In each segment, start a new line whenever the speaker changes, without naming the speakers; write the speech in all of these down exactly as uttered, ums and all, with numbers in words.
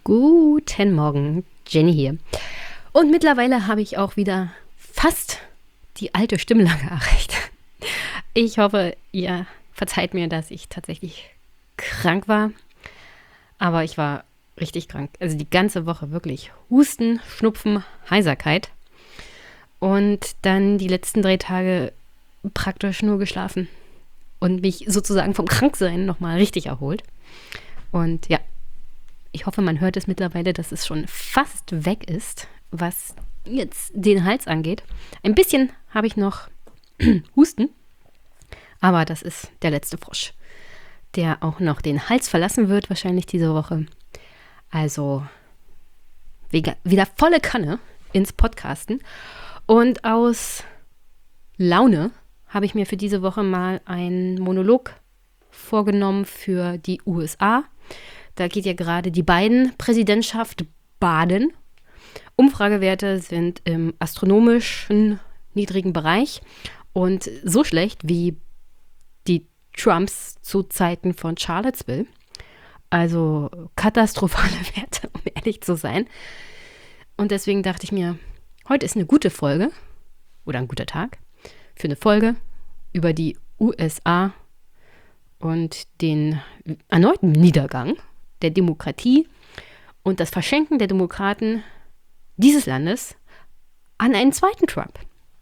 Guten Morgen, Jenny hier. Und mittlerweile habe ich auch wieder fast die alte Stimmlage erreicht. Ich hoffe, ihr verzeiht mir, dass ich tatsächlich krank war. Aber ich war richtig krank. Also die ganze Woche wirklich. Husten, Schnupfen, Heiserkeit. Und dann die letzten drei Tage praktisch nur geschlafen. Und mich sozusagen vom Kranksein nochmal richtig erholt. Und ja, ich hoffe, man hört es mittlerweile, dass es schon fast weg ist, was jetzt den Hals angeht. Ein bisschen habe ich noch Husten, aber das ist der letzte Frosch, der auch noch den Hals verlassen wird, wahrscheinlich diese Woche. Also wieder volle Kanne ins Podcasten. Und aus Laune habe ich mir für diese Woche mal einen Monolog vorgenommen für die U S A. Da geht ja gerade die Biden-Präsidentschaft baden. Umfragewerte sind im astronomischen niedrigen Bereich und so schlecht wie die Trumps zu Zeiten von Charlottesville. Also katastrophale Werte, um ehrlich zu sein. Und deswegen dachte ich mir, heute ist eine gute Folge oder ein guter Tag für eine Folge über die U S A und den erneuten Niedergang der Demokratie und das Verschenken der Demokraten dieses Landes an einen zweiten Trump.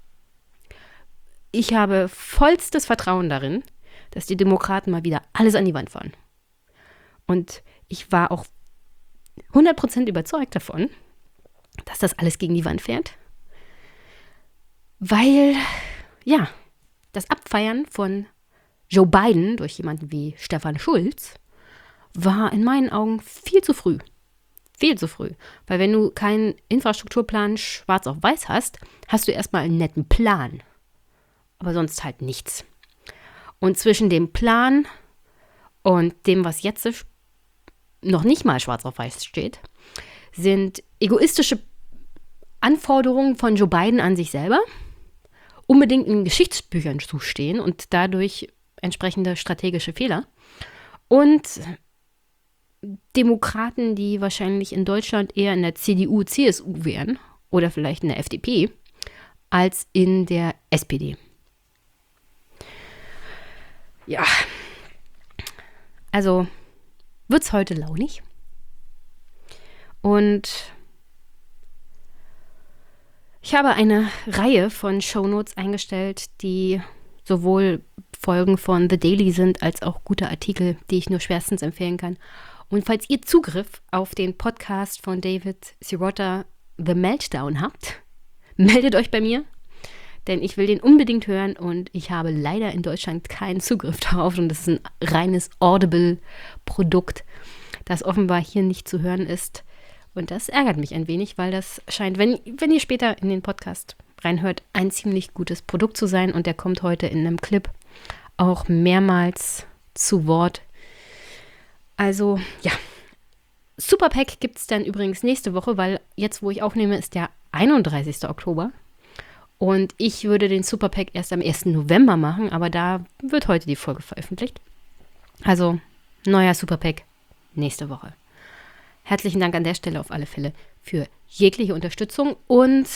Ich habe vollstes Vertrauen darin, dass die Demokraten mal wieder alles an die Wand fahren. Und ich war auch hundert Prozent überzeugt davon, dass das alles gegen die Wand fährt. Weil, ja, das Abfeiern von Joe Biden durch jemanden wie Stefan Schulz war in meinen Augen viel zu früh. Viel zu früh. Weil wenn du keinen Infrastrukturplan schwarz auf weiß hast, hast du erstmal einen netten Plan. Aber sonst halt nichts. Und zwischen dem Plan und dem, was jetzt noch nicht mal schwarz auf weiß steht, sind egoistische Anforderungen von Joe Biden an sich selber, unbedingt in Geschichtsbüchern zu stehen und dadurch entsprechende strategische Fehler. Und Demokraten, die wahrscheinlich in Deutschland eher in der C D U, C S U wären oder vielleicht in der F D P, als in der S P D. Ja, also wird's heute launig. Und ich habe eine Reihe von Shownotes eingestellt, die sowohl Folgen von The Daily sind, als auch gute Artikel, die ich nur schwerstens empfehlen kann. Und falls ihr Zugriff auf den Podcast von David Sirota, The Meltdown, habt, meldet euch bei mir, denn ich will den unbedingt hören und ich habe leider in Deutschland keinen Zugriff darauf und das ist ein reines Audible-Produkt, das offenbar hier nicht zu hören ist. Und das ärgert mich ein wenig, weil das scheint, wenn, wenn ihr später in den Podcast reinhört, ein ziemlich gutes Produkt zu sein und der kommt heute in einem Clip auch mehrmals zu Wort. Also, ja, Superpack gibt es dann übrigens nächste Woche, weil jetzt, wo ich aufnehme, ist der einunddreißigster Oktober. Und ich würde den Superpack erst am ersten November machen, aber da wird heute die Folge veröffentlicht. Also, neuer Superpack nächste Woche. Herzlichen Dank an der Stelle auf alle Fälle für jegliche Unterstützung. Und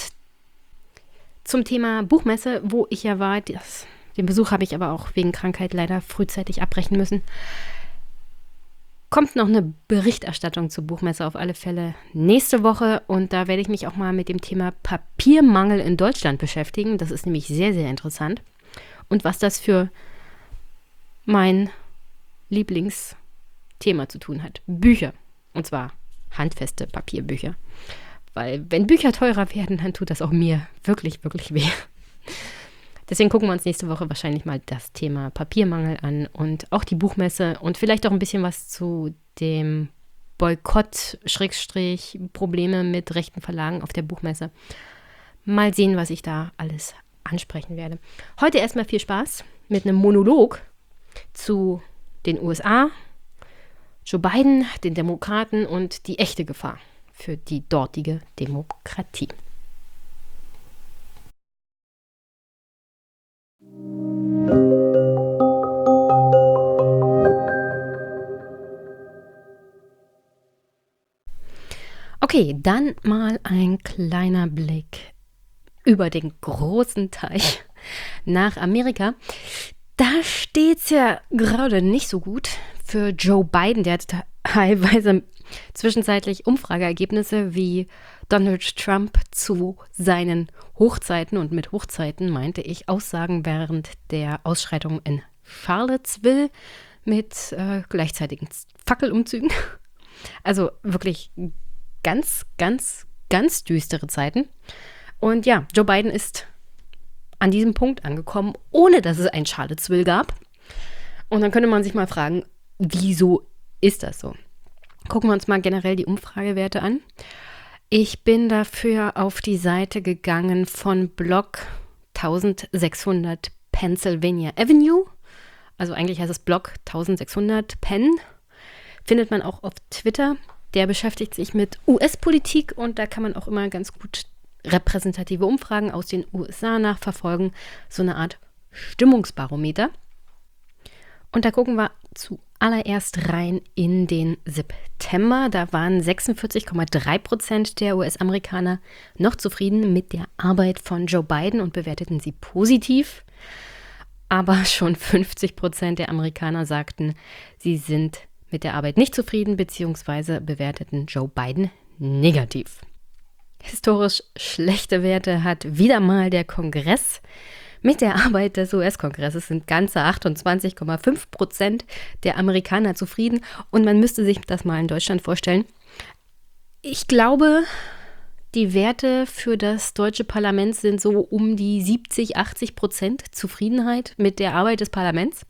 zum Thema Buchmesse, wo ich ja war, das, den Besuch habe ich aber auch wegen Krankheit leider frühzeitig abbrechen müssen, kommt noch eine Berichterstattung zur Buchmesse auf alle Fälle nächste Woche. Und da werde ich mich auch mal mit dem Thema Papiermangel in Deutschland beschäftigen. Das ist nämlich sehr, sehr interessant. Und was das für mein Lieblingsthema zu tun hat. Bücher. Und zwar handfeste Papierbücher. Weil wenn Bücher teurer werden, dann tut das auch mir wirklich, wirklich weh. Deswegen gucken wir uns nächste Woche wahrscheinlich mal das Thema Papiermangel an und auch die Buchmesse und vielleicht auch ein bisschen was zu dem Boykott, Schrägstrich, Probleme mit rechten Verlagen auf der Buchmesse. Mal sehen, was ich da alles ansprechen werde. Heute erstmal viel Spaß mit einem Monolog zu den U S A, Joe Biden, den Demokraten und die echte Gefahr für die dortige Demokratie. Okay, dann mal ein kleiner Blick über den großen Teich nach Amerika. Da steht es ja gerade nicht so gut für Joe Biden. Der hat teilweise zwischenzeitlich Umfrageergebnisse wie Donald Trump zu seinen Hochzeiten, und mit Hochzeiten meinte ich Aussagen während der Ausschreitungen in Charlottesville mit äh, gleichzeitigen Fackelumzügen. Also wirklich ganz, ganz, ganz düstere Zeiten. Und ja, Joe Biden ist an diesem Punkt angekommen, ohne dass es ein Charlottesville gab. Und dann könnte man sich mal fragen, wieso ist das so? Gucken wir uns mal generell die Umfragewerte an. Ich bin dafür auf die Seite gegangen von Blog eintausendsechshundert Pennsylvania Avenue. Also eigentlich heißt es Blog eintausendsechshundert Penn. Findet man auch auf Twitter. Der beschäftigt sich mit U S-Politik und da kann man auch immer ganz gut repräsentative Umfragen aus den U S A nachverfolgen. So eine Art Stimmungsbarometer. Und da gucken wir zuallererst rein in den September. Da waren sechsundvierzig Komma drei Prozent der U S-Amerikaner noch zufrieden mit der Arbeit von Joe Biden und bewerteten sie positiv. Aber schon fünfzig Prozent der Amerikaner sagten, sie sind mit der Arbeit nicht zufrieden bzw. bewerteten Joe Biden negativ. Historisch schlechte Werte hat wieder mal der Kongress. Mit der Arbeit des U S-Kongresses sind ganze achtundzwanzig Komma fünf Prozent der Amerikaner zufrieden. Und man müsste sich das mal in Deutschland vorstellen. Ich glaube, die Werte für das deutsche Parlament sind so um die siebzig, achtzig Prozent Zufriedenheit mit der Arbeit des Parlaments.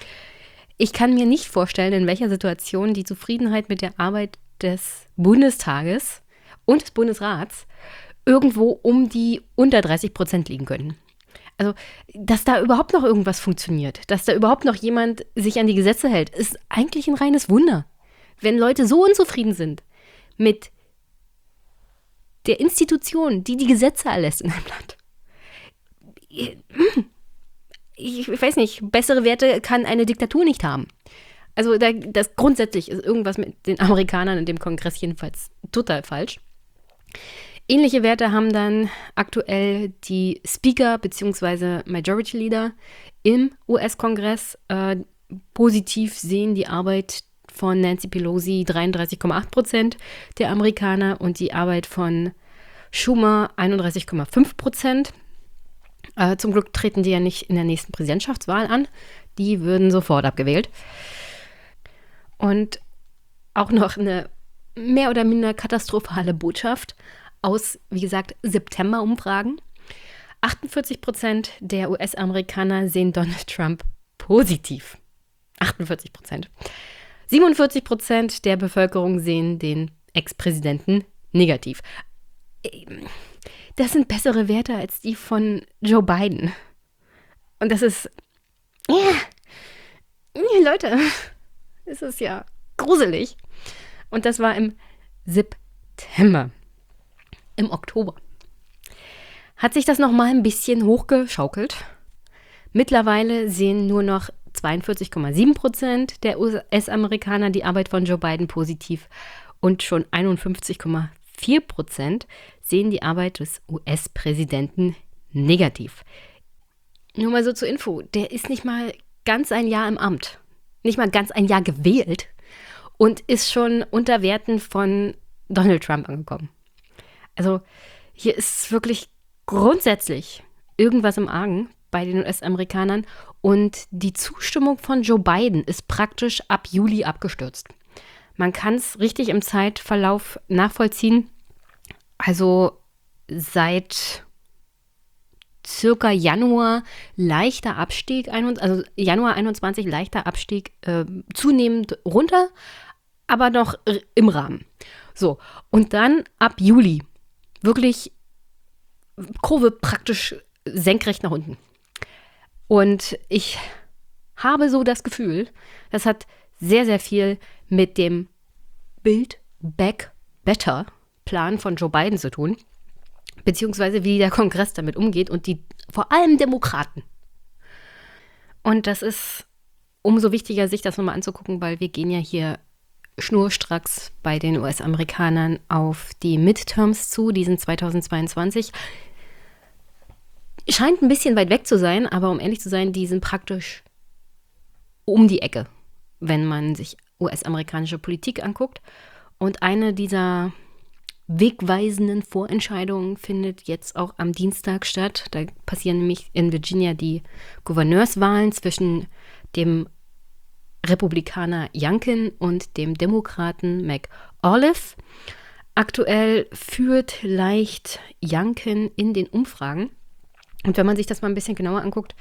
Ich kann mir nicht vorstellen, in welcher Situation die Zufriedenheit mit der Arbeit des Bundestages und des Bundesrats irgendwo um die unter dreißig Prozent liegen können. Also, dass da überhaupt noch irgendwas funktioniert, dass da überhaupt noch jemand sich an die Gesetze hält, ist eigentlich ein reines Wunder. Wenn Leute so unzufrieden sind mit der Institution, die die Gesetze erlässt in einem Land. Ich weiß nicht, bessere Werte kann eine Diktatur nicht haben. Also da, das grundsätzlich ist irgendwas mit den Amerikanern und dem Kongress jedenfalls total falsch. Ähnliche Werte haben dann aktuell die Speaker bzw. Majority Leader im U S-Kongress. Äh, positiv sehen die Arbeit von Nancy Pelosi dreiunddreißig Komma acht Prozent der Amerikaner und die Arbeit von Schumer einunddreißig Komma fünf Prozent. Äh, zum Glück treten die ja nicht in der nächsten Präsidentschaftswahl an. Die würden sofort abgewählt. Und auch noch eine mehr oder minder katastrophale Botschaft aus, wie gesagt, September-Umfragen. achtundvierzig Prozent der U S-Amerikaner sehen Donald Trump positiv. achtundvierzig Prozent. siebenundvierzig Prozent der Bevölkerung sehen den Ex-Präsidenten negativ. Das sind bessere Werte als die von Joe Biden. Und das ist, ja, Leute, es ist ja gruselig. Und das war im September. Im Oktober hat sich das nochmal ein bisschen hochgeschaukelt. Mittlerweile sehen nur noch zweiundvierzig Komma sieben Prozent der U S-Amerikaner die Arbeit von Joe Biden positiv und schon einundfünfzig Komma vier Prozent sehen die Arbeit des U S-Präsidenten negativ. Nur mal so zur Info, der ist nicht mal ganz ein Jahr im Amt, nicht mal ganz ein Jahr gewählt und ist schon unter Werten von Donald Trump angekommen. Also hier ist wirklich grundsätzlich irgendwas im Argen bei den U S-Amerikanern und die Zustimmung von Joe Biden ist praktisch ab Juli abgestürzt. Man kann es richtig im Zeitverlauf nachvollziehen. Also seit circa Januar leichter Abstieg, also Januar einundzwanzig leichter Abstieg, äh, zunehmend runter, aber noch im Rahmen. So, und dann ab Juli wirklich Kurve praktisch senkrecht nach unten. Und ich habe so das Gefühl, das hat sehr, sehr viel mit dem Build Back Better Plan von Joe Biden zu tun, beziehungsweise wie der Kongress damit umgeht und die vor allem Demokraten. Und das ist umso wichtiger, sich das nochmal anzugucken, weil wir gehen ja hier schnurstracks bei den U S-Amerikanern auf die Midterms zu, die sind zweitausendzweiundzwanzig. Scheint ein bisschen weit weg zu sein, aber um ehrlich zu sein, die sind praktisch um die Ecke, wenn man sich U S-amerikanische Politik anguckt. Und eine dieser wegweisenden Vorentscheidungen findet jetzt auch am Dienstag statt. Da passieren nämlich in Virginia die Gouverneurswahlen zwischen dem Republikaner Youngkin und dem Demokraten McAuliffe. Aktuell führt leicht Youngkin in den Umfragen. Und wenn man sich das mal ein bisschen genauer anguckt,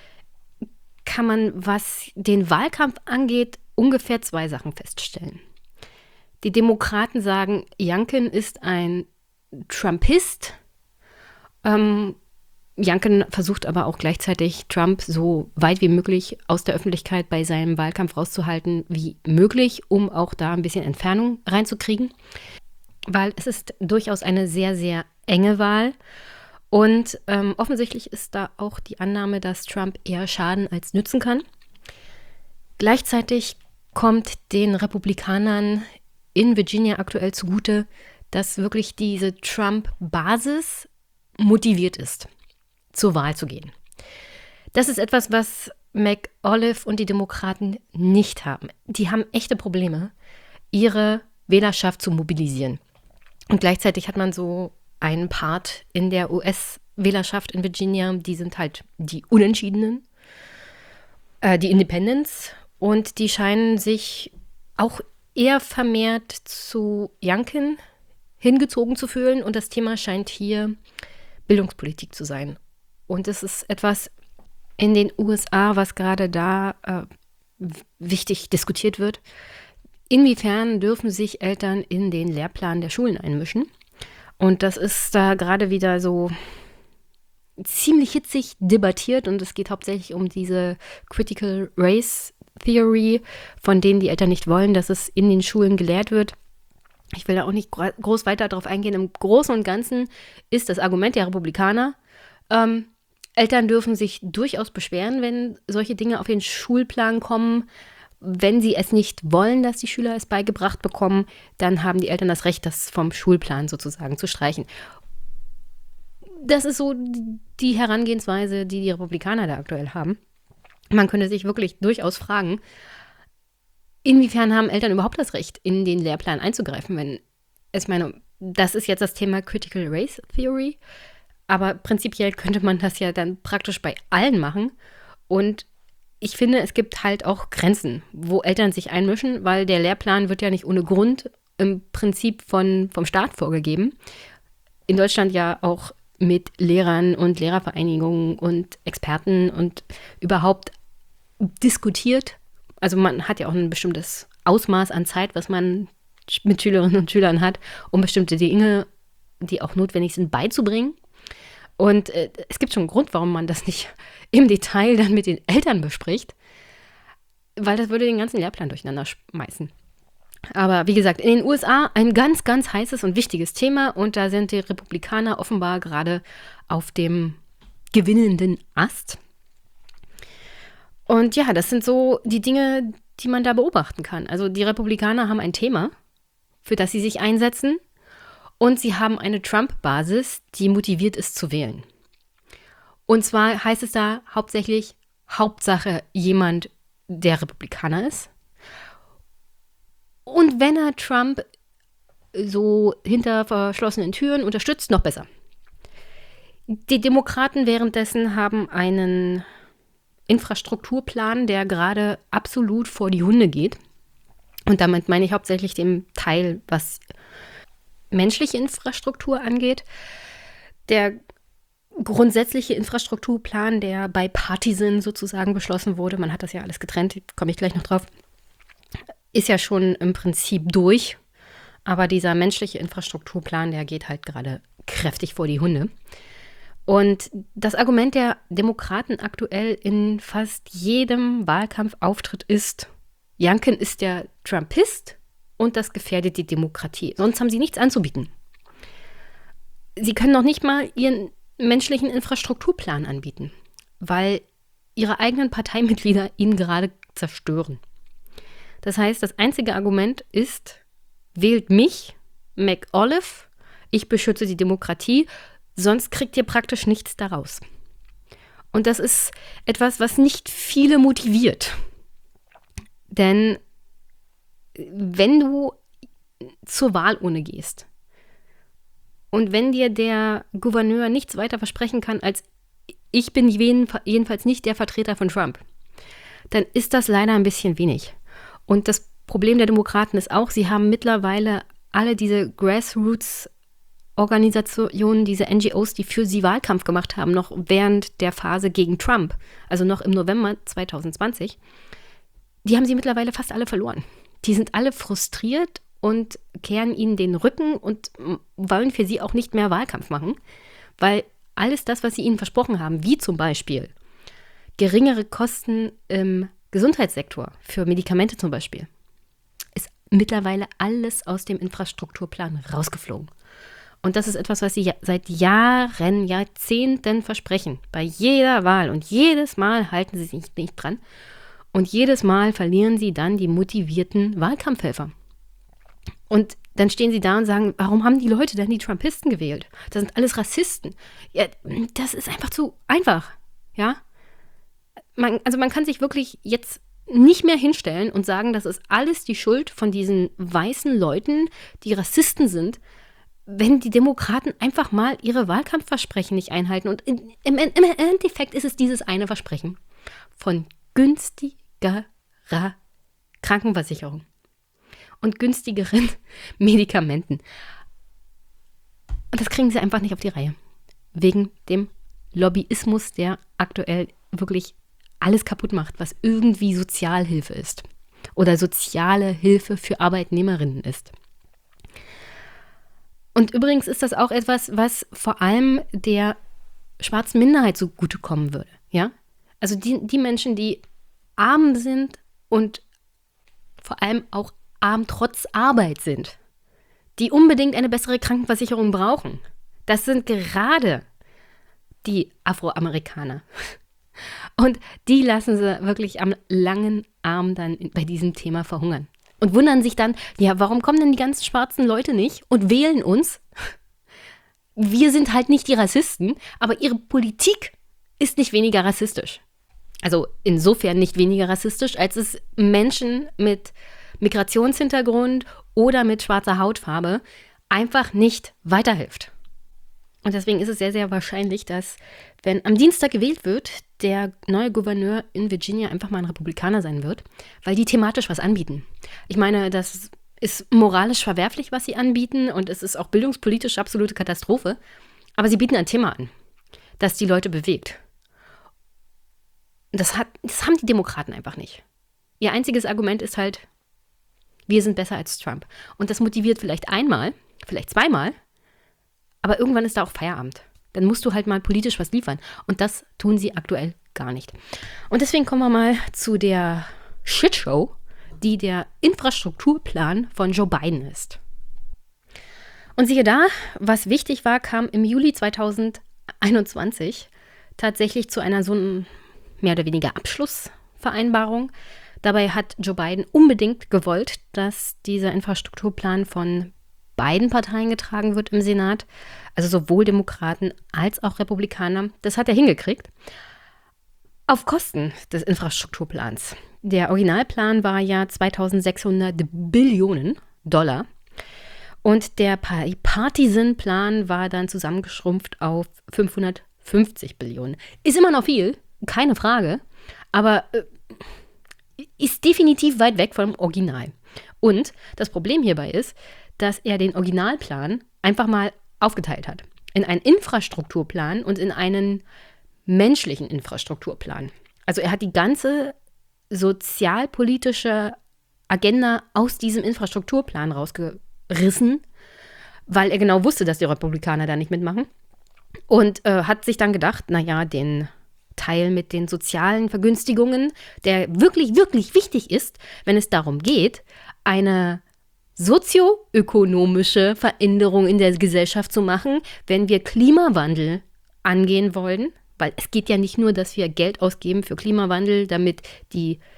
kann man, was den Wahlkampf angeht, ungefähr zwei Sachen feststellen. Die Demokraten sagen, Youngkin ist ein Trumpist. Ähm, Youngkin versucht aber auch gleichzeitig, Trump so weit wie möglich aus der Öffentlichkeit bei seinem Wahlkampf rauszuhalten wie möglich, um auch da ein bisschen Entfernung reinzukriegen. Weil es ist durchaus eine sehr, sehr enge Wahl. Und ähm, offensichtlich ist da auch die Annahme, dass Trump eher schaden als nützen kann. Gleichzeitig kommt den Republikanern in Virginia aktuell zugute, dass wirklich diese Trump-Basis motiviert ist, zur Wahl zu gehen. Das ist etwas, was McAuliffe und die Demokraten nicht haben. Die haben echte Probleme, ihre Wählerschaft zu mobilisieren. Und gleichzeitig hat man so einen Part in der U S-Wählerschaft in Virginia, die sind halt die Unentschiedenen, äh, die Independents, und die scheinen sich auch eher vermehrt zu Youngkin hingezogen zu fühlen. Und das Thema scheint hier Bildungspolitik zu sein. Und es ist etwas in den U S A, was gerade da äh, wichtig diskutiert wird. Inwiefern dürfen sich Eltern in den Lehrplan der Schulen einmischen? Und das ist da gerade wieder so ziemlich hitzig debattiert. Und es geht hauptsächlich um diese Critical Race Theory, von denen die Eltern nicht wollen, dass es in den Schulen gelehrt wird. Ich will da auch nicht groß weiter darauf eingehen. Im Großen und Ganzen ist das Argument der Republikaner, ähm, Eltern dürfen sich durchaus beschweren, wenn solche Dinge auf den Schulplan kommen. Wenn sie es nicht wollen, dass die Schüler es beigebracht bekommen, dann haben die Eltern das Recht, das vom Schulplan sozusagen zu streichen. Das ist so die Herangehensweise, die die Republikaner da aktuell haben. Man könnte sich wirklich durchaus fragen, inwiefern haben Eltern überhaupt das Recht, in den Lehrplan einzugreifen, wenn, ich meine, das ist jetzt das Thema Critical Race Theory, aber prinzipiell könnte man das ja dann praktisch bei allen machen. Und ich finde, es gibt halt auch Grenzen, wo Eltern sich einmischen, weil der Lehrplan wird ja nicht ohne Grund im Prinzip von, vom Staat vorgegeben. In Deutschland ja auch mit Lehrern und Lehrervereinigungen und Experten und überhaupt diskutiert. Also man hat ja auch ein bestimmtes Ausmaß an Zeit, was man mit Schülerinnen und Schülern hat, um bestimmte Dinge, die auch notwendig sind, beizubringen. Und äh, es gibt schon einen Grund, warum man das nicht im Detail dann mit den Eltern bespricht, weil das würde den ganzen Lehrplan durcheinander schmeißen. Aber wie gesagt, in den U S A ein ganz, ganz heißes und wichtiges Thema, und da sind die Republikaner offenbar gerade auf dem gewinnenden Ast. Und ja, das sind so die Dinge, die man da beobachten kann. Also die Republikaner haben ein Thema, für das sie sich einsetzen, und sie haben eine Trump-Basis, die motiviert ist zu wählen. Und zwar heißt es da hauptsächlich, Hauptsache jemand, der Republikaner ist. Und wenn er Trump so hinter verschlossenen Türen unterstützt, noch besser. Die Demokraten währenddessen haben einen Infrastrukturplan, der gerade absolut vor die Hunde geht. Und damit meine ich hauptsächlich den Teil, was menschliche Infrastruktur angeht. Der grundsätzliche Infrastrukturplan, der bipartisan sozusagen beschlossen wurde, man hat das ja alles getrennt, komme ich gleich noch drauf, ist ja schon im Prinzip durch. Aber dieser menschliche Infrastrukturplan, der geht halt gerade kräftig vor die Hunde. Und das Argument der Demokraten aktuell in fast jedem Wahlkampfauftritt ist, Youngkin ist der Trumpist und das gefährdet die Demokratie. Sonst haben sie nichts anzubieten. Sie können noch nicht mal ihren menschlichen Infrastrukturplan anbieten, weil ihre eigenen Parteimitglieder ihn gerade zerstören. Das heißt, das einzige Argument ist, wählt mich, McAuliffe, ich beschütze die Demokratie, sonst kriegt ihr praktisch nichts daraus. Und das ist etwas, was nicht viele motiviert. Denn wenn du zur Wahlurne gehst und wenn dir der Gouverneur nichts weiter versprechen kann, als ich bin jedenfalls nicht der Vertreter von Trump, dann ist das leider ein bisschen wenig. Und das Problem der Demokraten ist auch, sie haben mittlerweile alle diese Grassroots-Organisationen, diese N G Os, die für sie Wahlkampf gemacht haben, noch während der Phase gegen Trump, also noch im November zwanzig zwanzig, die haben sie mittlerweile fast alle verloren. Die sind alle frustriert und kehren ihnen den Rücken und wollen für sie auch nicht mehr Wahlkampf machen, weil alles das, was sie ihnen versprochen haben, wie zum Beispiel geringere Kosten im Gesundheitssektor, für Medikamente zum Beispiel, ist mittlerweile alles aus dem Infrastrukturplan rausgeflogen. Und das ist etwas, was sie ja seit Jahren, Jahrzehnten versprechen. Bei jeder Wahl. Und jedes Mal halten sie sich nicht dran. Und jedes Mal verlieren sie dann die motivierten Wahlkampfhelfer. Und dann stehen sie da und sagen, warum haben die Leute denn die Trumpisten gewählt? Das sind alles Rassisten. Ja, das ist einfach zu einfach. Ja? Man, also man kann sich wirklich jetzt nicht mehr hinstellen und sagen, das ist alles die Schuld von diesen weißen Leuten, die Rassisten sind, wenn die Demokraten einfach mal ihre Wahlkampfversprechen nicht einhalten. Und in, im, im Endeffekt ist es dieses eine Versprechen von günstigerer Krankenversicherung und günstigeren Medikamenten. Und das kriegen sie einfach nicht auf die Reihe. Wegen dem Lobbyismus, der aktuell wirklich alles kaputt macht, was irgendwie Sozialhilfe ist oder soziale Hilfe für Arbeitnehmerinnen ist. Und übrigens ist das auch etwas, was vor allem der schwarzen Minderheit zugutekommen würde. Ja? Also die, die Menschen, die arm sind und vor allem auch arm trotz Arbeit sind, die unbedingt eine bessere Krankenversicherung brauchen. Das sind gerade die Afroamerikaner. Und die lassen sie wirklich am langen Arm dann bei diesem Thema verhungern. Und wundern sich dann, ja, warum kommen denn die ganzen schwarzen Leute nicht und wählen uns? Wir sind halt nicht die Rassisten, aber ihre Politik ist nicht weniger rassistisch. Also insofern nicht weniger rassistisch, als es Menschen mit Migrationshintergrund oder mit schwarzer Hautfarbe einfach nicht weiterhilft. Und deswegen ist es sehr, sehr wahrscheinlich, dass, wenn am Dienstag gewählt wird, der neue Gouverneur in Virginia einfach mal ein Republikaner sein wird, weil die thematisch was anbieten. Ich meine, das ist moralisch verwerflich, was sie anbieten, und es ist auch bildungspolitisch absolute Katastrophe. Aber sie bieten ein Thema an, das die Leute bewegt. Das, hat, das haben die Demokraten einfach nicht. Ihr einziges Argument ist halt, wir sind besser als Trump. Und das motiviert vielleicht einmal, vielleicht zweimal, aber irgendwann ist da auch Feierabend. Dann musst du halt mal politisch was liefern. Und das tun sie aktuell gar nicht. Und deswegen kommen wir mal zu der Shitshow, die der Infrastrukturplan von Joe Biden ist. Und siehe da, was wichtig war, kam im Juli zweitausendeinundzwanzig tatsächlich zu einer so mehr oder weniger Abschlussvereinbarung. Dabei hat Joe Biden unbedingt gewollt, dass dieser Infrastrukturplan von beiden Parteien getragen wird im Senat, also sowohl Demokraten als auch Republikaner. Das hat er hingekriegt, auf Kosten des Infrastrukturplans. Der Originalplan war ja zweitausendsechshundert Billionen Dollar und der Partisan-Plan war dann zusammengeschrumpft auf fünfhundertfünfzig Billionen. Ist immer noch viel, keine Frage, aber äh, ist definitiv weit weg vom Original. Und das Problem hierbei ist, dass er den Originalplan einfach mal aufgeteilt hat. In einen Infrastrukturplan und in einen menschlichen Infrastrukturplan. Also er hat die ganze sozialpolitische Agenda aus diesem Infrastrukturplan rausgerissen, weil er genau wusste, dass die Republikaner da nicht mitmachen. Und äh, hat sich dann gedacht, naja, den Teil mit den sozialen Vergünstigungen, der wirklich, wirklich wichtig ist, wenn es darum geht, eine sozioökonomische Veränderung in der Gesellschaft zu machen, wenn wir Klimawandel angehen wollen, weil es geht ja nicht nur, dass wir Geld ausgeben für Klimawandel, damit die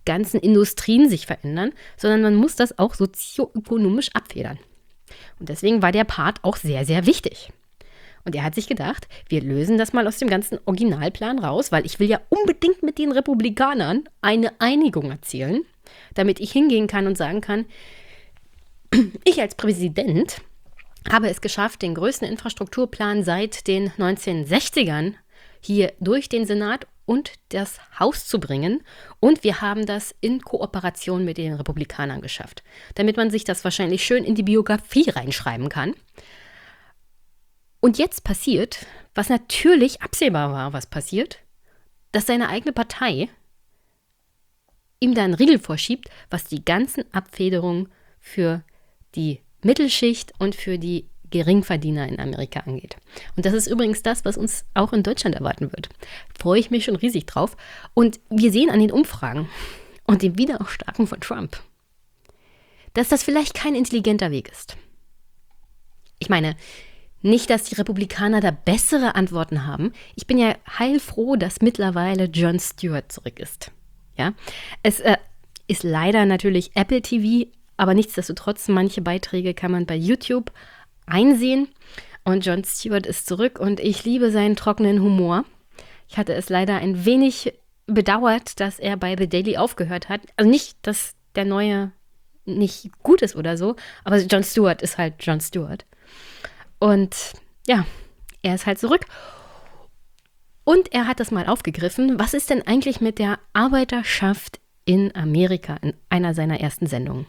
ganzen Industrien sich verändern, sondern man muss das auch sozioökonomisch abfedern. Und deswegen war der Part auch sehr, sehr wichtig. Und er hat sich gedacht, wir lösen das mal aus dem ganzen Originalplan raus, weil ich will ja unbedingt mit den Republikanern eine Einigung erzielen, damit ich hingehen kann und sagen kann, ich als Präsident habe es geschafft, den größten Infrastrukturplan seit den neunzehnhundertsechzigern hier durch den Senat und das Haus zu bringen. Und wir haben das in Kooperation mit den Republikanern geschafft, damit man sich das wahrscheinlich schön in die Biografie reinschreiben kann. Und jetzt passiert, was natürlich absehbar war, was passiert, dass seine eigene Partei ihm da einen Riegel vorschiebt, was die ganzen Abfederungen für die Mittelschicht und für die Geringverdiener in Amerika angeht. Und das ist übrigens das, was uns auch in Deutschland erwarten wird. Freue ich mich schon riesig drauf. Und wir sehen an den Umfragen und dem Wiederaufstarken von Trump, dass das vielleicht kein intelligenter Weg ist. Ich meine, nicht, dass die Republikaner da bessere Antworten haben. Ich bin ja heilfroh, dass mittlerweile Jon Stewart zurück ist. Ja, es äh, ist leider natürlich Apple T V, aber nichtsdestotrotz, manche Beiträge kann man bei YouTube einsehen. Und Jon Stewart ist zurück und ich liebe seinen trockenen Humor. Ich hatte es leider ein wenig bedauert, dass er bei The Daily aufgehört hat. Also nicht, dass der Neue nicht gut ist oder so, aber Jon Stewart ist halt Jon Stewart. Und ja, er ist halt zurück. Und er hat das mal aufgegriffen. Was ist denn eigentlich mit der Arbeiterschaft in Amerika in einer seiner ersten Sendungen?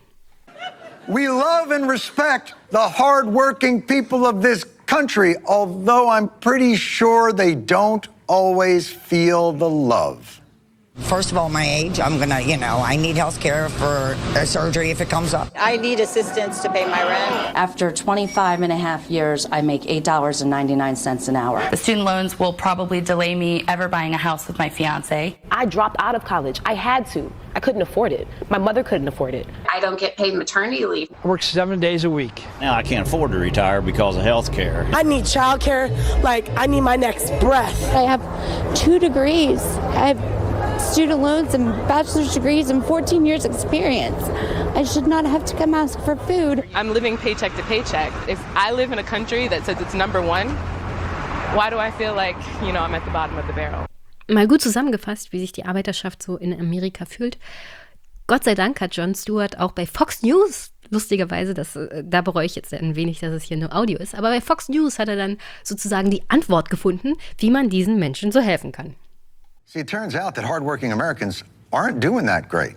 We love and respect the hard-working people of this country, although I'm pretty sure they don't always feel the love.
First of all, my age, I'm gonna, you know, I need health care for a surgery if it comes up.
I need assistance to pay my rent.
After twenty-five and a half years, I make eight dollars and ninety-nine cents an hour.
The student loans will probably delay me ever buying a house with my fiance.
I dropped out of college. I had to. I couldn't afford it. My mother couldn't afford it.
I don't get paid maternity leave.
I work seven days a week.
Now I can't afford to retire because of health care.
I need child care like I need my next breath.
I have two degrees. I have student loans and bachelor's degrees and fourteen years experience. I should not have to come ask for food.
I'm living paycheck to paycheck. If I live in a country that says it's number one, why do I feel like, you know, I'm at the bottom of the barrel?
Mal gut zusammengefasst, wie sich die Arbeiterschaft so in Amerika fühlt. Gott sei Dank hat Jon Stewart auch bei Fox News, lustigerweise, das, da bereue ich jetzt ein wenig, dass es hier nur Audio ist, aber bei Fox News hat er dann sozusagen die Antwort gefunden, wie man diesen Menschen so helfen kann.
See, it turns out that hardworking Americans aren't doing that great.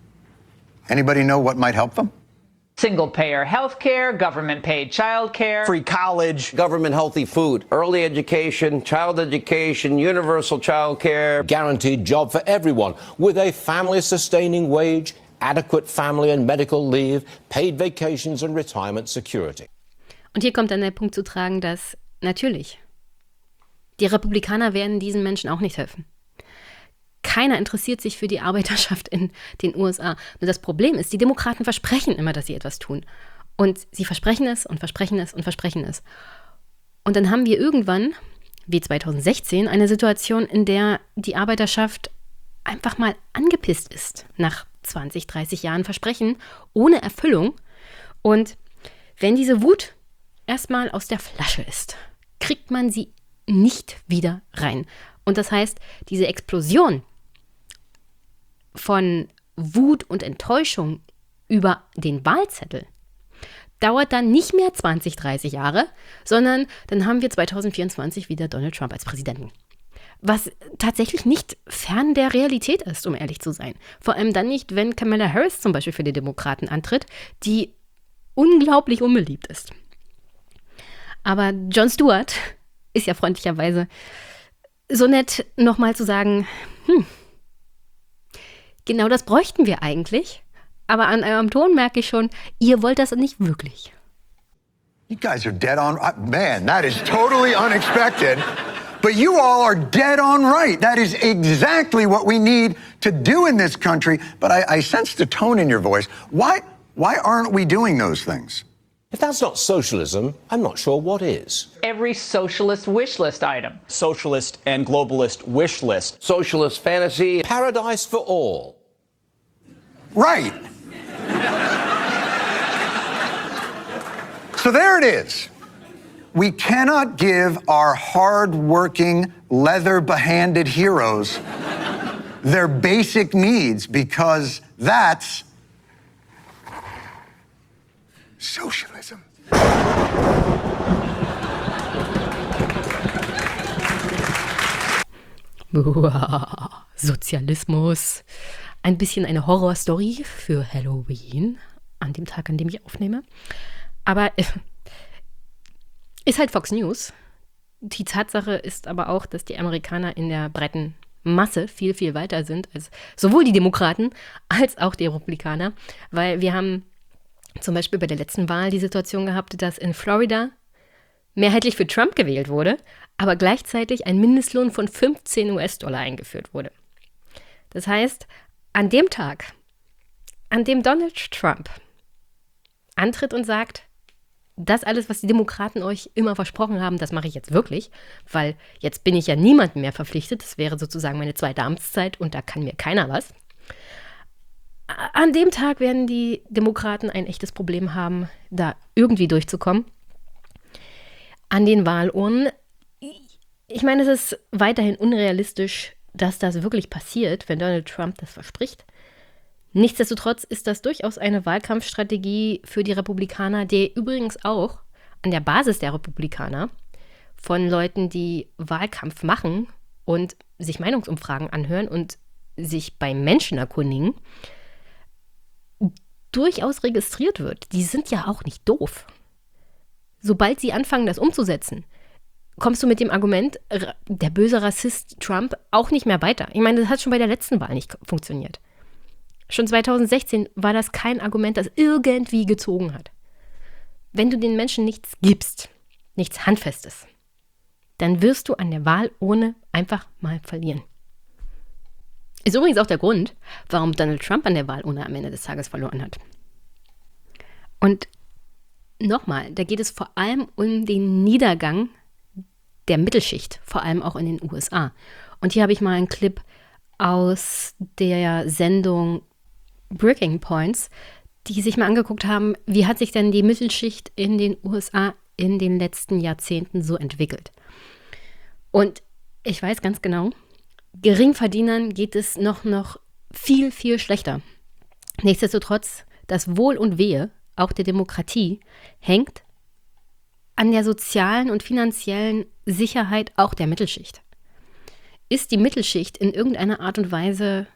Anybody know what might help them?
Single-payer health care, government-paid child care,
free college, government-healthy food, early education, child education, universal child care,
guaranteed job for everyone with a family-sustaining wage, adequate family and medical leave, paid vacations and retirement security.
Und hier kommt dann der Punkt zu tragen, dass natürlich die Republikaner werden diesen Menschen auch nicht helfen. Keiner interessiert sich für die Arbeiterschaft in den U S A. Nur das Problem ist, die Demokraten versprechen immer, dass sie etwas tun. Und sie versprechen es und versprechen es und versprechen es. Und dann haben wir irgendwann, wie zwanzig sechzehn, eine Situation, in der die Arbeiterschaft einfach mal angepisst ist nach zwanzig, dreißig Jahren Versprechen ohne Erfüllung. Und wenn diese Wut erstmal aus der Flasche ist, kriegt man sie nicht wieder rein. Und das heißt, diese Explosion von Wut und Enttäuschung über den Wahlzettel dauert dann nicht mehr zwanzig, dreißig Jahre, sondern dann haben wir zwanzig vierundzwanzig wieder Donald Trump als Präsidenten. Was tatsächlich nicht fern der Realität ist, um ehrlich zu sein. Vor allem dann nicht, wenn Kamala Harris zum Beispiel für die Demokraten antritt, die unglaublich unbeliebt ist. Aber Jon Stewart ist ja freundlicherweise so nett, nochmal zu sagen, hm, genau das bräuchten wir eigentlich, aber an eurem Ton merke ich schon, ihr wollt das nicht wirklich.
You guys are dead on, man, that is totally unexpected, but you all are dead on right. That is exactly what we need to do in this country, but I, I sense the tone in your voice. Why, why aren't we doing those things?
If that's not socialism, I'm not sure what is.
Every socialist wish list item.
Socialist and globalist wish list.
Socialist fantasy.
Paradise for all.
right. So there it is. We cannot give our hard-working, leather-behanded heroes their basic needs because that's socialism.
Uah, Sozialismus. Ein bisschen eine Horrorstory für Halloween, an dem Tag, an dem ich aufnehme. Aber äh, ist halt Fox News. Die Tatsache ist aber auch, dass die Amerikaner in der breiten Masse viel, viel weiter sind als sowohl die Demokraten als auch die Republikaner. Weil wir haben zum Beispiel bei der letzten Wahl die Situation gehabt, dass in Florida mehrheitlich für Trump gewählt wurde, aber gleichzeitig ein Mindestlohn von fünfzehn US-Dollar eingeführt wurde. Das heißt, an dem Tag, an dem Donald Trump antritt und sagt, das alles, was die Demokraten euch immer versprochen haben, das mache ich jetzt wirklich, weil jetzt bin ich ja niemandem mehr verpflichtet. Das wäre sozusagen meine zweite Amtszeit und da kann mir keiner was. An dem Tag werden die Demokraten ein echtes Problem haben, da irgendwie durchzukommen. An den Wahlurnen, ich meine, es ist weiterhin unrealistisch, dass das wirklich passiert, wenn Donald Trump das verspricht. Nichtsdestotrotz ist das durchaus eine Wahlkampfstrategie für die Republikaner, die übrigens auch an der Basis der Republikaner von Leuten, die Wahlkampf machen und sich Meinungsumfragen anhören und sich bei Menschen erkundigen, durchaus registriert wird. Die sind ja auch nicht doof. Sobald sie anfangen, das umzusetzen, kommst du mit dem Argument, der böse Rassist Trump, auch nicht mehr weiter. Ich meine, das hat schon bei der letzten Wahl nicht funktioniert. Schon zwanzig sechzehn war das kein Argument, das irgendwie gezogen hat. Wenn du den Menschen nichts gibst, nichts Handfestes, dann wirst du an der Wahlurne einfach mal verlieren. Ist übrigens auch der Grund, warum Donald Trump an der Wahlurne am Ende des Tages verloren hat. Und nochmal, da geht es vor allem um den Niedergang der Mittelschicht, vor allem auch in den U S A. Und hier habe ich mal einen Clip aus der Sendung Breaking Points, die sich mal angeguckt haben, wie hat sich denn die Mittelschicht in den U S A in den letzten Jahrzehnten so entwickelt. Und ich weiß ganz genau, Geringverdienern geht es noch, noch viel, viel schlechter. Nichtsdestotrotz, das Wohl und Wehe, auch der Demokratie, hängt an der sozialen und finanziellen Sicherheit auch der Mittelschicht. Ist die Mittelschicht in irgendeiner Art und Weise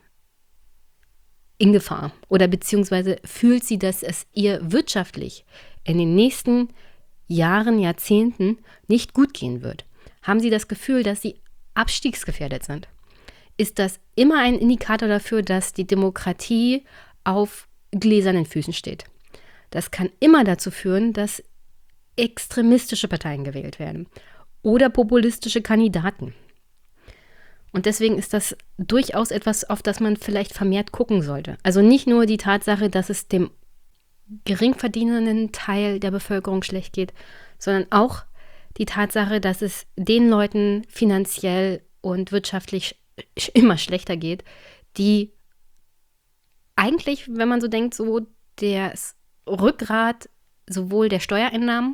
in Gefahr oder beziehungsweise fühlt sie, dass es ihr wirtschaftlich in den nächsten Jahren, Jahrzehnten nicht gut gehen wird? Haben sie das Gefühl, dass sie abstiegsgefährdet sind? Ist das immer ein Indikator dafür, dass die Demokratie auf gläsernen Füßen steht? Das kann immer dazu führen, dass extremistische Parteien gewählt werden oder populistische Kandidaten. Und deswegen ist das durchaus etwas, auf das man vielleicht vermehrt gucken sollte. Also nicht nur die Tatsache, dass es dem geringverdienenden Teil der Bevölkerung schlecht geht, sondern auch die Tatsache, dass es den Leuten finanziell und wirtschaftlich immer schlechter geht, die eigentlich, wenn man so denkt, so das Rückgrat sowohl der Steuereinnahmen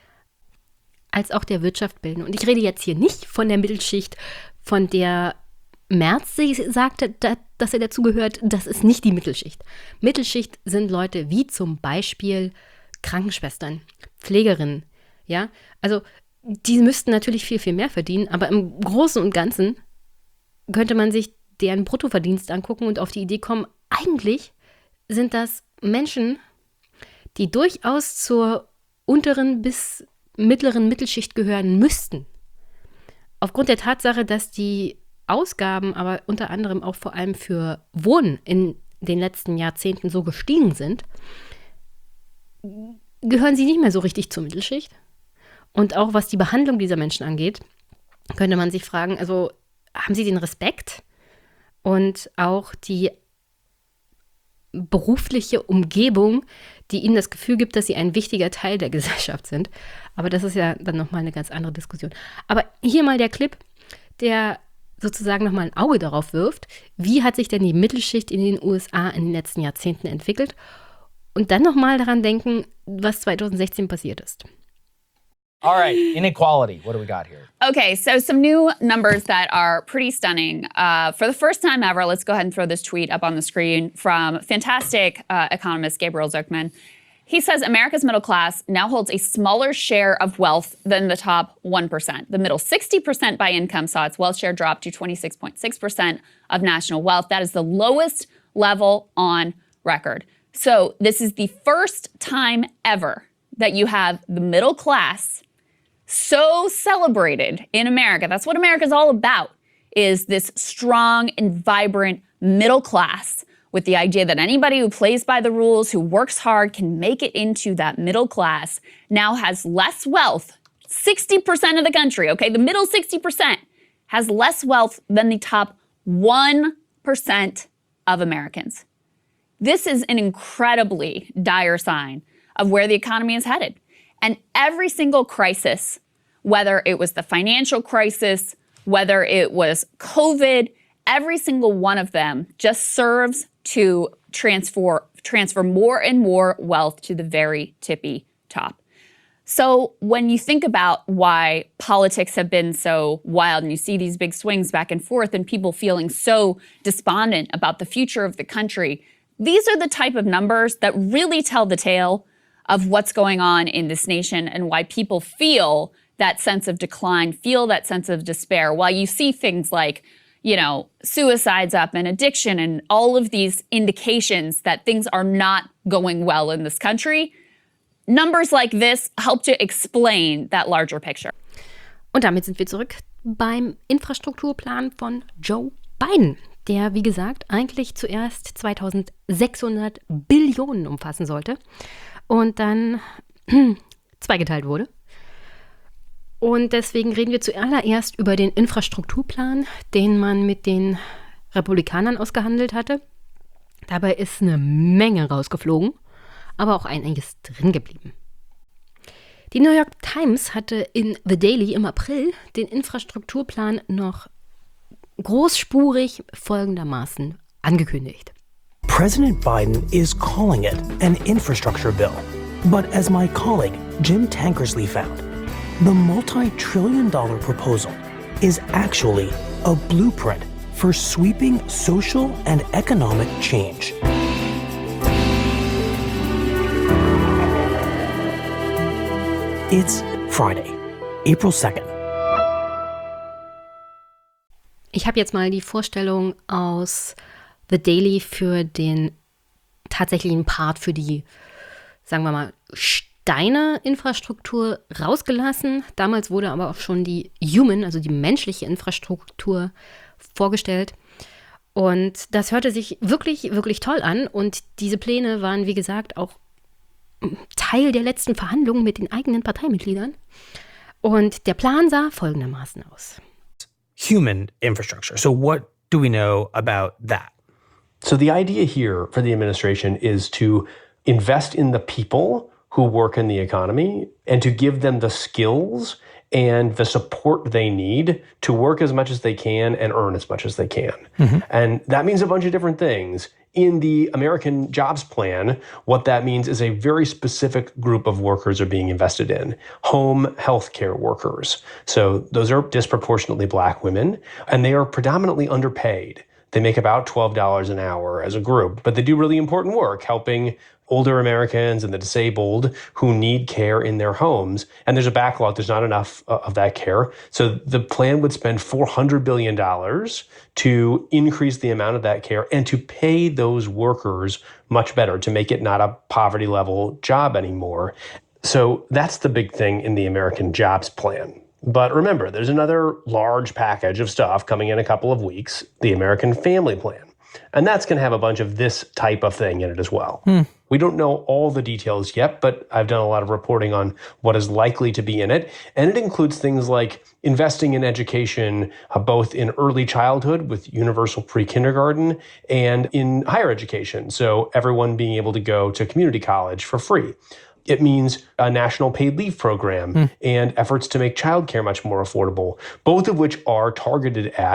als auch der Wirtschaft bilden. Und ich rede jetzt hier nicht von der Mittelschicht, von der Merz sagte, dass er dazugehört. Das ist nicht die Mittelschicht. Mittelschicht sind Leute wie zum Beispiel Krankenschwestern, Pflegerinnen. Ja, also die müssten natürlich viel, viel mehr verdienen, aber im Großen und Ganzen könnte man sich deren Bruttoverdienst angucken und auf die Idee kommen, eigentlich sind das Menschen, die durchaus zur unteren bis mittleren Mittelschicht gehören müssten. Aufgrund der Tatsache, dass die Ausgaben aber unter anderem auch vor allem für Wohnen in den letzten Jahrzehnten so gestiegen sind, gehören sie nicht mehr so richtig zur Mittelschicht. Und auch was die Behandlung dieser Menschen angeht, könnte man sich fragen, also haben sie den Respekt und auch die berufliche Umgebung, die ihnen das Gefühl gibt, dass sie ein wichtiger Teil der Gesellschaft sind. Aber das ist ja dann nochmal eine ganz andere Diskussion. Aber hier mal der Clip, der sozusagen nochmal ein Auge darauf wirft, wie hat sich denn die Mittelschicht in den U S A in den letzten Jahrzehnten entwickelt und dann nochmal daran denken, was zwanzig sechzehn passiert ist.
All right, inequality. What do we got here?
Okay, so some new numbers that are pretty stunning. Uh, for the first time ever, let's go ahead and throw this tweet up on the screen from fantastic uh, economist Gabriel Zucman. He says America's middle class now holds a smaller share of wealth than the top one percent. The middle sixty percent by income saw its wealth share drop to twenty-six point six percent of national wealth. That is the lowest level on record. So this is the first time ever that you have the middle class so celebrated in America. That's what America's all about, is this strong and vibrant middle class with the idea that anybody who plays by the rules, who works hard, can make it into that middle class, now has less wealth. sixty percent of the country, okay, the middle sixty percent has less wealth than the top one percent of Americans. This is an incredibly dire sign of where the economy is headed. And every single crisis, whether it was the financial crisis, whether it was COVID, every single one of them just serves to transfer, transfer more and more wealth to the very tippy top. So when you think about why politics have been so wild and you see these big swings back and forth and people feeling so despondent about the future of the country, these are the type of numbers that really tell the tale of what's going on in this nation and why people feel that sense of decline, feel that sense of despair. While you see things like, you know, suicides up and addiction and all of these indications that things are not going well in this country, numbers like this help to explain that larger picture.
Und damit sind wir zurück beim Infrastrukturplan von Joe Biden, der, wie gesagt, eigentlich zuerst zweitausendsechshundert Billionen umfassen sollte und dann zweigeteilt wurde. Und deswegen reden wir zuallererst über den Infrastrukturplan, den man mit den Republikanern ausgehandelt hatte. Dabei ist eine Menge rausgeflogen, aber auch einiges drin geblieben. Die New York Times hatte in The Daily im April den Infrastrukturplan noch großspurig folgendermaßen angekündigt.
President Biden is calling it an infrastructure bill. But as my colleague Jim Tankersley found, the multi-trillion dollar proposal is actually a blueprint for sweeping social and economic change. It's Friday, April second.
Ich habe jetzt mal die Vorstellung aus The Daily für den tatsächlichen Part für die, sagen wir mal, Steine-Infrastruktur rausgelassen. Damals wurde aber auch schon die Human, also die menschliche Infrastruktur vorgestellt. Und das hörte sich wirklich, wirklich toll an. Und diese Pläne waren, wie gesagt, auch Teil der letzten Verhandlungen mit den eigenen Parteimitgliedern. Und der Plan sah folgendermaßen aus.
Human infrastructure. So what do we know about that?
So the idea here for the administration is to invest in the people who work in the economy and to give them the skills and the support they need to work as much as they can and earn as much as they can. Mm-hmm. And that means a bunch of different things. In the American Jobs Plan, what that means is a very specific group of workers are being invested in. Home healthcare workers. So those are disproportionately Black women, and they are predominantly underpaid. They make about twelve dollars an hour as a group, but they do really important work helping older Americans and the disabled who need care in their homes. And there's a backlog. There's not enough uh, of that care. So the plan would spend four hundred billion dollars to increase the amount of that care and to pay those workers much better, to make it not a poverty level job anymore. So that's the big thing in the American Jobs Plan. But remember, there's another large package of stuff coming in a couple of weeks, the American Family Plan. And that's going to have a bunch of this type of thing in it as well. Hmm. We don't know all the details yet, but I've done a lot of reporting on what is likely to be in it. And it includes things like investing in education, uh, both in early childhood with universal pre-kindergarten and in higher education. So everyone being able to go to community college for free. It means a national paid leave program hmm. and efforts to make childcare much more affordable, both of which are targeted at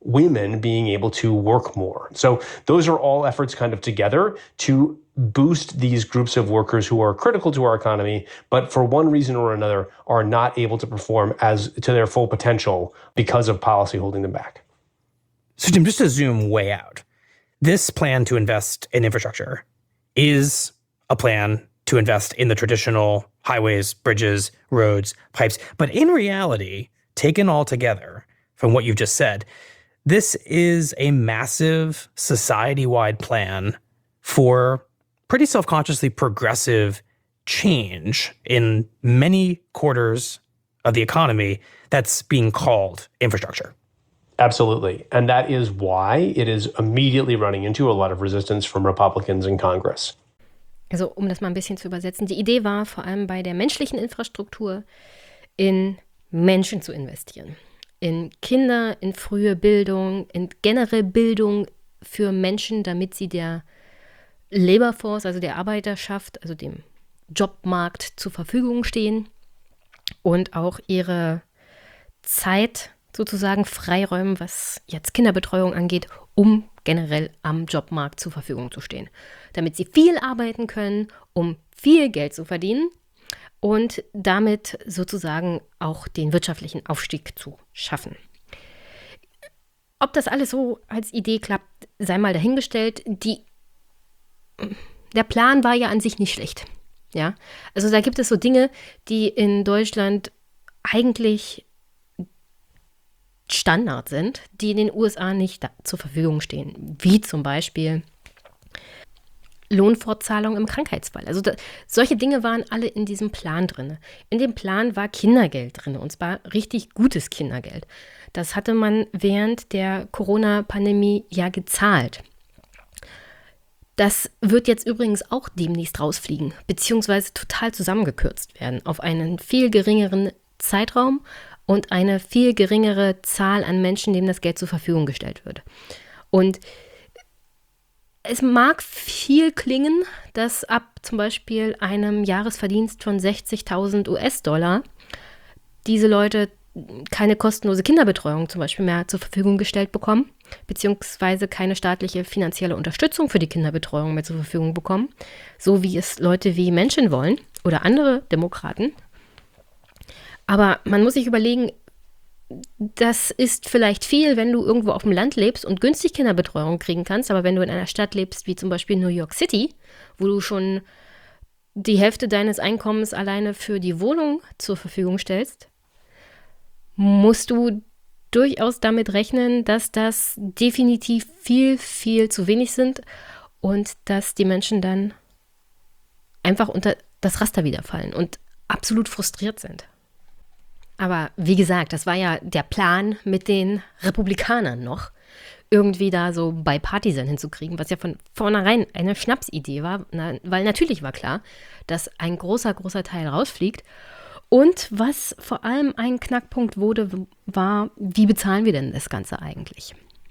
women being able to work more. So those are all efforts kind of together to boost these groups of workers who are critical to our economy, but for one reason or another are not able to perform as to their full potential because of policy holding them back.
So Jim, just to zoom way out, this plan to invest in infrastructure is a plan to invest in the traditional highways, bridges, roads, pipes. But in reality, taken all together from what you've just said, this is a massive society-wide plan for pretty self-consciously progressive change in many quarters of the economy that's being called infrastructure.
Absolutely. And that is why it is immediately running into a lot of resistance from Republicans in Congress.
Also um das mal ein bisschen zu übersetzen, die Idee war vor allem bei der menschlichen Infrastruktur in Menschen zu investieren. In Kinder, in frühe Bildung, in generell Bildung für Menschen, damit sie der Labor Force, also der Arbeiterschaft, also dem Jobmarkt zur Verfügung stehen und auch ihre Zeit sozusagen freiräumen, was jetzt Kinderbetreuung angeht, um generell am Jobmarkt zur Verfügung zu stehen. Damit sie viel arbeiten können, um viel Geld zu verdienen und damit sozusagen auch den wirtschaftlichen Aufstieg zu schaffen. Ob das alles so als Idee klappt, sei mal dahingestellt. Die Der Plan war ja an sich nicht schlecht. Ja? Also da gibt es so Dinge, die in Deutschland eigentlich Standard sind, die in den U S A nicht da zur Verfügung stehen. Wie zum Beispiel Lohnfortzahlung im Krankheitsfall. Also da, solche Dinge waren alle in diesem Plan drin. In dem Plan war Kindergeld drin, und zwar richtig gutes Kindergeld. Das hatte man während der Corona-Pandemie ja gezahlt. Das wird jetzt übrigens auch demnächst rausfliegen, beziehungsweise total zusammengekürzt werden auf einen viel geringeren Zeitraum und eine viel geringere Zahl an Menschen, denen das Geld zur Verfügung gestellt wird. Und es mag viel klingen, dass ab zum Beispiel einem Jahresverdienst von sechzigtausend US-Dollar diese Leute keine kostenlose Kinderbetreuung zum Beispiel mehr zur Verfügung gestellt bekommen, beziehungsweise keine staatliche finanzielle Unterstützung für die Kinderbetreuung mehr zur Verfügung bekommen, so wie es Leute wie Menschen wollen oder andere Demokraten. Aber man muss sich überlegen, das ist vielleicht viel, wenn du irgendwo auf dem Land lebst und günstig Kinderbetreuung kriegen kannst, aber wenn du in einer Stadt lebst, wie zum Beispiel New York City, wo du schon die Hälfte deines Einkommens alleine für die Wohnung zur Verfügung stellst, musst du durchaus damit rechnen, dass das definitiv viel, viel zu wenig sind und dass die Menschen dann einfach unter das Raster wiederfallen und absolut frustriert sind. Aber wie gesagt, das war ja der Plan mit den Republikanern noch, irgendwie da so bipartisan hinzukriegen, was ja von vornherein eine Schnapsidee war, na, weil natürlich war klar, dass ein großer, großer Teil rausfliegt. Und was vor allem ein Knackpunkt wurde, war, wie bezahlen wir denn das Ganze eigentlich?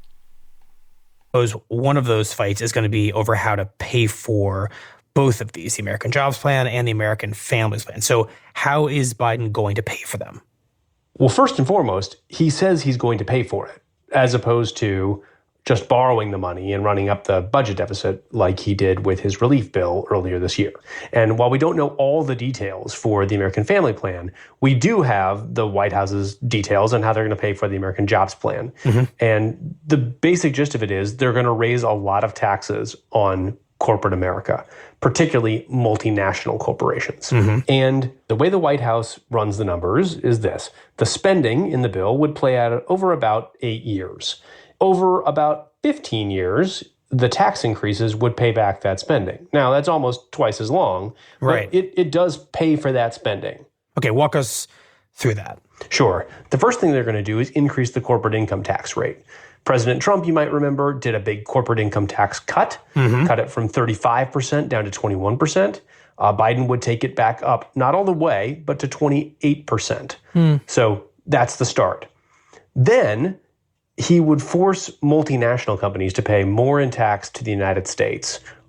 One of those fights is going to be over how to pay for both of these, the American Jobs Plan and the American Families Plan. So how is Biden going to pay for them?
Well, first and foremost, he says he's going to pay for it, as opposed to just borrowing the money and running up the budget deficit like he did with his relief bill earlier this year. And while we don't know all the details for the American Family Plan, we do have the White House's details on how they're going to pay for the American Jobs Plan. Mm-hmm. And the basic gist of it is they're going to raise a lot of taxes on corporate America, particularly multinational corporations. Mm-hmm. And the way the White House runs the numbers is this. The spending in the bill would play out over about eight years. Over about fifteen years, the tax increases would pay back that spending. Now, that's almost twice as long,
right?
But it, it does pay for that spending.
Okay, walk us through that.
Sure. The first thing they're going to do is increase the corporate income tax rate. President Trump, you might remember, did a big corporate income tax cut, mm-hmm. cut it from thirty-five percent down to twenty-one percent. Uh, Biden would take it back up, not all the way, but to twenty-eight percent. Mm. So that's the start. Then he would force multinational companies to pay more in tax to the United States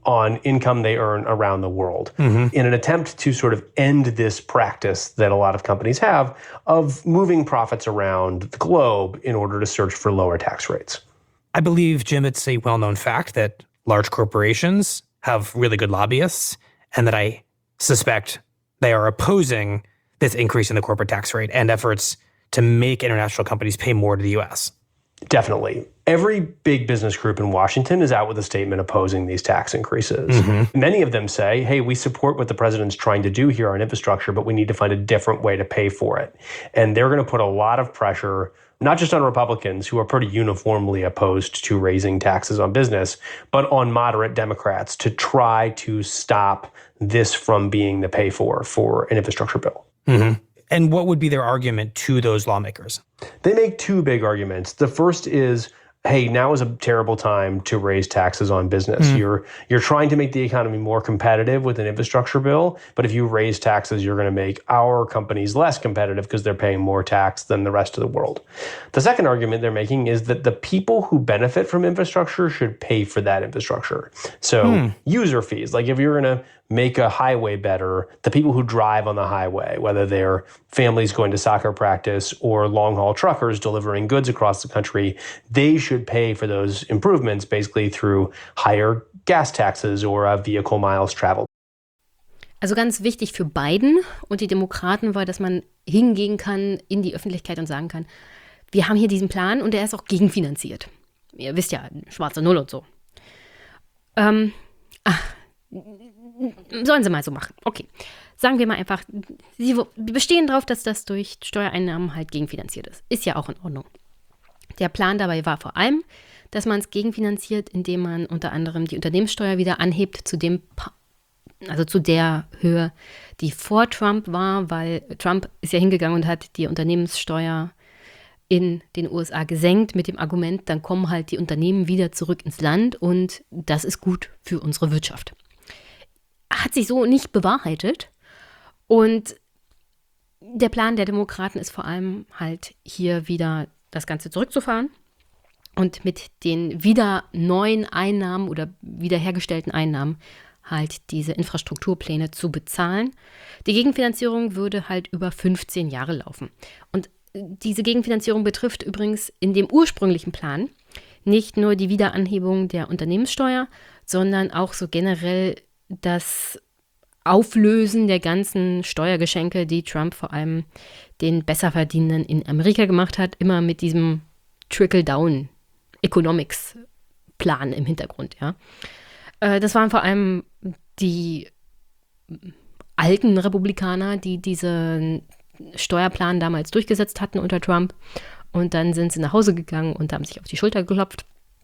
on income they earn around the world mm-hmm. in an attempt to sort of end this practice that a lot of companies have of moving profits around the globe in order to search for lower tax rates.
I believe, Jim, it's a well-known fact that large corporations have really good lobbyists, and that I suspect they are opposing this increase in the corporate tax rate and efforts to make international companies pay more to the U S.
Definitely. Every big business group in Washington is out with a statement opposing these tax increases. Mm-hmm. Many of them say, hey, we support what the president's trying to do here on infrastructure, but we need to find a different way to pay for it. And they're going to put a lot of pressure, not just on Republicans, who are pretty uniformly opposed to raising taxes on business, but on moderate Democrats to try to stop this from being the pay for for an infrastructure bill.
Mm-hmm. And what would be their argument to those lawmakers?
They make two big arguments. The first is, hey, now is a terrible time to raise taxes on business. Mm. You're you're trying to make the economy more competitive with an infrastructure bill, but if you raise taxes, you're going to make our companies less competitive because they're paying more tax than the rest of the world. The second argument they're making is that the people who benefit from infrastructure should pay for that infrastructure. So mm. user fees, like if you're going to make a highway better, the people who drive on the highway, whether they're families going to soccer practice or long-haul truckers delivering goods across the country, they should pay for those improvements basically through higher gas taxes or uh, vehicle miles traveled.
Also ganz wichtig für Biden und die Demokraten war, dass man hingehen kann in die Öffentlichkeit und sagen kann, wir haben hier diesen Plan und der ist auch gegenfinanziert. Ihr wisst ja, schwarze Null und so. Ähm, ach, sollen sie mal so machen. Okay. Sagen wir mal einfach, sie bestehen darauf, dass das durch Steuereinnahmen halt gegenfinanziert ist. Ist ja auch in Ordnung. Der Plan dabei war vor allem, dass man es gegenfinanziert, indem man unter anderem die Unternehmenssteuer wieder anhebt zu dem, also zu der Höhe, die vor Trump war, weil Trump ist ja hingegangen und hat die Unternehmenssteuer in den U S A gesenkt mit dem Argument, dann kommen halt die Unternehmen wieder zurück ins Land und das ist gut für unsere Wirtschaft. Hat sich so nicht bewahrheitet. Und der Plan der Demokraten ist vor allem halt hier wieder das Ganze zurückzufahren und mit den wieder neuen Einnahmen oder wiederhergestellten Einnahmen halt diese Infrastrukturpläne zu bezahlen. Die Gegenfinanzierung würde halt über fünfzehn Jahre laufen. Und diese Gegenfinanzierung betrifft übrigens in dem ursprünglichen Plan nicht nur die Wiederanhebung der Unternehmenssteuer, sondern auch so generell das Auflösen der ganzen Steuergeschenke, die Trump vor allem den Besserverdienenden in Amerika gemacht hat, immer mit diesem Trickle-Down-Economics-Plan im Hintergrund. Ja. Das waren vor allem die alten Republikaner, die diesen Steuerplan damals durchgesetzt hatten unter Trump. Und dann sind sie nach Hause gegangen und haben sich auf die Schulter geklopft.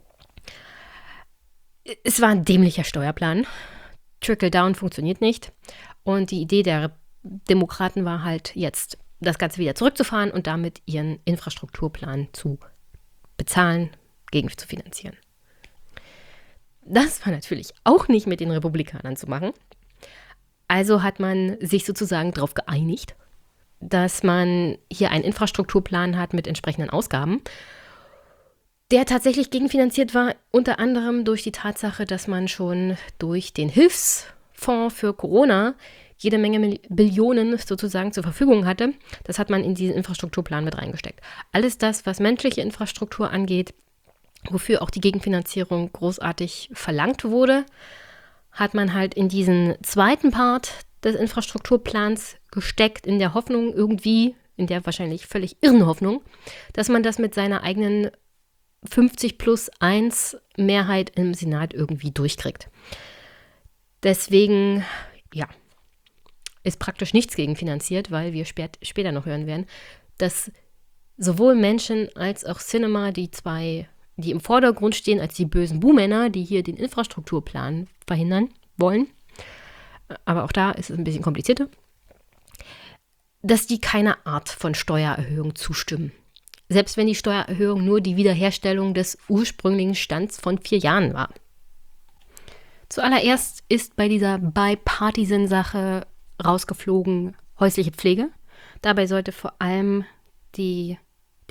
Es war ein dämlicher Steuerplan. Trickle-Down funktioniert nicht. Und die Idee der Demokraten war halt jetzt, das Ganze wieder zurückzufahren und damit ihren Infrastrukturplan zu bezahlen, gegen zu finanzieren. Das war natürlich auch nicht mit den Republikanern zu machen. Also hat man sich sozusagen darauf geeinigt, dass man hier einen Infrastrukturplan hat mit entsprechenden Ausgaben, der tatsächlich gegenfinanziert war, unter anderem durch die Tatsache, dass man schon durch den Hilfsfonds für Corona jede Menge Billionen sozusagen zur Verfügung hatte. Das hat man in diesen Infrastrukturplan mit reingesteckt. Alles das, was menschliche Infrastruktur angeht, wofür auch die Gegenfinanzierung großartig verlangt wurde, hat man halt in diesen zweiten Part des Infrastrukturplans gesteckt, in der Hoffnung irgendwie, in der wahrscheinlich völlig irren Hoffnung, dass man das mit seiner eigenen fünfzig plus eins Mehrheit im Senat irgendwie durchkriegt. Deswegen, ja, ist praktisch nichts gegenfinanziert, weil wir spät, später noch hören werden, dass sowohl Menschen als auch Sinema, die zwei, die im Vordergrund stehen als die bösen Buhmänner, die hier den Infrastrukturplan verhindern wollen, aber auch da ist es ein bisschen komplizierter, dass die keiner Art von Steuererhöhung zustimmen. Selbst wenn die Steuererhöhung nur die Wiederherstellung des ursprünglichen Stands von vier Jahren war. Zuallererst ist bei dieser Bipartisan-Sache rausgeflogen häusliche Pflege. Dabei sollte vor allem die,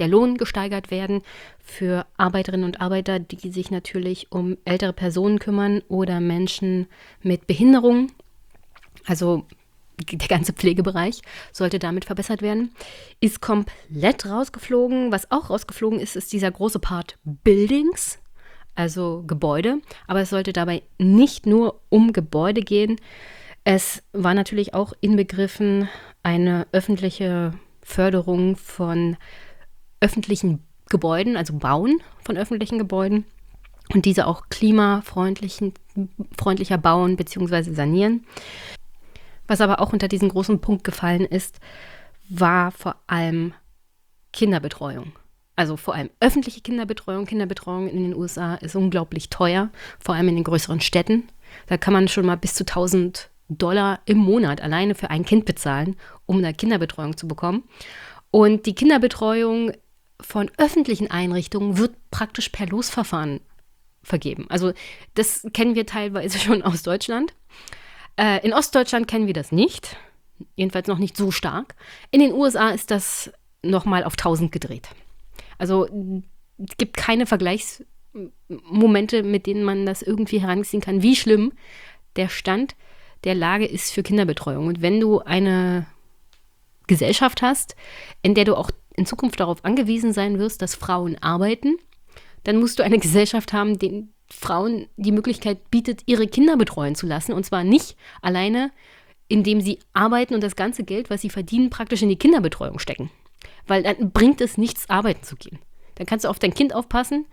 der Lohn gesteigert werden für Arbeiterinnen und Arbeiter, die sich natürlich um ältere Personen kümmern oder Menschen mit Behinderung. Also der ganze Pflegebereich sollte damit verbessert werden. Ist komplett rausgeflogen. Was auch rausgeflogen ist, ist dieser große Part Buildings, also Gebäude. Aber es sollte dabei nicht nur um Gebäude gehen. Es war natürlich auch inbegriffen eine öffentliche Förderung von öffentlichen Gebäuden, also Bauen von öffentlichen Gebäuden und diese auch klimafreundlicher bauen bzw. sanieren. Was aber auch unter diesen großen Punkt gefallen ist, war vor allem Kinderbetreuung. Also vor allem öffentliche Kinderbetreuung. Kinderbetreuung in den U S A ist unglaublich teuer, vor allem in den größeren Städten. Da kann man schon mal bis zu tausend Dollar im Monat alleine für ein Kind bezahlen, um eine Kinderbetreuung zu bekommen. Und die Kinderbetreuung von öffentlichen Einrichtungen wird praktisch per Losverfahren vergeben. Also das kennen wir teilweise schon aus Deutschland. Äh, in Ostdeutschland kennen wir das nicht, jedenfalls noch nicht so stark. In den U S A ist das nochmal auf tausend gedreht. Also es gibt keine Vergleichsmomente, mit denen man das irgendwie heranziehen kann, wie schlimm der Stand der Lage ist für Kinderbetreuung. Und wenn du eine Gesellschaft hast, in der du auch in Zukunft darauf angewiesen sein wirst, dass Frauen arbeiten, dann musst du eine Gesellschaft haben, die Frauen die Möglichkeit bietet, ihre Kinder betreuen zu lassen. Und zwar nicht alleine, indem sie arbeiten und das ganze Geld, was sie verdienen, praktisch in die Kinderbetreuung stecken. Weil dann bringt es nichts, arbeiten zu gehen. Dann kannst du auf dein Kind aufpassen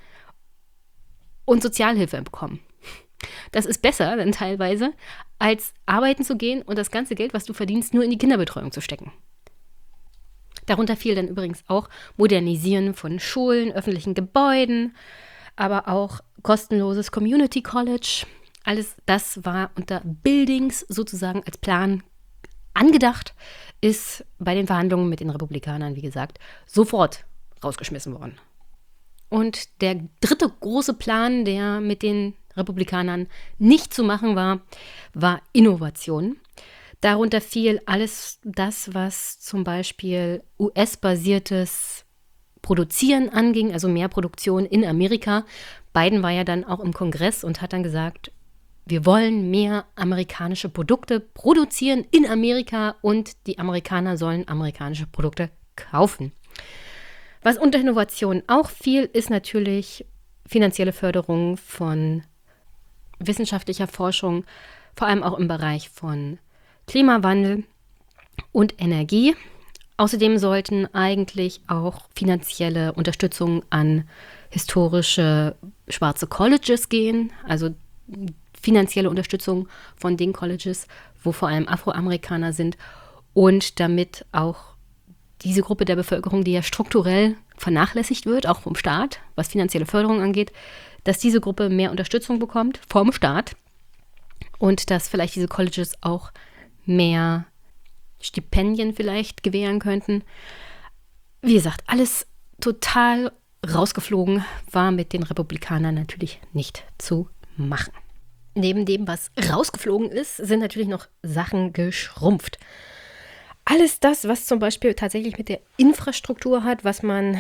und Sozialhilfe bekommen. Das ist besser dann teilweise, als arbeiten zu gehen und das ganze Geld, was du verdienst, nur in die Kinderbetreuung zu stecken. Darunter fiel dann übrigens auch Modernisieren von Schulen, öffentlichen Gebäuden, aber auch kostenloses Community College. Alles das war unter Buildings sozusagen als Plan angedacht, ist bei den Verhandlungen mit den Republikanern, wie gesagt, sofort rausgeschmissen worden. Und der dritte große Plan, der mit den Republikanern nicht zu machen war, war Innovation. Darunter fiel alles das, was zum Beispiel U S-basiertes Produzieren anging, also mehr Produktion in Amerika. Biden war ja dann auch im Kongress und hat dann gesagt, wir wollen mehr amerikanische Produkte produzieren in Amerika und die Amerikaner sollen amerikanische Produkte kaufen. Was unter Innovation auch fiel, ist natürlich finanzielle Förderung von wissenschaftlicher Forschung, vor allem auch im Bereich von Klimawandel und Energie. Außerdem sollten eigentlich auch finanzielle Unterstützung an historische schwarze Colleges gehen, also finanzielle Unterstützung von den Colleges, wo vor allem Afroamerikaner sind und damit auch diese Gruppe der Bevölkerung, die ja strukturell vernachlässigt wird, auch vom Staat, was finanzielle Förderung angeht, dass diese Gruppe mehr Unterstützung bekommt vom Staat und dass vielleicht diese Colleges auch mehr Stipendien vielleicht gewähren könnten. Wie gesagt, alles total rausgeflogen, war mit den Republikanern natürlich nicht zu machen. Neben dem, was rausgeflogen ist, sind natürlich noch Sachen geschrumpft. Alles das, was zum Beispiel tatsächlich mit der Infrastruktur hat, was man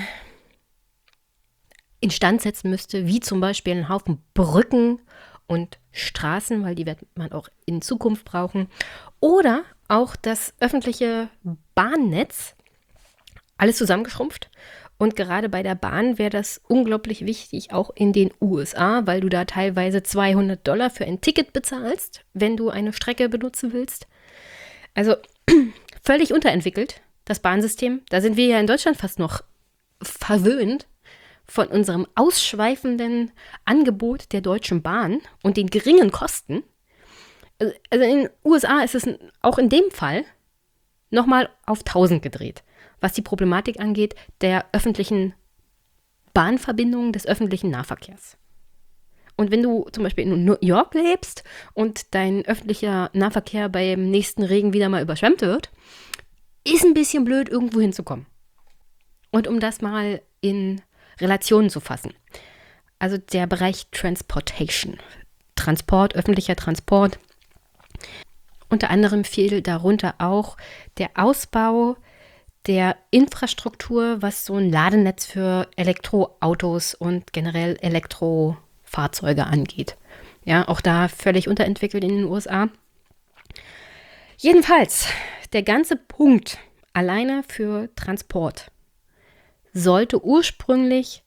instand setzen müsste, wie zum Beispiel einen Haufen Brücken und Straßen, weil die wird man auch in Zukunft brauchen. Oder auch das öffentliche Bahnnetz, alles zusammengeschrumpft. Und gerade bei der Bahn wäre das unglaublich wichtig, auch in den U S A, weil du da teilweise zweihundert Dollar für ein Ticket bezahlst, wenn du eine Strecke benutzen willst. Also völlig unterentwickelt, das Bahnsystem. Da sind wir ja in Deutschland fast noch verwöhnt von unserem ausschweifenden Angebot der Deutschen Bahn und den geringen Kosten. Also in den U S A ist es auch in dem Fall nochmal auf tausend gedreht, was die Problematik angeht der öffentlichen Bahnverbindungen, des öffentlichen Nahverkehrs. Und wenn du zum Beispiel in New York lebst und dein öffentlicher Nahverkehr beim nächsten Regen wieder mal überschwemmt wird, ist ein bisschen blöd, irgendwo hinzukommen. Und um das mal in Relationen zu fassen. Also der Bereich Transportation, Transport, öffentlicher Transport. Unter anderem fiel darunter auch der Ausbau der Infrastruktur, was so ein Ladenetz für Elektroautos und generell Elektrofahrzeuge angeht. Ja, auch da völlig unterentwickelt in den U S A. Jedenfalls, der ganze Punkt alleine für Transport sollte ursprünglich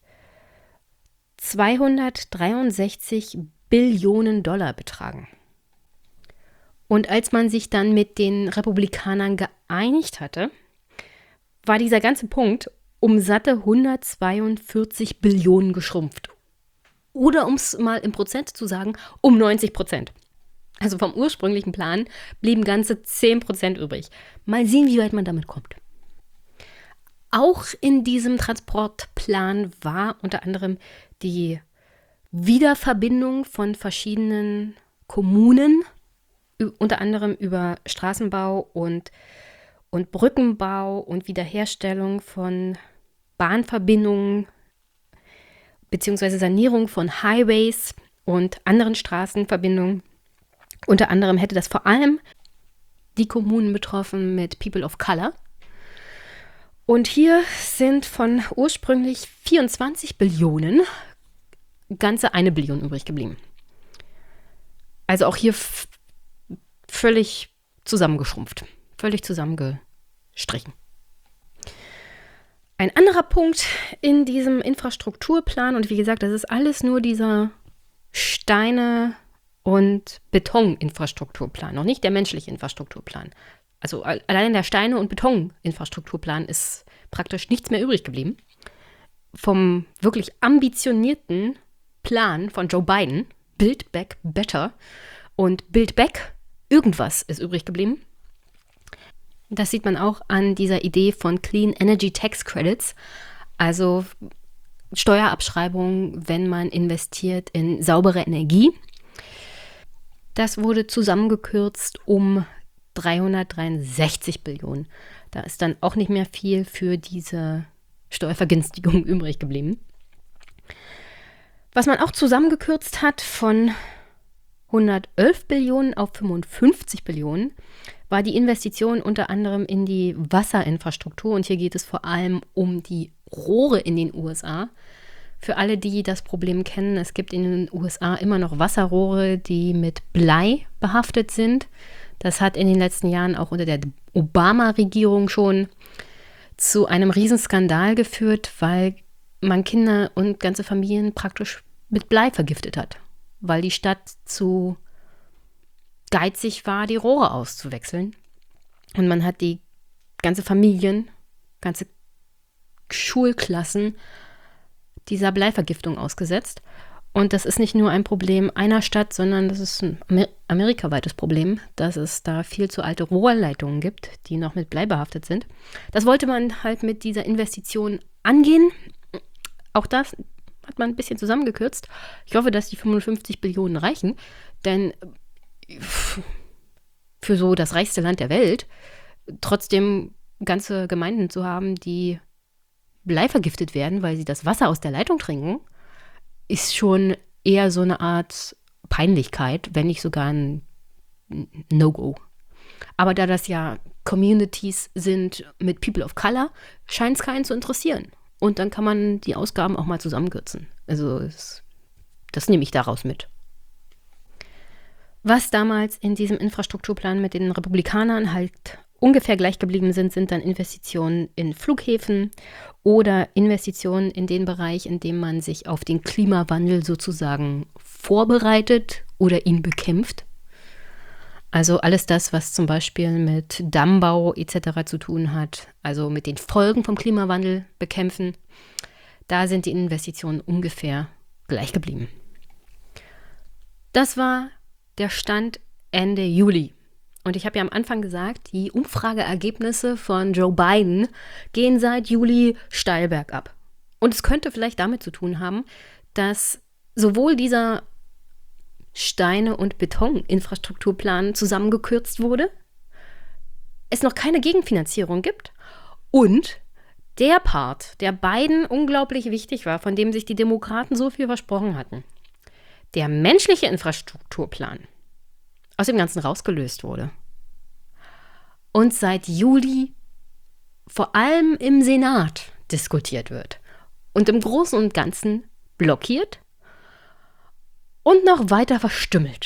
zweihundertdreiundsechzig Billionen Dollar betragen. Und als man sich dann mit den Republikanern geeinigt hatte, war dieser ganze Punkt um satte hundertzweiundvierzig Billionen geschrumpft. Oder um es mal in Prozent zu sagen, um neunzig Prozent. Also vom ursprünglichen Plan blieben ganze zehn Prozent übrig. Mal sehen, wie weit man damit kommt. Auch in diesem Transportplan war unter anderem die Wiederverbindung von verschiedenen Kommunen, unter anderem über Straßenbau und, und Brückenbau und Wiederherstellung von Bahnverbindungen beziehungsweise Sanierung von Highways und anderen Straßenverbindungen. Unter anderem hätte das vor allem die Kommunen betroffen mit People of Color. Und hier sind von ursprünglich vierundzwanzig Billionen ganze eine Billion übrig geblieben. Also auch hier f- völlig zusammengeschrumpft, völlig zusammengestrichen. Ein anderer Punkt in diesem Infrastrukturplan, und wie gesagt, das ist alles nur dieser Steine- und Betoninfrastrukturplan, noch nicht der menschliche Infrastrukturplan. Also allein der Steine- und Betoninfrastrukturplan ist praktisch nichts mehr übrig geblieben. Vom wirklich ambitionierten Plan von Joe Biden, Build Back Better und Build Back irgendwas ist übrig geblieben. Das sieht man auch an dieser Idee von Clean Energy Tax Credits, also Steuerabschreibung, wenn man investiert in saubere Energie. Das wurde zusammengekürzt um dreihundertdreiundsechzig Billionen. Da ist dann auch nicht mehr viel für diese Steuervergünstigung übrig geblieben. Was man auch zusammengekürzt hat von hundertelf Billionen auf fünfundfünfzig Billionen, war die Investition unter anderem in die Wasserinfrastruktur. Und hier geht es vor allem um die Rohre in den U S A. Für alle, die das Problem kennen, es gibt in den U S A immer noch Wasserrohre, die mit Blei behaftet sind. Das hat in den letzten Jahren auch unter der Obama-Regierung schon zu einem Riesenskandal geführt, weil man Kinder und ganze Familien praktisch mit Blei vergiftet hat, weil die Stadt zu geizig war, die Rohre auszuwechseln. Und man hat die ganze Familien, ganze Schulklassen dieser Bleivergiftung ausgesetzt. Und das ist nicht nur ein Problem einer Stadt, sondern das ist ein Amer- amerikaweites Problem, dass es da viel zu alte Rohrleitungen gibt, die noch mit Blei behaftet sind. Das wollte man halt mit dieser Investition angehen. Auch das hat man ein bisschen zusammengekürzt. Ich hoffe, dass die fünfundfünfzig Billionen reichen, denn für so das reichste Land der Welt trotzdem ganze Gemeinden zu haben, die Blei vergiftet werden, weil sie das Wasser aus der Leitung trinken, ist schon eher so eine Art Peinlichkeit, wenn nicht sogar ein No-Go. Aber da das ja Communities sind mit People of Color, scheint es keinen zu interessieren. Und dann kann man die Ausgaben auch mal zusammenkürzen. Also das, das nehme ich daraus mit. Was damals in diesem Infrastrukturplan mit den Republikanern halt ungefähr gleich geblieben sind, sind dann Investitionen in Flughäfen oder Investitionen in den Bereich, in dem man sich auf den Klimawandel sozusagen vorbereitet oder ihn bekämpft. Also alles das, was zum Beispiel mit Dammbau et cetera zu tun hat, also mit den Folgen vom Klimawandel bekämpfen, da sind die Investitionen ungefähr gleich geblieben. Das war der Stand Ende Juli. Und ich habe ja am Anfang gesagt, die Umfrageergebnisse von Joe Biden gehen seit Juli steil bergab. Und es könnte vielleicht damit zu tun haben, dass sowohl dieser Steine- und Betoninfrastrukturplan zusammengekürzt wurde, es noch keine Gegenfinanzierung gibt und der Part, der Biden unglaublich wichtig war, von dem sich die Demokraten so viel versprochen hatten, der menschliche Infrastrukturplan, aus dem Ganzen rausgelöst wurde und seit Juli vor allem im Senat diskutiert wird und im Großen und Ganzen blockiert und noch weiter verstümmelt.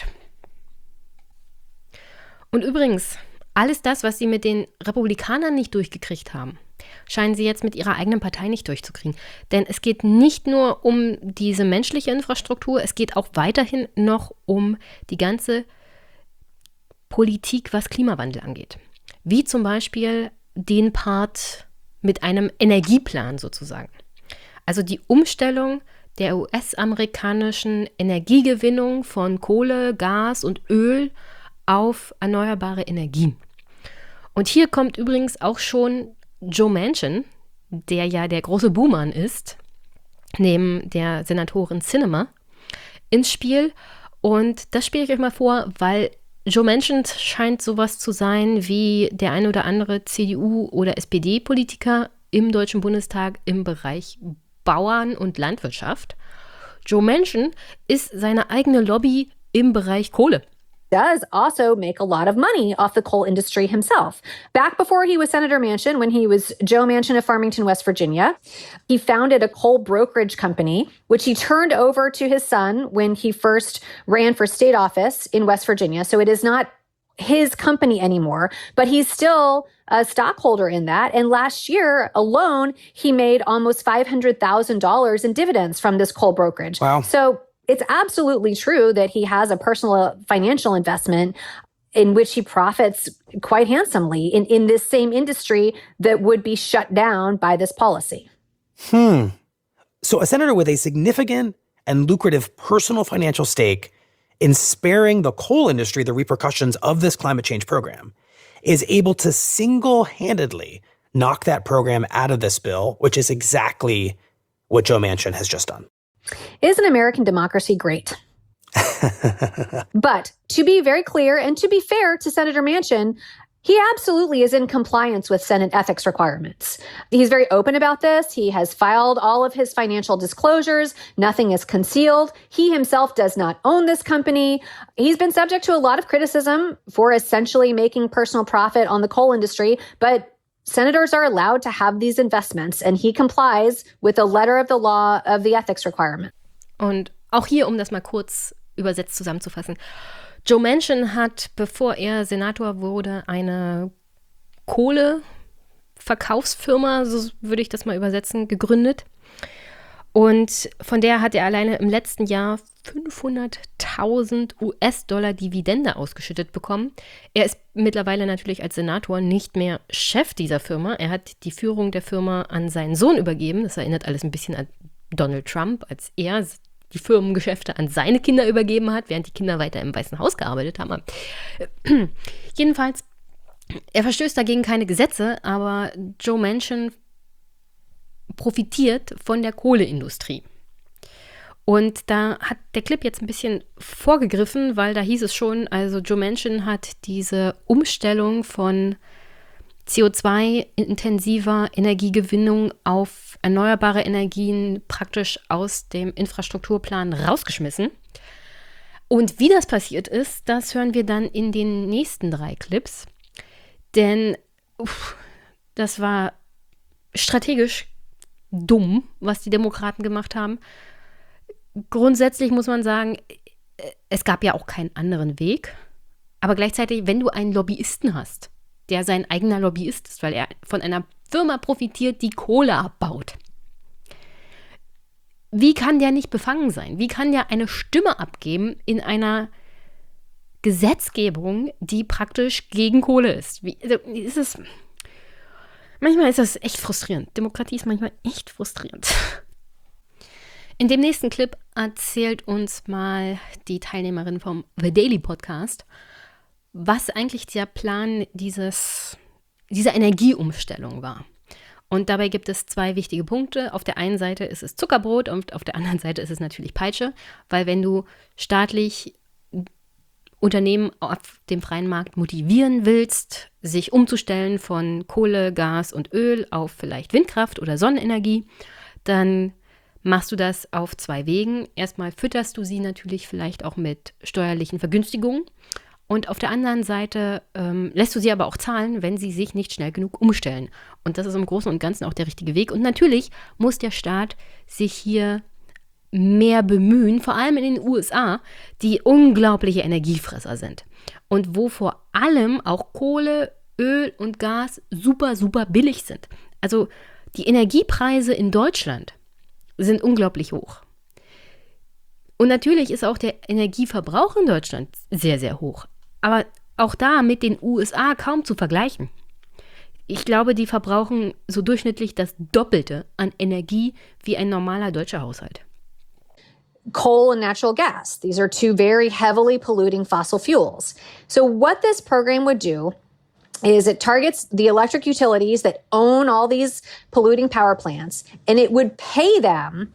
Und übrigens, alles das, was sie mit den Republikanern nicht durchgekriegt haben, scheinen sie jetzt mit ihrer eigenen Partei nicht durchzukriegen. Denn es geht nicht nur um diese menschliche Infrastruktur, es geht auch weiterhin noch um die ganze Politik, was Klimawandel angeht. Wie zum Beispiel den Part mit einem Energieplan sozusagen. Also die Umstellung der U S-amerikanischen Energiegewinnung von Kohle, Gas und Öl auf erneuerbare Energien. Und hier kommt übrigens auch schon Joe Manchin, der ja der große Buhmann ist, neben der Senatorin Sinema, ins Spiel. Und das spiele ich euch mal vor, weil Joe Manchin scheint sowas zu sein wie der ein oder andere C D U- oder S P D-Politiker im Deutschen Bundestag im Bereich Bauern und Landwirtschaft. Joe Manchin ist seine eigene Lobby im Bereich Kohle.
Does also make a lot of money off the coal industry himself. Back before he was Senator Manchin, when he was Joe Manchin of Farmington, West Virginia, he founded a coal brokerage company, which he turned over to his son when he first ran for state office in West Virginia. So it is not his company anymore, but he's still a stockholder in that. And last year alone, he made almost five hundred thousand dollars in dividends from this coal brokerage.
Wow.
So it's absolutely true that he has a personal financial investment in which he profits quite handsomely in, in this same industry that would be shut down by this policy.
Hmm. So a senator with a significant and lucrative personal financial stake in sparing the coal industry the repercussions of this climate change program is able to single-handedly knock that program out of this bill, which is exactly what Joe Manchin has just done.
Isn't American democracy great? But to be very clear and to be fair to Senator Manchin, he absolutely is in compliance with Senate ethics requirements. He's very open about this. He has filed all of his financial disclosures. Nothing is concealed. He himself does not own this company. He's been subject to a lot of criticism for essentially making personal profit on the coal industry, but senators are allowed to have these investments, and he complies with the letter of the law of the ethics requirement.
Und auch hier, um das mal kurz übersetzt zusammenzufassen. Joe Manchin hat, bevor er Senator wurde, eine Kohleverkaufsfirma, so würde ich das mal übersetzen, gegründet. Und von der hat er alleine im letzten Jahr fünfhunderttausend U S-Dollar Dividende ausgeschüttet bekommen. Er ist mittlerweile natürlich als Senator nicht mehr Chef dieser Firma. Er hat die Führung der Firma an seinen Sohn übergeben. Das erinnert alles ein bisschen an Donald Trump, als er die Firmengeschäfte an seine Kinder übergeben hat, während die Kinder weiter im Weißen Haus gearbeitet haben. Jedenfalls, er verstößt dagegen keine Gesetze, aber Joe Manchin profitiert von der Kohleindustrie. Und da hat der Clip jetzt ein bisschen vorgegriffen, weil da hieß es schon, also Joe Manchin hat diese Umstellung von C O zwei intensiver Energiegewinnung auf erneuerbare Energien praktisch aus dem Infrastrukturplan rausgeschmissen. Und wie das passiert ist, das hören wir dann in den nächsten drei Clips. Denn uff, das war strategisch dumm, was die Demokraten gemacht haben. Grundsätzlich muss man sagen, es gab ja auch keinen anderen Weg. Aber gleichzeitig, wenn du einen Lobbyisten hast, der sein eigener Lobbyist ist, weil er von einer Firma profitiert, die Kohle abbaut, wie kann der nicht befangen sein? Wie kann der eine Stimme abgeben in einer Gesetzgebung, die praktisch gegen Kohle ist? Wie, also ist es, manchmal ist das echt frustrierend. Demokratie ist manchmal echt frustrierend. In dem nächsten Clip erzählt uns mal die Teilnehmerin vom The Daily Podcast, was eigentlich der Plan dieses, dieser Energieumstellung war. Und dabei gibt es zwei wichtige Punkte. Auf der einen Seite ist es Zuckerbrot und auf der anderen Seite ist es natürlich Peitsche, weil wenn du staatlich Unternehmen auf dem freien Markt motivieren willst, sich umzustellen von Kohle, Gas und Öl auf vielleicht Windkraft oder Sonnenenergie, dann machst du das auf zwei Wegen. Erstmal fütterst du sie natürlich vielleicht auch mit steuerlichen Vergünstigungen. Und auf der anderen Seite ähm, lässt du sie aber auch zahlen, wenn sie sich nicht schnell genug umstellen. Und das ist im Großen und Ganzen auch der richtige Weg. Und natürlich muss der Staat sich hier mehr bemühen, vor allem in den U S A, die unglaubliche Energiefresser sind. Und wo vor allem auch Kohle, Öl und Gas super, super billig sind. Also die Energiepreise in Deutschland sind unglaublich hoch. Und natürlich ist auch der Energieverbrauch in Deutschland sehr, sehr hoch. Aber auch da mit den U S A kaum zu vergleichen. Ich glaube, die verbrauchen so durchschnittlich das Doppelte an Energie wie ein normaler deutscher Haushalt.
Coal and natural gas. These are two very heavily polluting fossil fuels. So what this program would do is it targets the electric utilities that own all these polluting power plants, and it would pay them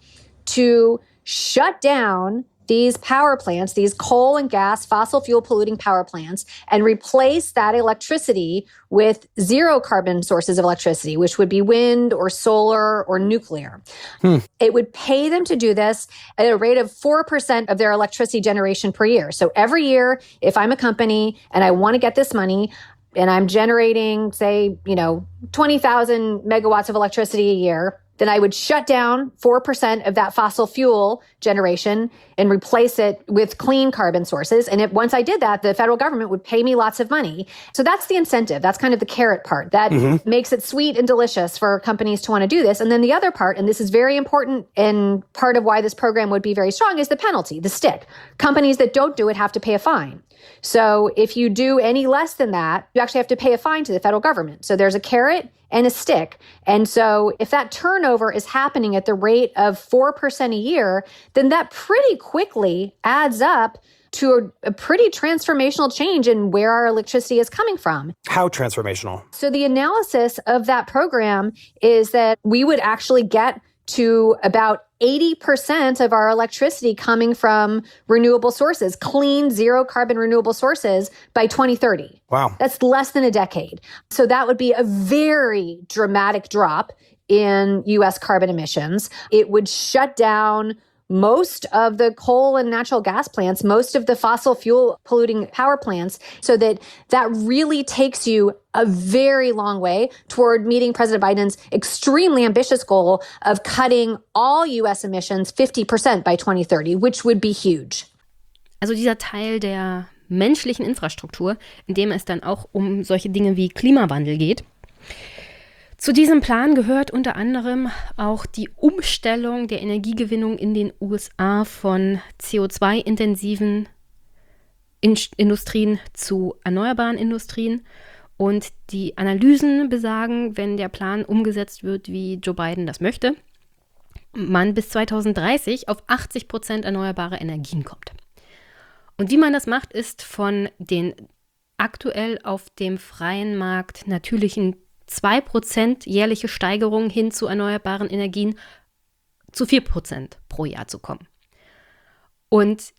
to shut down these power plants, these coal and gas, fossil fuel polluting power plants, and replace that electricity with zero carbon sources of electricity, which would be wind or solar or nuclear. Hmm. It would pay them to do this at a rate of four percent of their electricity generation per year. So every year, if I'm a company and I want to get this money, and I'm generating, say, you know, twenty thousand megawatts of electricity a year, then I would shut down four percent of that fossil fuel generation and replace it with clean carbon sources. And if, once I did that, the federal government would pay me lots of money. So that's the incentive. That's kind of the carrot part. That mm-hmm. makes it sweet and delicious for companies to want to do this. And then the other part, and this is very important and part of why this program would be very strong, is the penalty, the stick. Companies that don't do it have to pay a fine. So if you do any less than that, you actually have to pay a fine to the federal government. So there's a carrot and a stick. And so if that turnover is happening at the rate of four percent a year, then that pretty quickly adds up to a, a pretty transformational change in where our electricity is coming from.
How transformational?
So the analysis of that program is that we would actually get to about eighty percent of our electricity coming from renewable sources, clean, zero carbon renewable sources by twenty thirty.
Wow.
That's less than a decade. So that would be a very dramatic drop in U S carbon emissions. It would shut down most of the coal and natural gas plants, most of the fossil fuel polluting power plants, so that that really takes you a very long way toward meeting President Biden's extremely ambitious goal of cutting all U S emissions fifty percent by twenty thirty, which would be huge.
Also dieser Teil der menschlichen Infrastruktur, in dem es dann auch um solche Dinge wie Klimawandel geht. Zu diesem Plan gehört unter anderem auch die Umstellung der Energiegewinnung in den U S A von C O zwei intensiven in- Industrien zu erneuerbaren Industrien. Und die Analysen besagen, wenn der Plan umgesetzt wird, wie Joe Biden das möchte, man bis zwanzig dreißig auf achtzig Prozent erneuerbare Energien kommt. Und wie man das macht, ist von den aktuell auf dem freien Markt natürlichen zwei Prozent jährliche Steigerung hin zu erneuerbaren Energien zu vier Prozent pro Jahr zu kommen. Und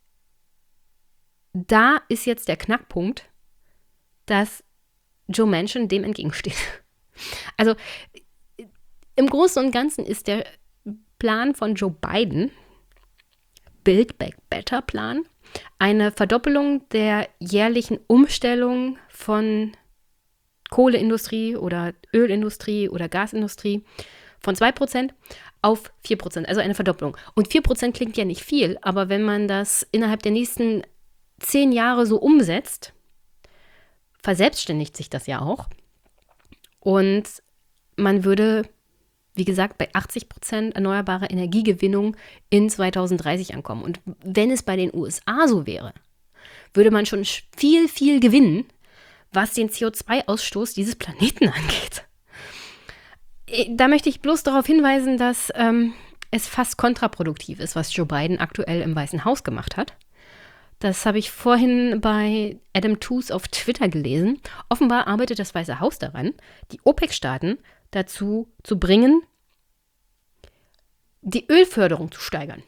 da ist jetzt der Knackpunkt, dass Joe Manchin dem entgegensteht. Also im Großen und Ganzen ist der Plan von Joe Biden, Build Back Better Plan, eine Verdoppelung der jährlichen Umstellung von Kohleindustrie oder Ölindustrie oder Gasindustrie von zwei Prozent auf vier Prozent, also eine Verdopplung. Und vier Prozent klingt ja nicht viel, aber wenn man das innerhalb der nächsten zehn Jahre so umsetzt, verselbstständigt sich das ja auch. Und man würde, wie gesagt, bei achtzig Prozent erneuerbare Energiegewinnung in zwanzig dreißig ankommen. Und wenn es bei den U S A so wäre, würde man schon viel, viel gewinnen, was den C O zwei Ausstoß dieses Planeten angeht. Da möchte ich bloß darauf hinweisen, dass ähm, es fast kontraproduktiv ist, was Joe Biden aktuell im Weißen Haus gemacht hat. Das habe ich vorhin bei Adam Tooze auf Twitter gelesen. Offenbar arbeitet das Weiße Haus daran, die OPEC-Staaten dazu zu bringen, die Ölförderung zu steigern.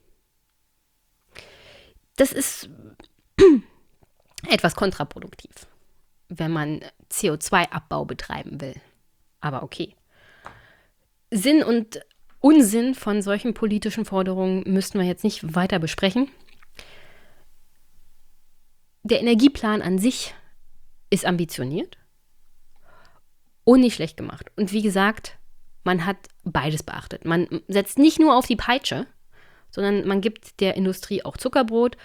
Das ist etwas kontraproduktiv, wenn man C O zwei Abbau betreiben will. Aber okay. Sinn und Unsinn von solchen politischen Forderungen müssten wir jetzt nicht weiter besprechen. der Energieplan an sich ist ambitioniert und nicht schlecht gemacht. Und wie gesagt, man hat beides beachtet. Man setzt nicht nur auf die Peitsche, sondern man gibt der Industrie auch Zuckerbrot.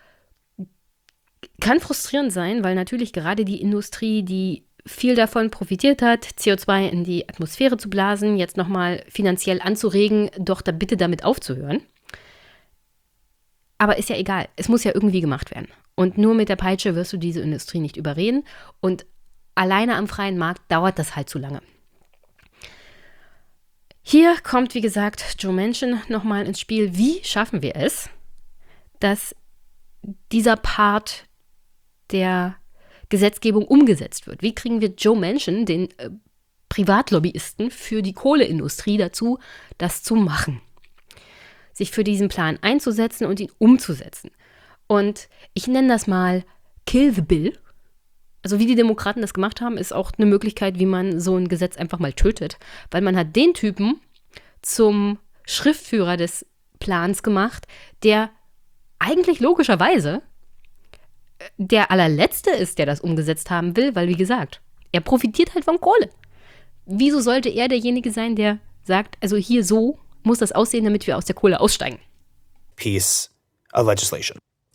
Kann frustrierend sein, weil natürlich gerade die Industrie, die viel davon profitiert hat, C O zwei in die Atmosphäre zu blasen, jetzt nochmal finanziell anzuregen, doch da bitte damit aufzuhören. Aber ist ja egal, es muss ja irgendwie gemacht werden. Und nur mit der Peitsche wirst du diese Industrie nicht überreden. Und alleine am freien Markt dauert das halt zu lange. Hier kommt, wie gesagt, Joe Manchin nochmal ins Spiel. Wie schaffen wir es, dass dieser Part der Gesetzgebung umgesetzt wird? Wie kriegen wir Joe Manchin, den äh, Privatlobbyisten für die Kohleindustrie, dazu, das zu machen? Sich für diesen Plan einzusetzen und ihn umzusetzen. Und ich nenne das mal Kill the Bill. Also wie die Demokraten das gemacht haben, ist auch eine Möglichkeit, wie man so ein Gesetz einfach mal tötet. Weil man hat den Typen zum Schriftführer des Plans gemacht, der eigentlich logischerweise der allerletzte ist, der das umgesetzt haben will, weil wie gesagt, er profitiert halt von Kohle. Wieso sollte er derjenige sein, der sagt, also hier so muss das aussehen, damit wir aus der Kohle aussteigen?
Piece of legislation.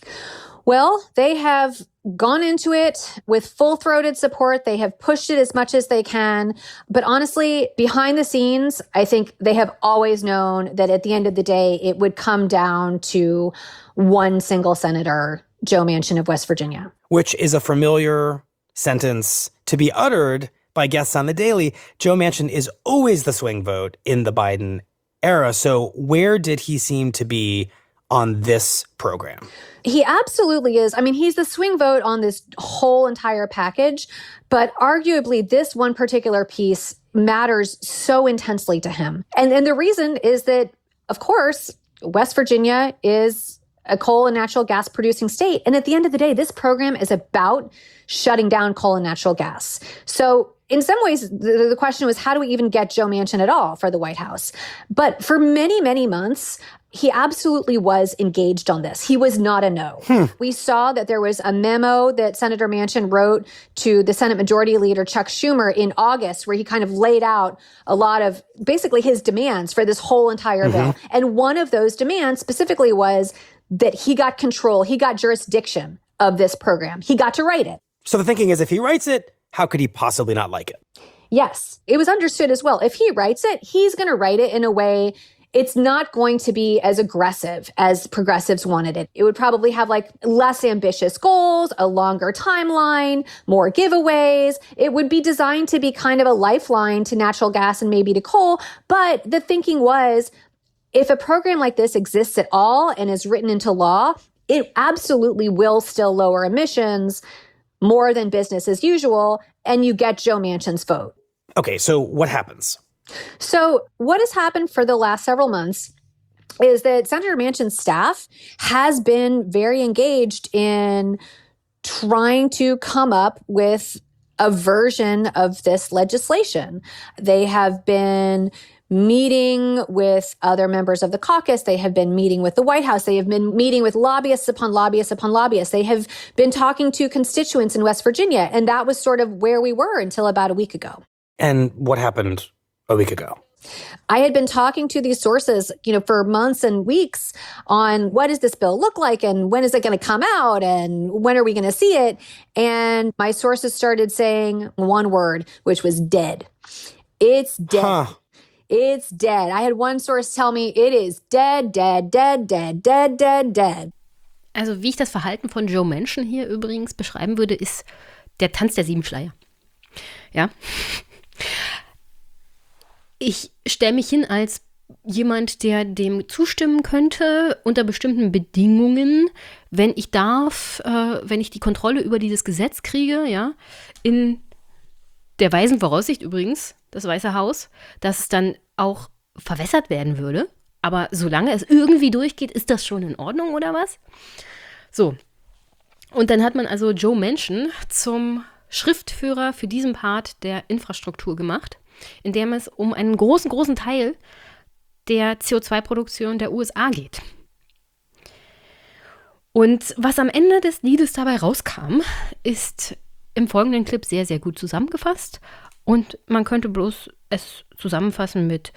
Well, they have gone into it with full-throated support. They have pushed it as much as they can. But honestly, behind the scenes, I think they have always known that at the end of the day, it would come down to one single senator, Joe Manchin of West Virginia.
Which is a familiar sentence to be uttered by guests on The Daily. Joe Manchin is always the swing vote in the Biden era. So where did he seem to be on this program?
He absolutely is. I mean, he's the swing vote on this whole entire package, but arguably this one particular piece matters so intensely to him. And, and the reason is that, of course, West Virginia is a coal and natural gas producing state. And at the end of the day, this program is about shutting down coal and natural gas. So in some ways, the, the question was, how do we even get Joe Manchin at all for the White House? But for many, many months, he absolutely was engaged on this. He was not a no. Hmm. We saw that there was a memo that Senator Manchin wrote to the Senate Majority Leader Chuck Schumer in August, where he kind of laid out a lot of basically his demands for this whole entire mm-hmm. bill. And one of those demands specifically was that he got control, he got jurisdiction of this program. He got to write it.
So the thinking is, if he writes it, how could he possibly not like it?
Yes, it was understood as well. If he writes it, he's going to write it in a way it's not going to be as aggressive as progressives wanted it. It would probably have like less ambitious goals, a longer timeline, more giveaways. It would be designed to be kind of a lifeline to natural gas and maybe to coal. But the thinking was, if a program like this exists at all and is written into law, it absolutely will still lower emissions more than business as usual, and you get Joe Manchin's vote.
Okay, so what happens?
So what has happened for the last several months is that Senator Manchin's staff has been very engaged in trying to come up with a version of this legislation. They have been meeting with other members of the caucus. They have been meeting with the White House. They have been meeting with lobbyists upon lobbyists upon lobbyists. They have been talking to constituents in West Virginia. And that was sort of where we were until about a week ago.
And what happened a week ago?
I had been talking to these sources, you know, for months and weeks on what does this bill look like and when is it going to come out and when are we going to see it? And my sources started saying one word, which was dead. It's dead. Huh. It's dead. I had one source tell me it is dead, dead, dead, dead, dead, dead, dead.
Also wie ich das Verhalten von Joe Manchin hier übrigens beschreiben würde, ist der Tanz der sieben Schleier. Ja. Ich stelle mich hin als jemand, der dem zustimmen könnte unter bestimmten Bedingungen, wenn ich darf, äh, wenn ich die Kontrolle über dieses Gesetz kriege, ja, in der weisen Voraussicht übrigens, das Weiße Haus, dass es dann auch verwässert werden würde. Aber solange es irgendwie durchgeht, ist das schon in Ordnung oder was? So. Und dann hat man also Joe Manchin zum Schriftführer für diesen Part der Infrastruktur gemacht, in dem es um einen großen, großen Teil der C O zwei Produktion der U S A geht. Und was am Ende des Liedes dabei rauskam, ist im folgenden Clip sehr, sehr gut zusammengefasst. Und man könnte bloß es zusammenfassen mit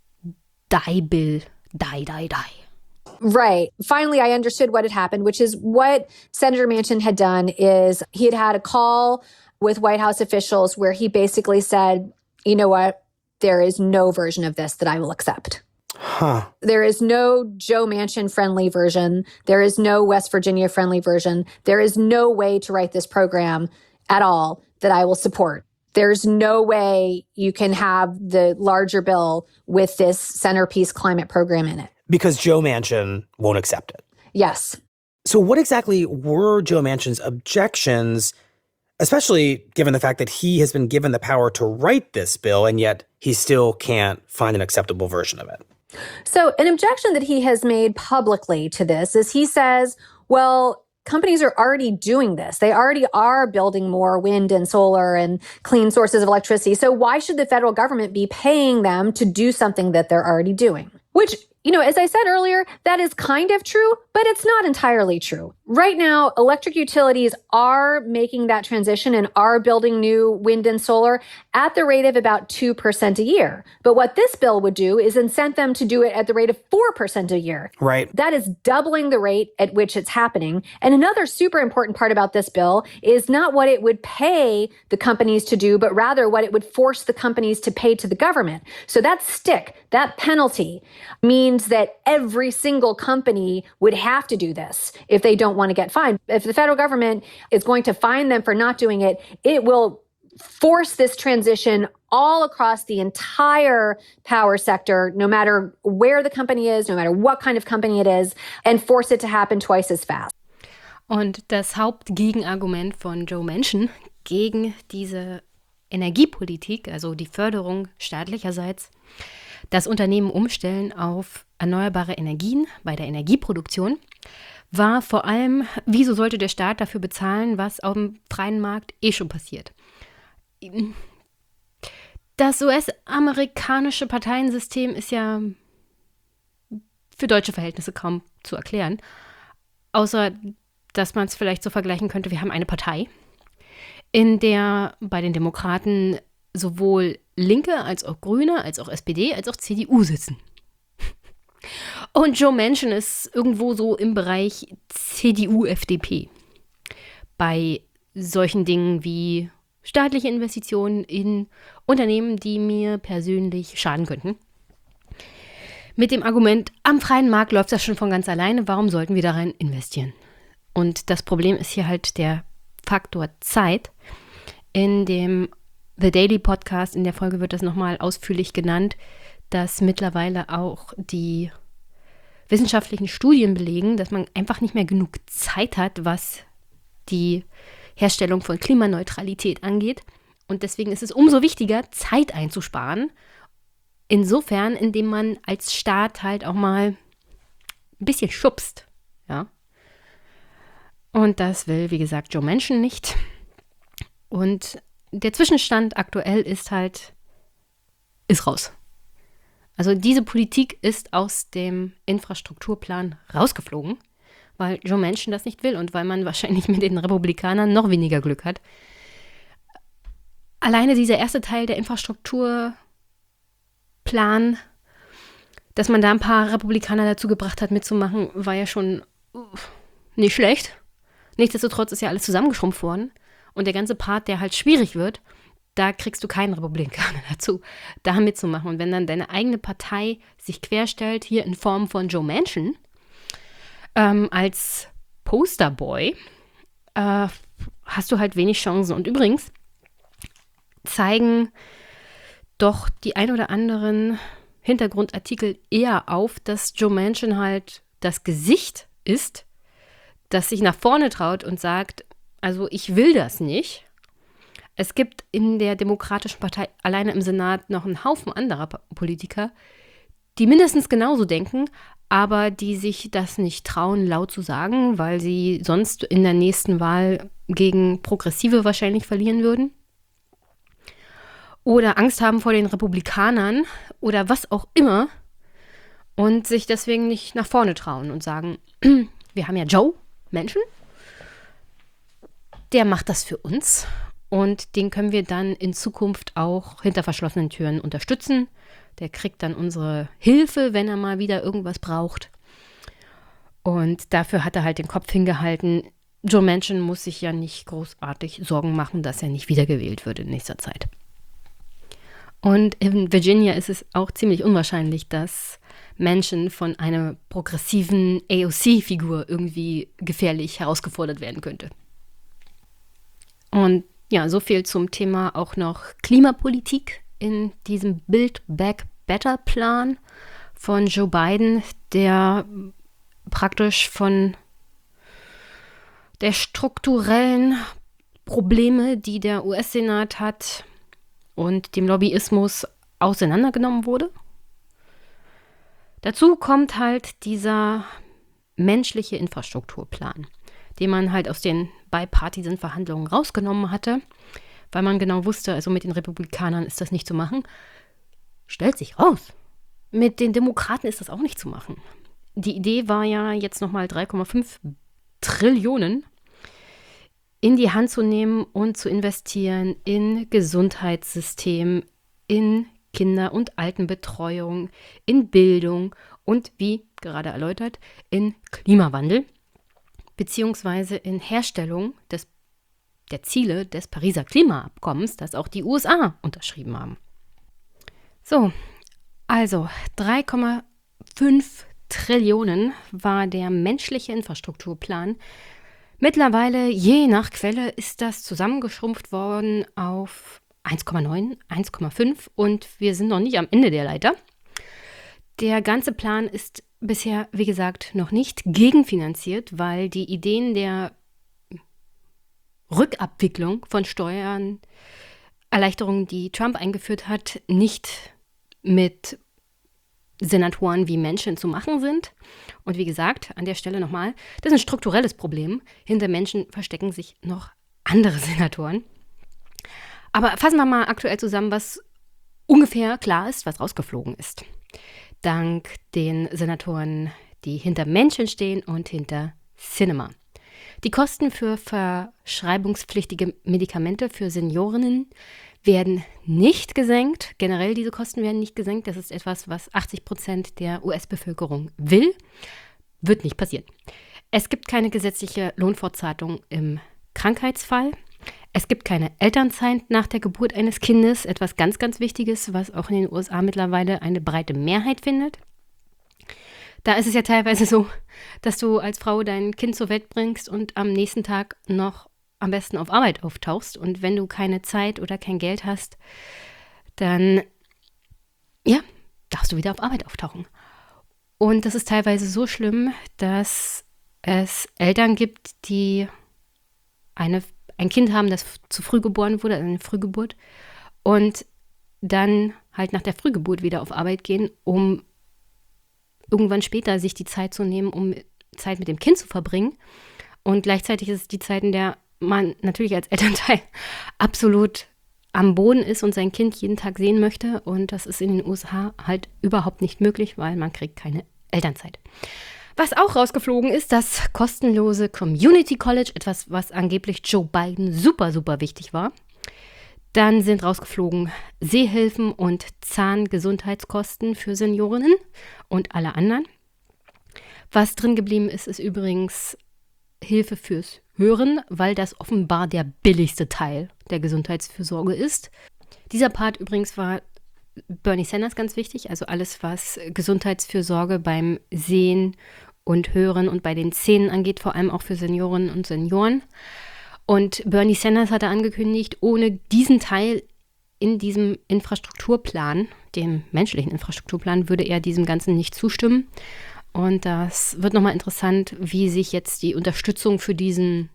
Die Bill, die, die, die.
Right. Finally, I understood what had happened, which is what Senator Manchin had done is he had had a call with White House officials where he basically said, you know what, there is no version of this that I will accept.
Huh.
There is no Joe Manchin-friendly version. There is no West Virginia-friendly version. There is no way to write this program at all that I will support. There's no way you can have the larger bill with this centerpiece climate program in it.
Because Joe Manchin won't accept it.
Yes.
So what exactly were Joe Manchin's objections, especially given the fact that he has been given the power to write this bill, and yet he still can't find an acceptable version of it?
So an objection that he has made publicly to this is he says, well, companies are already doing this. They already are building more wind and solar and clean sources of electricity. So why should the federal government be paying them to do something that they're already doing? Which, you know, as I said earlier, that is kind of true, but it's not entirely true. Right now, electric utilities are making that transition and are building new wind and solar at the rate of about two percent a year. But what this bill would do is incent them to do it at the rate of four percent a year.
Right.
That is doubling the rate at which it's happening. And another super important part about this bill is not what it would pay the companies to do, but rather what it would force the companies to pay to the government. So that stick, that penalty, means that every single company would have to do this if they don't want to get fined. If the federal government is going to fine them for not doing it, it will force this transition all across the entire power sector, no matter where the company is, no matter what kind of company it is, and force it to happen twice as fast.
Und das Hauptgegenargument von Joe Manchin gegen diese Energiepolitik, also die Förderung staatlicherseits, das Unternehmen umstellen auf erneuerbare Energien bei der Energieproduktion, war vor allem, wieso sollte der Staat dafür bezahlen, was auf dem freien Markt eh schon passiert. Das U S-amerikanische Parteiensystem ist ja für deutsche Verhältnisse kaum zu erklären, außer dass man es vielleicht so vergleichen könnte, wir haben eine Partei, in der bei den Demokraten sowohl Linke als auch Grüne, als auch S P D, als auch C D U sitzen. Und Joe Manchin ist irgendwo so im Bereich C D U F D P. Bei solchen Dingen wie staatliche Investitionen in Unternehmen, die mir persönlich schaden könnten. Mit dem Argument, am freien Markt läuft das schon von ganz alleine, warum sollten wir da rein investieren? Und das Problem ist hier halt der Faktor Zeit. In dem The Daily Podcast, in der Folge wird das nochmal ausführlich genannt, dass mittlerweile auch die wissenschaftlichen Studien belegen, dass man einfach nicht mehr genug Zeit hat, was die Herstellung von Klimaneutralität angeht. Und deswegen ist es umso wichtiger, Zeit einzusparen. Insofern, indem man als Staat halt auch mal ein bisschen schubst. Ja. Und das will, wie gesagt, Joe Manchin nicht. Und der Zwischenstand aktuell ist halt, ist raus. Also diese Politik ist aus dem Infrastrukturplan rausgeflogen, weil Joe Manchin das nicht will und weil man wahrscheinlich mit den Republikanern noch weniger Glück hat. Alleine dieser erste Teil der Infrastrukturplan, dass man da ein paar Republikaner dazu gebracht hat, mitzumachen, war ja schon nicht schlecht. Nichtsdestotrotz ist ja alles zusammengeschrumpft worden. Und der ganze Part, der halt schwierig wird, da kriegst du keinen Republikaner dazu, da mitzumachen. Und wenn dann deine eigene Partei sich querstellt, hier in Form von Joe Manchin, ähm, als Posterboy, äh, hast du halt wenig Chancen. Und übrigens zeigen doch die ein oder anderen Hintergrundartikel eher auf, dass Joe Manchin halt das Gesicht ist, das sich nach vorne traut und sagt, also ich will das nicht. Es gibt in der Demokratischen Partei alleine im Senat noch einen Haufen anderer Politiker, die mindestens genauso denken, aber die sich das nicht trauen, laut zu sagen, weil sie sonst in der nächsten Wahl gegen Progressive wahrscheinlich verlieren würden. Oder Angst haben vor den Republikanern oder was auch immer und sich deswegen nicht nach vorne trauen und sagen, wir haben ja Joe Menschen. Der macht das für uns und den können wir dann in Zukunft auch hinter verschlossenen Türen unterstützen. Der kriegt dann unsere Hilfe, wenn er mal wieder irgendwas braucht. Und dafür hat er halt den Kopf hingehalten. Joe Manchin muss sich ja nicht großartig Sorgen machen, dass er nicht wiedergewählt wird in nächster Zeit. Und in Virginia ist es auch ziemlich unwahrscheinlich, dass Manchin von einer progressiven A O C-Figur irgendwie gefährlich herausgefordert werden könnte. Und ja, so viel zum Thema auch noch Klimapolitik in diesem Build Back Better Plan von Joe Biden, der praktisch von der strukturellen Probleme, die der U S-Senat hat, und dem Lobbyismus auseinandergenommen wurde. Dazu kommt halt dieser menschliche Infrastrukturplan, den man halt aus den Bipartisan-Verhandlungen rausgenommen hatte, weil man genau wusste, also mit den Republikanern ist das nicht zu machen. Stellt sich raus. Mit den Demokraten ist das auch nicht zu machen. Die Idee war ja, jetzt nochmal drei Komma fünf Trillionen in die Hand zu nehmen und zu investieren in Gesundheitssystem, in Kinder- und Altenbetreuung, in Bildung und, wie gerade erläutert, in Klimawandel, beziehungsweise in Herstellung des, der Ziele des Pariser Klimaabkommens, das auch die U S A unterschrieben haben. So, also drei Komma fünf Trillionen war der menschliche Infrastrukturplan. Mittlerweile, je nach Quelle, ist das zusammengeschrumpft worden auf eins Komma neun, eins Komma fünf und wir sind noch nicht am Ende der Leiter. Der ganze Plan ist bisher, wie gesagt, noch nicht gegenfinanziert, weil die Ideen der Rückabwicklung von Steuern, Erleichterungen, die Trump eingeführt hat, nicht mit Senatoren wie Manchin zu machen sind. Und wie gesagt, an der Stelle nochmal, das ist ein strukturelles Problem. Hinter Menschen verstecken sich noch andere Senatoren. Aber fassen wir mal aktuell zusammen, was ungefähr klar ist, was rausgeflogen ist. Dank den Senatoren, die hinter Manchin stehen und hinter Sinema. Die Kosten für verschreibungspflichtige Medikamente für Seniorinnen werden nicht gesenkt. Generell diese Kosten werden nicht gesenkt. Das ist etwas, was achtzig Prozent der U S-Bevölkerung will. Wird nicht passieren. Es gibt keine gesetzliche Lohnfortzahlung im Krankheitsfall. Es gibt keine Elternzeit nach der Geburt eines Kindes. Etwas ganz, ganz Wichtiges, was auch in den U S A mittlerweile eine breite Mehrheit findet. Da ist es ja teilweise so, dass du als Frau dein Kind zur Welt bringst und am nächsten Tag noch am besten auf Arbeit auftauchst. Und wenn du keine Zeit oder kein Geld hast, dann, ja, darfst du wieder auf Arbeit auftauchen. Und das ist teilweise so schlimm, dass es Eltern gibt, die eine, ein Kind haben, das zu früh geboren wurde, also eine Frühgeburt, und dann halt nach der Frühgeburt wieder auf Arbeit gehen, um irgendwann später sich die Zeit zu nehmen, um Zeit mit dem Kind zu verbringen. Und gleichzeitig ist es die Zeit, in der man natürlich als Elternteil absolut am Boden ist und sein Kind jeden Tag sehen möchte. Und das ist in den U S A halt überhaupt nicht möglich, weil man kriegt keine Elternzeit. Was auch rausgeflogen ist, das kostenlose Community College, etwas, was angeblich Joe Biden super, super wichtig war. Dann sind rausgeflogen Sehhilfen und Zahngesundheitskosten für Seniorinnen und alle anderen. Was drin geblieben ist, ist übrigens Hilfe fürs Hören, weil das offenbar der billigste Teil der Gesundheitsfürsorge ist. Dieser Part übrigens war Bernie Sanders ganz wichtig, also alles, was Gesundheitsfürsorge beim Sehen und Hören und bei den Zähnen angeht, vor allem auch für Seniorinnen und Senioren. Und Bernie Sanders hatte angekündigt, ohne diesen Teil in diesem Infrastrukturplan, dem menschlichen Infrastrukturplan, würde er diesem Ganzen nicht zustimmen. Und das wird nochmal interessant, wie sich jetzt die Unterstützung für diesen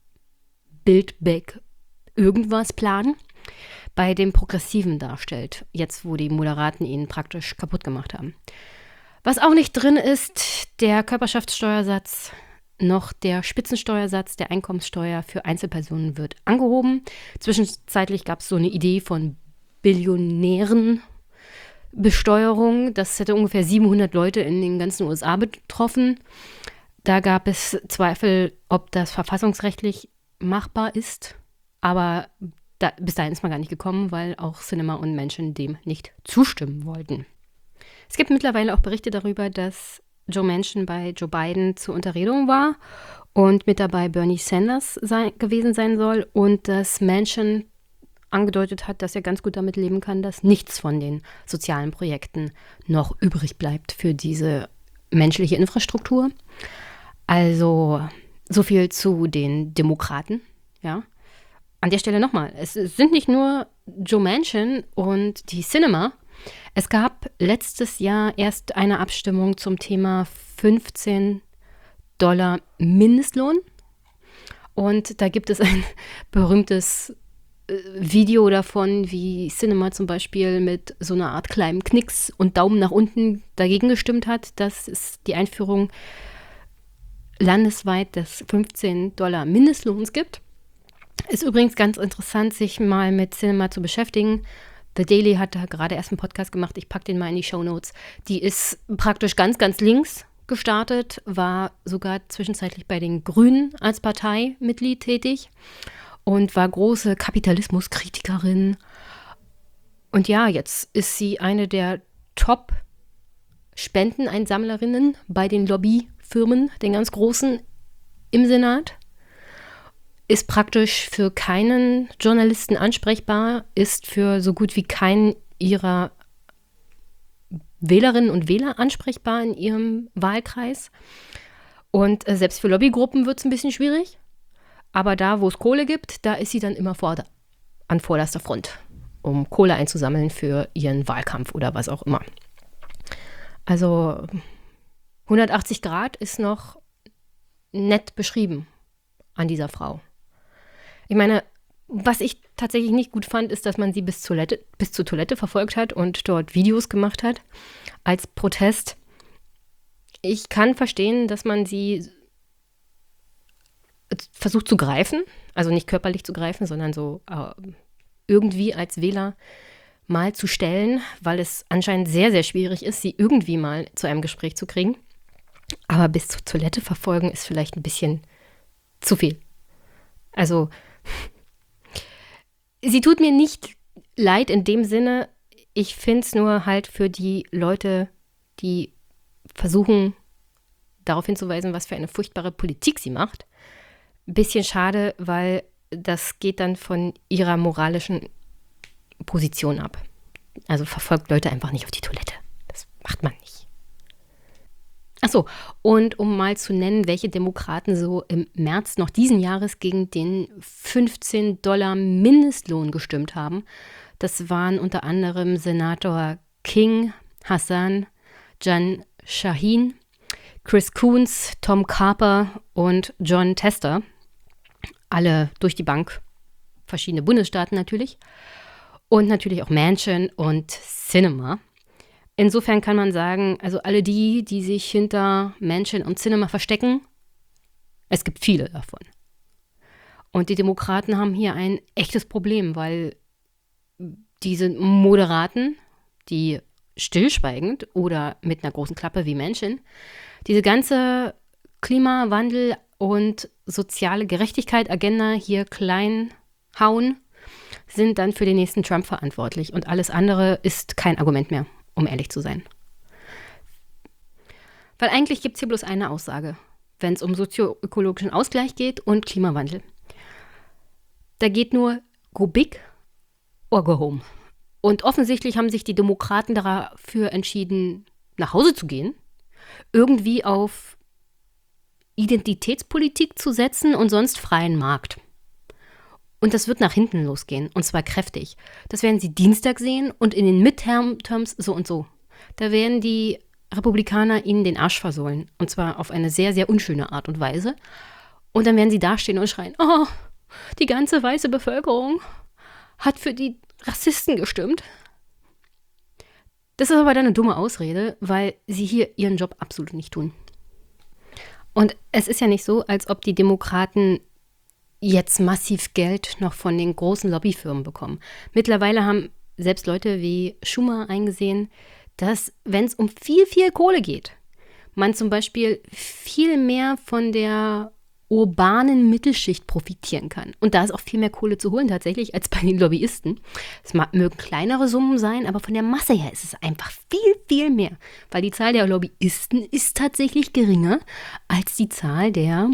Build Back irgendwas Plan bei dem Progressiven darstellt, jetzt wo die Moderaten ihn praktisch kaputt gemacht haben. Was auch nicht drin ist, der Körperschaftssteuersatz, noch der Spitzensteuersatz der Einkommenssteuer für Einzelpersonen wird angehoben. Zwischenzeitlich gab es so eine Idee von Billionären Besteuerung. Das hätte ungefähr siebenhundert Leute in den ganzen U S A betroffen. Da gab es Zweifel, ob das verfassungsrechtlich machbar ist. Aber da, bis dahin ist man gar nicht gekommen, weil auch Sinema und Menschen dem nicht zustimmen wollten. Es gibt mittlerweile auch Berichte darüber, dass Joe Manchin bei Joe Biden zur Unterredung war und mit dabei Bernie Sanders sei, gewesen sein soll und dass Manchin angedeutet hat, dass er ganz gut damit leben kann, dass nichts von den sozialen Projekten noch übrig bleibt für diese menschliche Infrastruktur. Also so viel zu den Demokraten, ja. An der Stelle nochmal, es sind nicht nur Joe Manchin und die Sinema. Es gab letztes Jahr erst eine Abstimmung zum Thema fünfzehn Dollar Mindestlohn. Und da gibt es ein berühmtes äh, Video davon, wie Sinema zum Beispiel mit so einer Art kleinen Knicks und Daumen nach unten dagegen gestimmt hat, dass es die Einführung landesweit des fünfzehn Dollar Mindestlohns gibt. Ist übrigens ganz interessant, sich mal mit Sinema zu beschäftigen. The Daily hat da gerade erst einen Podcast gemacht, ich packe den mal in die Shownotes. Die ist praktisch ganz, ganz links gestartet, war sogar zwischenzeitlich bei den Grünen als Parteimitglied tätig und war große Kapitalismuskritikerin. Und ja, jetzt ist sie eine der Top-Spendeneinsammlerinnen bei den Lobbyfirmen, den ganz großen im Senat. Ist praktisch für keinen Journalisten ansprechbar, ist für so gut wie keinen ihrer Wählerinnen und Wähler ansprechbar in ihrem Wahlkreis. Und äh, selbst für Lobbygruppen wird es ein bisschen schwierig. Aber da, wo es Kohle gibt, da ist sie dann immer vor, an vorderster Front, um Kohle einzusammeln für ihren Wahlkampf oder was auch immer. Also hundertachtzig Grad ist noch nett beschrieben an dieser Frau. Ich meine, was ich tatsächlich nicht gut fand, ist, dass man sie bis zur, Toilette, bis zur Toilette verfolgt hat und dort Videos gemacht hat als Protest. Ich kann verstehen, dass man sie versucht zu greifen, also nicht körperlich zu greifen, sondern so äh, irgendwie als Wähler mal zu stellen, weil es anscheinend sehr, sehr schwierig ist, sie irgendwie mal zu einem Gespräch zu kriegen. Aber bis zur Toilette verfolgen ist vielleicht ein bisschen zu viel. Also sie tut mir nicht leid in dem Sinne, ich finde es nur halt für die Leute, die versuchen, darauf hinzuweisen, was für eine furchtbare Politik sie macht, ein bisschen schade, weil das geht dann von ihrer moralischen Position ab. Also verfolgt Leute einfach nicht auf die Toilette. Das macht man nicht. Achso, und um mal zu nennen, welche Demokraten so im März noch diesen Jahres gegen den fünfzehn Dollar Mindestlohn gestimmt haben, das waren unter anderem Senator King, Hassan, Jan Shaheen, Chris Coons, Tom Carper und Jon Tester. Alle durch die Bank, verschiedene Bundesstaaten natürlich. Und natürlich auch Manchin und Sinema. Insofern kann man sagen, also alle die, die sich hinter Manchin und Sinema verstecken, es gibt viele davon. Und die Demokraten haben hier ein echtes Problem, weil diese Moderaten, die stillschweigend oder mit einer großen Klappe wie Manchin, diese ganze Klimawandel- und soziale Gerechtigkeit-Agenda hier klein hauen, sind dann für den nächsten Trump verantwortlich. Und alles andere ist kein Argument mehr, um ehrlich zu sein. Weil eigentlich gibt es hier bloß eine Aussage, wenn es um sozioökologischen Ausgleich geht und Klimawandel. Da geht nur go big or go home. Und offensichtlich haben sich die Demokraten dafür entschieden, nach Hause zu gehen, irgendwie auf Identitätspolitik zu setzen und sonst freien Markt. Und das wird nach hinten losgehen, und zwar kräftig. Das werden Sie Dienstag sehen und in den Midterms so und so. Da werden die Republikaner Ihnen den Arsch versohlen, und zwar auf eine sehr, sehr unschöne Art und Weise. Und dann werden Sie dastehen und schreien, oh, die ganze weiße Bevölkerung hat für die Rassisten gestimmt. Das ist aber dann eine dumme Ausrede, weil sie hier ihren Job absolut nicht tun. Und es ist ja nicht so, als ob die Demokraten jetzt massiv Geld noch von den großen Lobbyfirmen bekommen. Mittlerweile haben selbst Leute wie Schumer eingesehen, dass, wenn es um viel, viel Kohle geht, man zum Beispiel viel mehr von der urbanen Mittelschicht profitieren kann. Und da ist auch viel mehr Kohle zu holen tatsächlich als bei den Lobbyisten. Es mögen kleinere Summen sein, aber von der Masse her ist es einfach viel, viel mehr. Weil die Zahl der Lobbyisten ist tatsächlich geringer als die Zahl der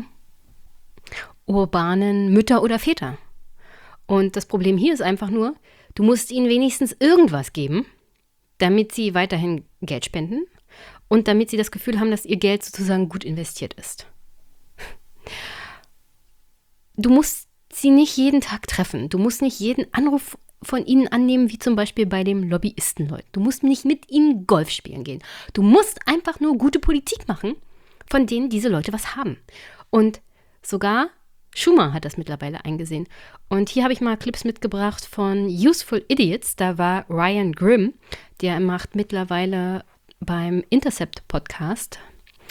urbanen Mütter oder Väter. Und das Problem hier ist einfach nur, du musst ihnen wenigstens irgendwas geben, damit sie weiterhin Geld spenden und damit sie das Gefühl haben, dass ihr Geld sozusagen gut investiert ist. Du musst sie nicht jeden Tag treffen. Du musst nicht jeden Anruf von ihnen annehmen, wie zum Beispiel bei dem Lobbyistenleuten. Du musst nicht mit ihnen Golf spielen gehen. Du musst einfach nur gute Politik machen, von denen diese Leute was haben. Und sogar Schumer hat das mittlerweile eingesehen. Und hier habe ich mal Clips mitgebracht von Useful Idiots. Da war Ryan Grimm, der macht mittlerweile beim Intercept-Podcast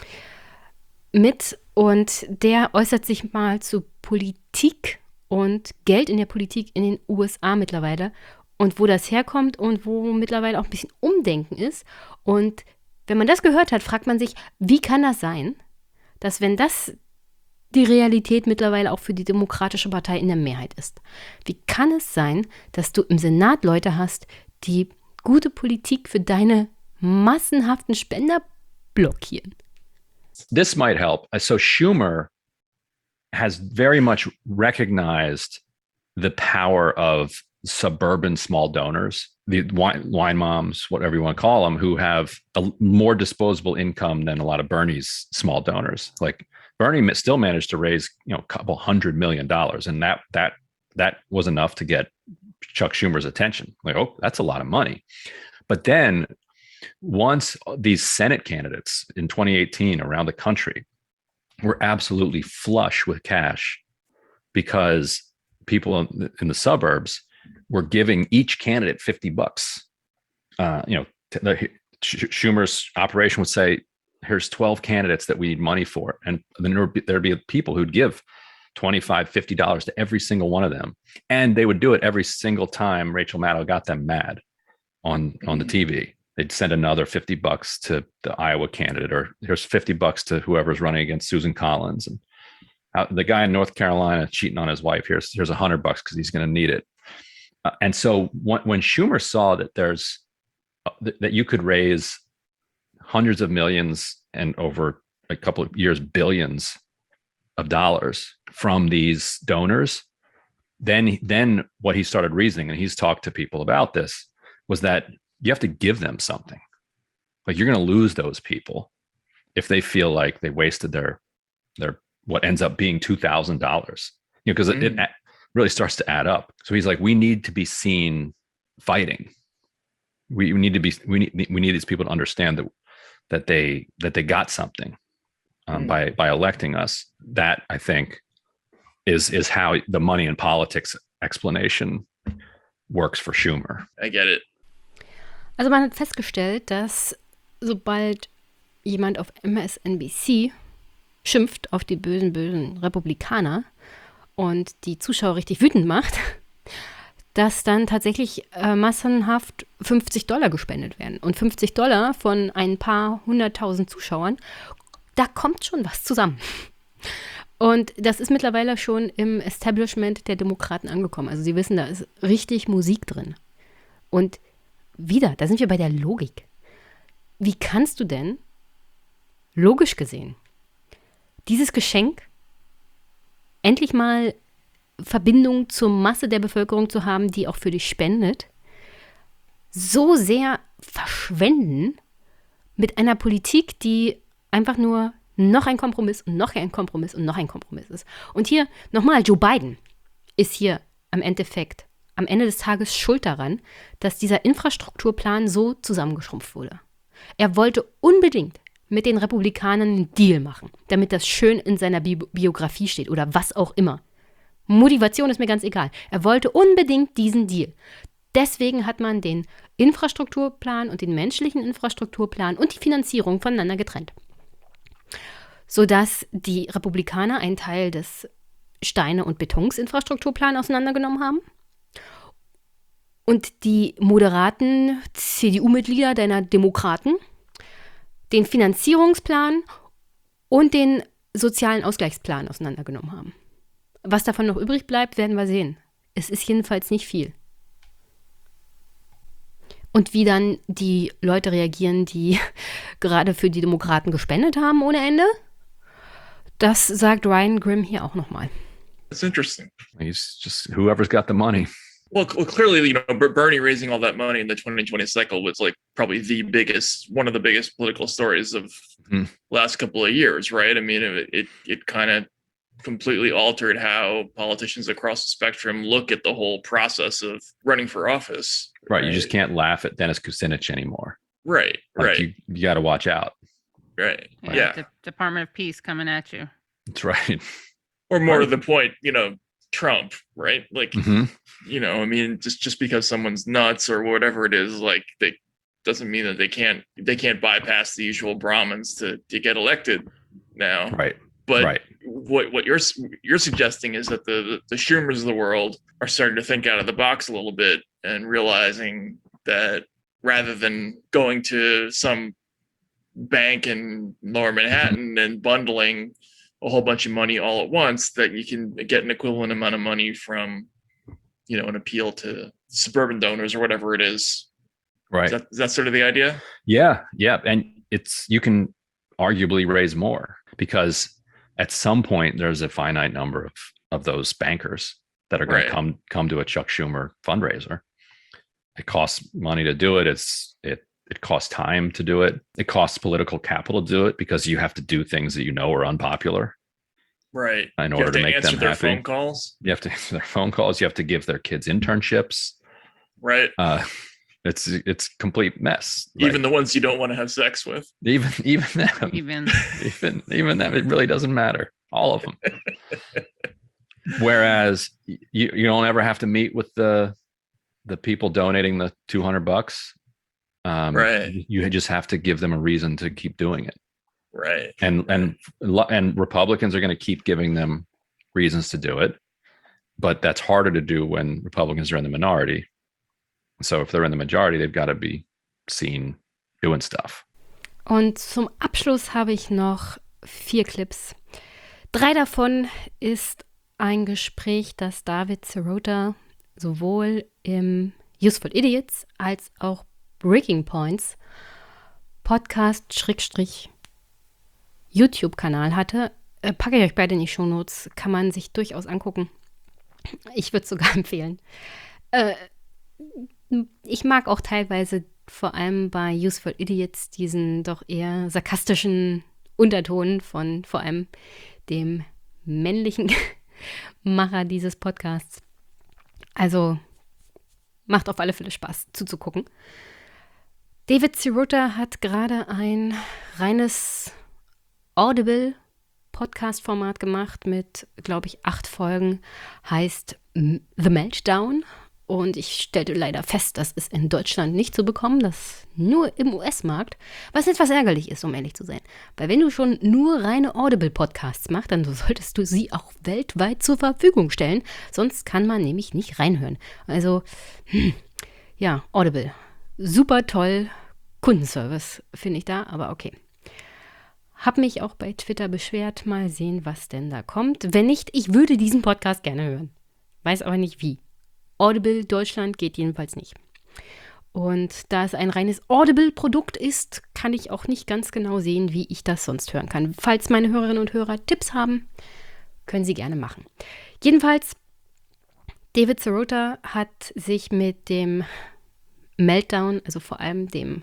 mit. Und der äußert sich mal zu Politik und Geld in der Politik in den U S A mittlerweile und wo das herkommt und wo mittlerweile auch ein bisschen Umdenken ist. Und wenn man das gehört hat, fragt man sich, wie kann das sein, dass wenn das die Realität mittlerweile auch für die Demokratische Partei in der Mehrheit ist, wie kann es sein, dass du im Senat Leute hast, die gute Politik für deine massenhaften Spender blockieren?
This might help. So Schumer has very much recognized the power of suburban small donors, the wine, wine moms, whatever you want to call them, who have a more disposable income than a lot of Bernie's small donors. Like Bernie still managed to raise, you know, a couple hundred million dollars, and that that that was enough to get Chuck Schumer's attention. Like, oh, that's a lot of money. But then once these Senate candidates in twenty eighteen around the country were absolutely flush with cash because people in the suburbs were giving each candidate fifty bucks. Uh, you know, the, Schumer's operation would say, here's twelve candidates that we need money for. And then there'd be, there'd be people who'd give twenty-five, fifty dollars to every single one of them. And they would do it every single time Rachel Maddow got them mad on, on the T V. They'd send another fifty bucks to the Iowa candidate, or here's fifty bucks to whoever's running against Susan Collins. And uh, the guy in North Carolina cheating on his wife, here's here's a hundred bucks because he's going to need it. Uh, and so when, when Schumer saw that there's uh, th- that you could raise hundreds of millions and over a couple of years billions of dollars from these donors, then then what he started reasoning, and he's talked to people about this, was that you have to give them something. Like, you're going to lose those people if they feel like they wasted their their what ends up being two thousand dollars. You know, because mm. it, it really starts to add up. So he's like, we need to be seen fighting. We, we need to be we need we need these people to understand that that they that they got something um, mm. by by electing us. That, I think, is is how the money in politics explanation works for Schumer.
I get it.
Also man hat festgestellt, dass sobald jemand auf M S N B C schimpft auf die bösen, bösen Republikaner und die Zuschauer richtig wütend macht, dass dann tatsächlich äh, massenhaft fünfzig Dollar gespendet werden. Und fünfzig Dollar von ein paar hunderttausend Zuschauern, da kommt schon was zusammen. Und das ist mittlerweile schon im Establishment der Demokraten angekommen. Also sie wissen, da ist richtig Musik drin. Und wieder, da sind wir bei der Logik. Wie kannst du denn, logisch gesehen, dieses Geschenk, endlich mal Verbindung zur Masse der Bevölkerung zu haben, die auch für dich spendet, so sehr verschwenden mit einer Politik, die einfach nur noch ein Kompromiss und noch ein Kompromiss und noch ein Kompromiss ist. Und hier nochmal, Joe Biden ist hier am Endeffekt am Ende des Tages schuld daran, dass dieser Infrastrukturplan so zusammengeschrumpft wurde. Er wollte unbedingt mit den Republikanern einen Deal machen, damit das schön in seiner Bi- Biografie steht oder was auch immer. Motivation ist mir ganz egal. Er wollte unbedingt diesen Deal. Deswegen hat man den Infrastrukturplan und den menschlichen Infrastrukturplan und die Finanzierung voneinander getrennt. Sodass die Republikaner einen Teil des Steine- und Betonsinfrastrukturplans auseinandergenommen haben und die moderaten C D U-Mitglieder deiner Demokraten den Finanzierungsplan und den sozialen Ausgleichsplan auseinandergenommen haben. Was davon noch übrig bleibt, werden wir sehen. Es ist jedenfalls nicht viel. Und wie dann die Leute reagieren, die gerade für die Demokraten gespendet haben ohne Ende, das sagt Ryan Grim hier auch nochmal.
It's interesting.
He's just whoever's got the money.
Well, well, clearly, you know, Bernie raising all that money in the twenty twenty cycle was like probably the biggest, one of the biggest political stories of
mm.
last couple of years, right? I mean, it it, it kind of completely altered how politicians across the spectrum look at the whole process of running for office.
Right. right? You just can't laugh at Dennis Kucinich anymore.
Right.
Like
right.
You, you got to watch out.
Right.
Yeah.
yeah.
The Department of Peace coming at you.
That's right.
Or more to the point, you know, Trump, right? Like,
mm-hmm.
you know, I mean, just just because someone's nuts or whatever it is, like, they doesn't mean that they can't they can't bypass the usual Brahmins to to get elected now.
Right.
But
right.
what what you're you're suggesting is that the the Schumers of the world are starting to think out of the box a little bit and realizing that rather than going to some bank in Lower Manhattan mm-hmm. and bundling a whole bunch of money all at once, that you can get an equivalent amount of money from, you know, an appeal to suburban donors or whatever it is.
Right.
Is that, is that sort of the idea?
Yeah. Yeah. And it's, you can arguably raise more because at some point there's a finite number of, of those bankers that are going right. to come, come to a Chuck Schumer fundraiser. It costs money to do it. It's, it, It costs time to do it. It costs political capital to do it because you have to do things that you know are unpopular.
Right.
In
you
order
have to,
to make
answer
them
their
happy.
phone calls.
You have to answer their phone calls. You have to give their kids internships.
Right.
Uh, it's it's complete mess.
Even
like,
the ones you don't want to have sex with.
Even even them.
Even
even even them. It really doesn't matter. All of them. Whereas you you don't ever have to meet with the the people donating the two hundred bucks. Um,
right.
You just have to give them a reason to keep doing it.
Right.
And and and Republicans are going to keep giving them reasons to do it, but that's harder to do when Republicans are in the minority. So if they're in the majority, they've got to be seen doing stuff.
Und zum Abschluss habe ich noch vier Clips. Drei davon ist ein Gespräch, das David Sirota sowohl im Useful Idiots als auch Breaking Points Podcast-YouTube-Kanal hatte. Äh, packe ich euch beide in die Shownotes. Kann man sich durchaus angucken. Ich würde es sogar empfehlen. Äh, ich mag auch teilweise, vor allem bei Useful Idiots, diesen doch eher sarkastischen Unterton von vor allem dem männlichen Macher dieses Podcasts. Also macht auf alle Fälle Spaß zuzugucken. David Sirota hat gerade ein reines Audible-Podcast-Format gemacht mit, glaube ich, acht Folgen. Heißt The Meltdown. Und ich stellte leider fest, das ist in Deutschland nicht zu bekommen, das nur im U S-Markt, was etwas ärgerlich ist, um ehrlich zu sein. Weil wenn du schon nur reine Audible-Podcasts machst, dann solltest du sie auch weltweit zur Verfügung stellen, sonst kann man nämlich nicht reinhören. Also, hm, ja, Audible. Super toll, Kundenservice finde ich da, aber okay. Hab mich auch bei Twitter beschwert, mal sehen, was denn da kommt. Wenn nicht, ich würde diesen Podcast gerne hören. Weiß aber nicht wie. Audible Deutschland geht jedenfalls nicht. Und da es ein reines Audible-Produkt ist, kann ich auch nicht ganz genau sehen, wie ich das sonst hören kann. Falls meine Hörerinnen und Hörer Tipps haben, können sie gerne machen. Jedenfalls, David Sirota hat sich mit dem Meltdown, also vor allem dem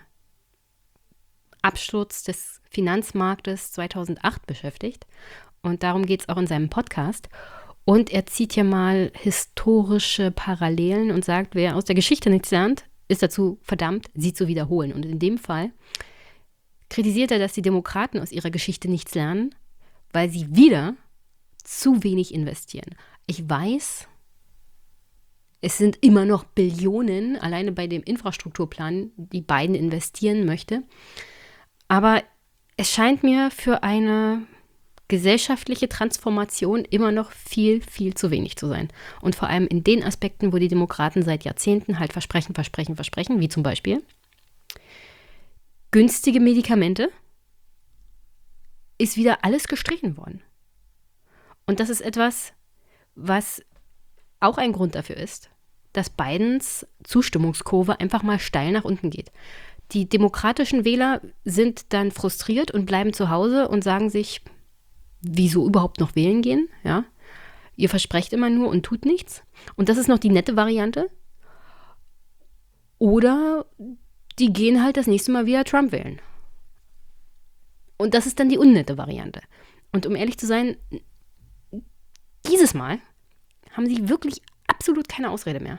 Absturz des Finanzmarktes zweitausendacht beschäftigt. Und darum geht es auch in seinem Podcast. Und er zieht hier mal historische Parallelen und sagt, wer aus der Geschichte nichts lernt, ist dazu verdammt, sie zu wiederholen. Und in dem Fall kritisiert er, dass die Demokraten aus ihrer Geschichte nichts lernen, weil sie wieder zu wenig investieren. Ich weiß, es sind immer noch Billionen, alleine bei dem Infrastrukturplan, die Biden investieren möchte. Aber es scheint mir für eine gesellschaftliche Transformation immer noch viel, viel zu wenig zu sein. Und vor allem in den Aspekten, wo die Demokraten seit Jahrzehnten halt versprechen, versprechen, versprechen, wie zum Beispiel günstige Medikamente, ist wieder alles gestrichen worden. Und das ist etwas, was auch ein Grund dafür ist, dass Bidens Zustimmungskurve einfach mal steil nach unten geht. Die demokratischen Wähler sind dann frustriert und bleiben zu Hause und sagen sich, wieso überhaupt noch wählen gehen? Ja? Ihr versprecht immer nur und tut nichts. Und das ist noch die nette Variante. Oder die gehen halt das nächste Mal wieder Trump wählen. Und das ist dann die unnette Variante. Und um ehrlich zu sein, dieses Mal haben sie wirklich absolut keine Ausrede mehr.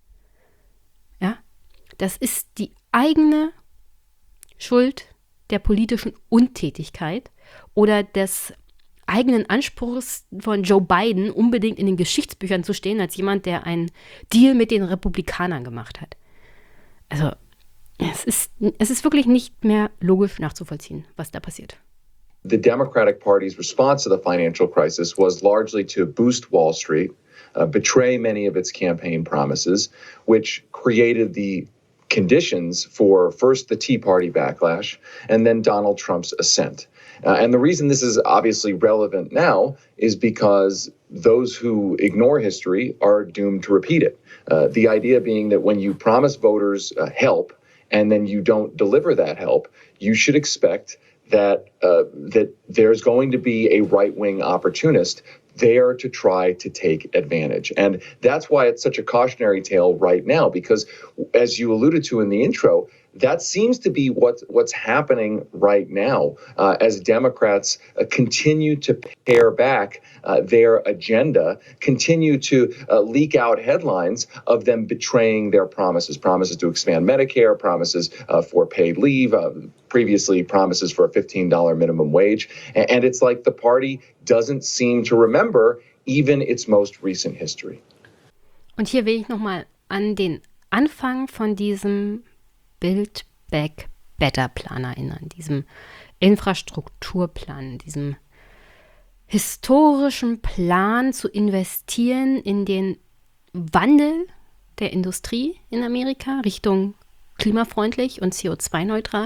Ja? Das ist die eigene Schuld der politischen Untätigkeit oder des eigenen Anspruchs von Joe Biden, unbedingt in den Geschichtsbüchern zu stehen, als jemand, der einen Deal mit den Republikanern gemacht hat. Also, es ist, es ist wirklich nicht mehr logisch nachzuvollziehen, was da passiert.
The Democratic Party's response to the financial crisis was largely to boost Wall Street, uh, betray many of its campaign promises, which created the conditions for first the Tea Party backlash and then Donald Trump's ascent. Uh, and the reason this is obviously relevant now is because those who ignore history are doomed to repeat it. Uh, the idea being that when you promise voters uh, help and then you don't deliver that help, you should expect that uh, that there's going to be a right-wing opportunist there to try to take advantage. And that's why it's such a cautionary tale right now, because as you alluded to in the intro, that seems to be what, what's happening right now uh, as Democrats uh, continue to pare back uh, their agenda, continue to uh, leak out headlines of them betraying their promises, promises to expand Medicare, promises uh, for paid leave, uh, previously promises for a fifteen dollars minimum wage. And, and it's like the party doesn't seem to remember even its most recent history.
Und hier will ich nochmal an den Anfang von diesem Build Back Better Plan erinnern, diesem Infrastrukturplan, diesem historischen Plan zu investieren in den Wandel der Industrie in Amerika Richtung klimafreundlich und C O zwei neutral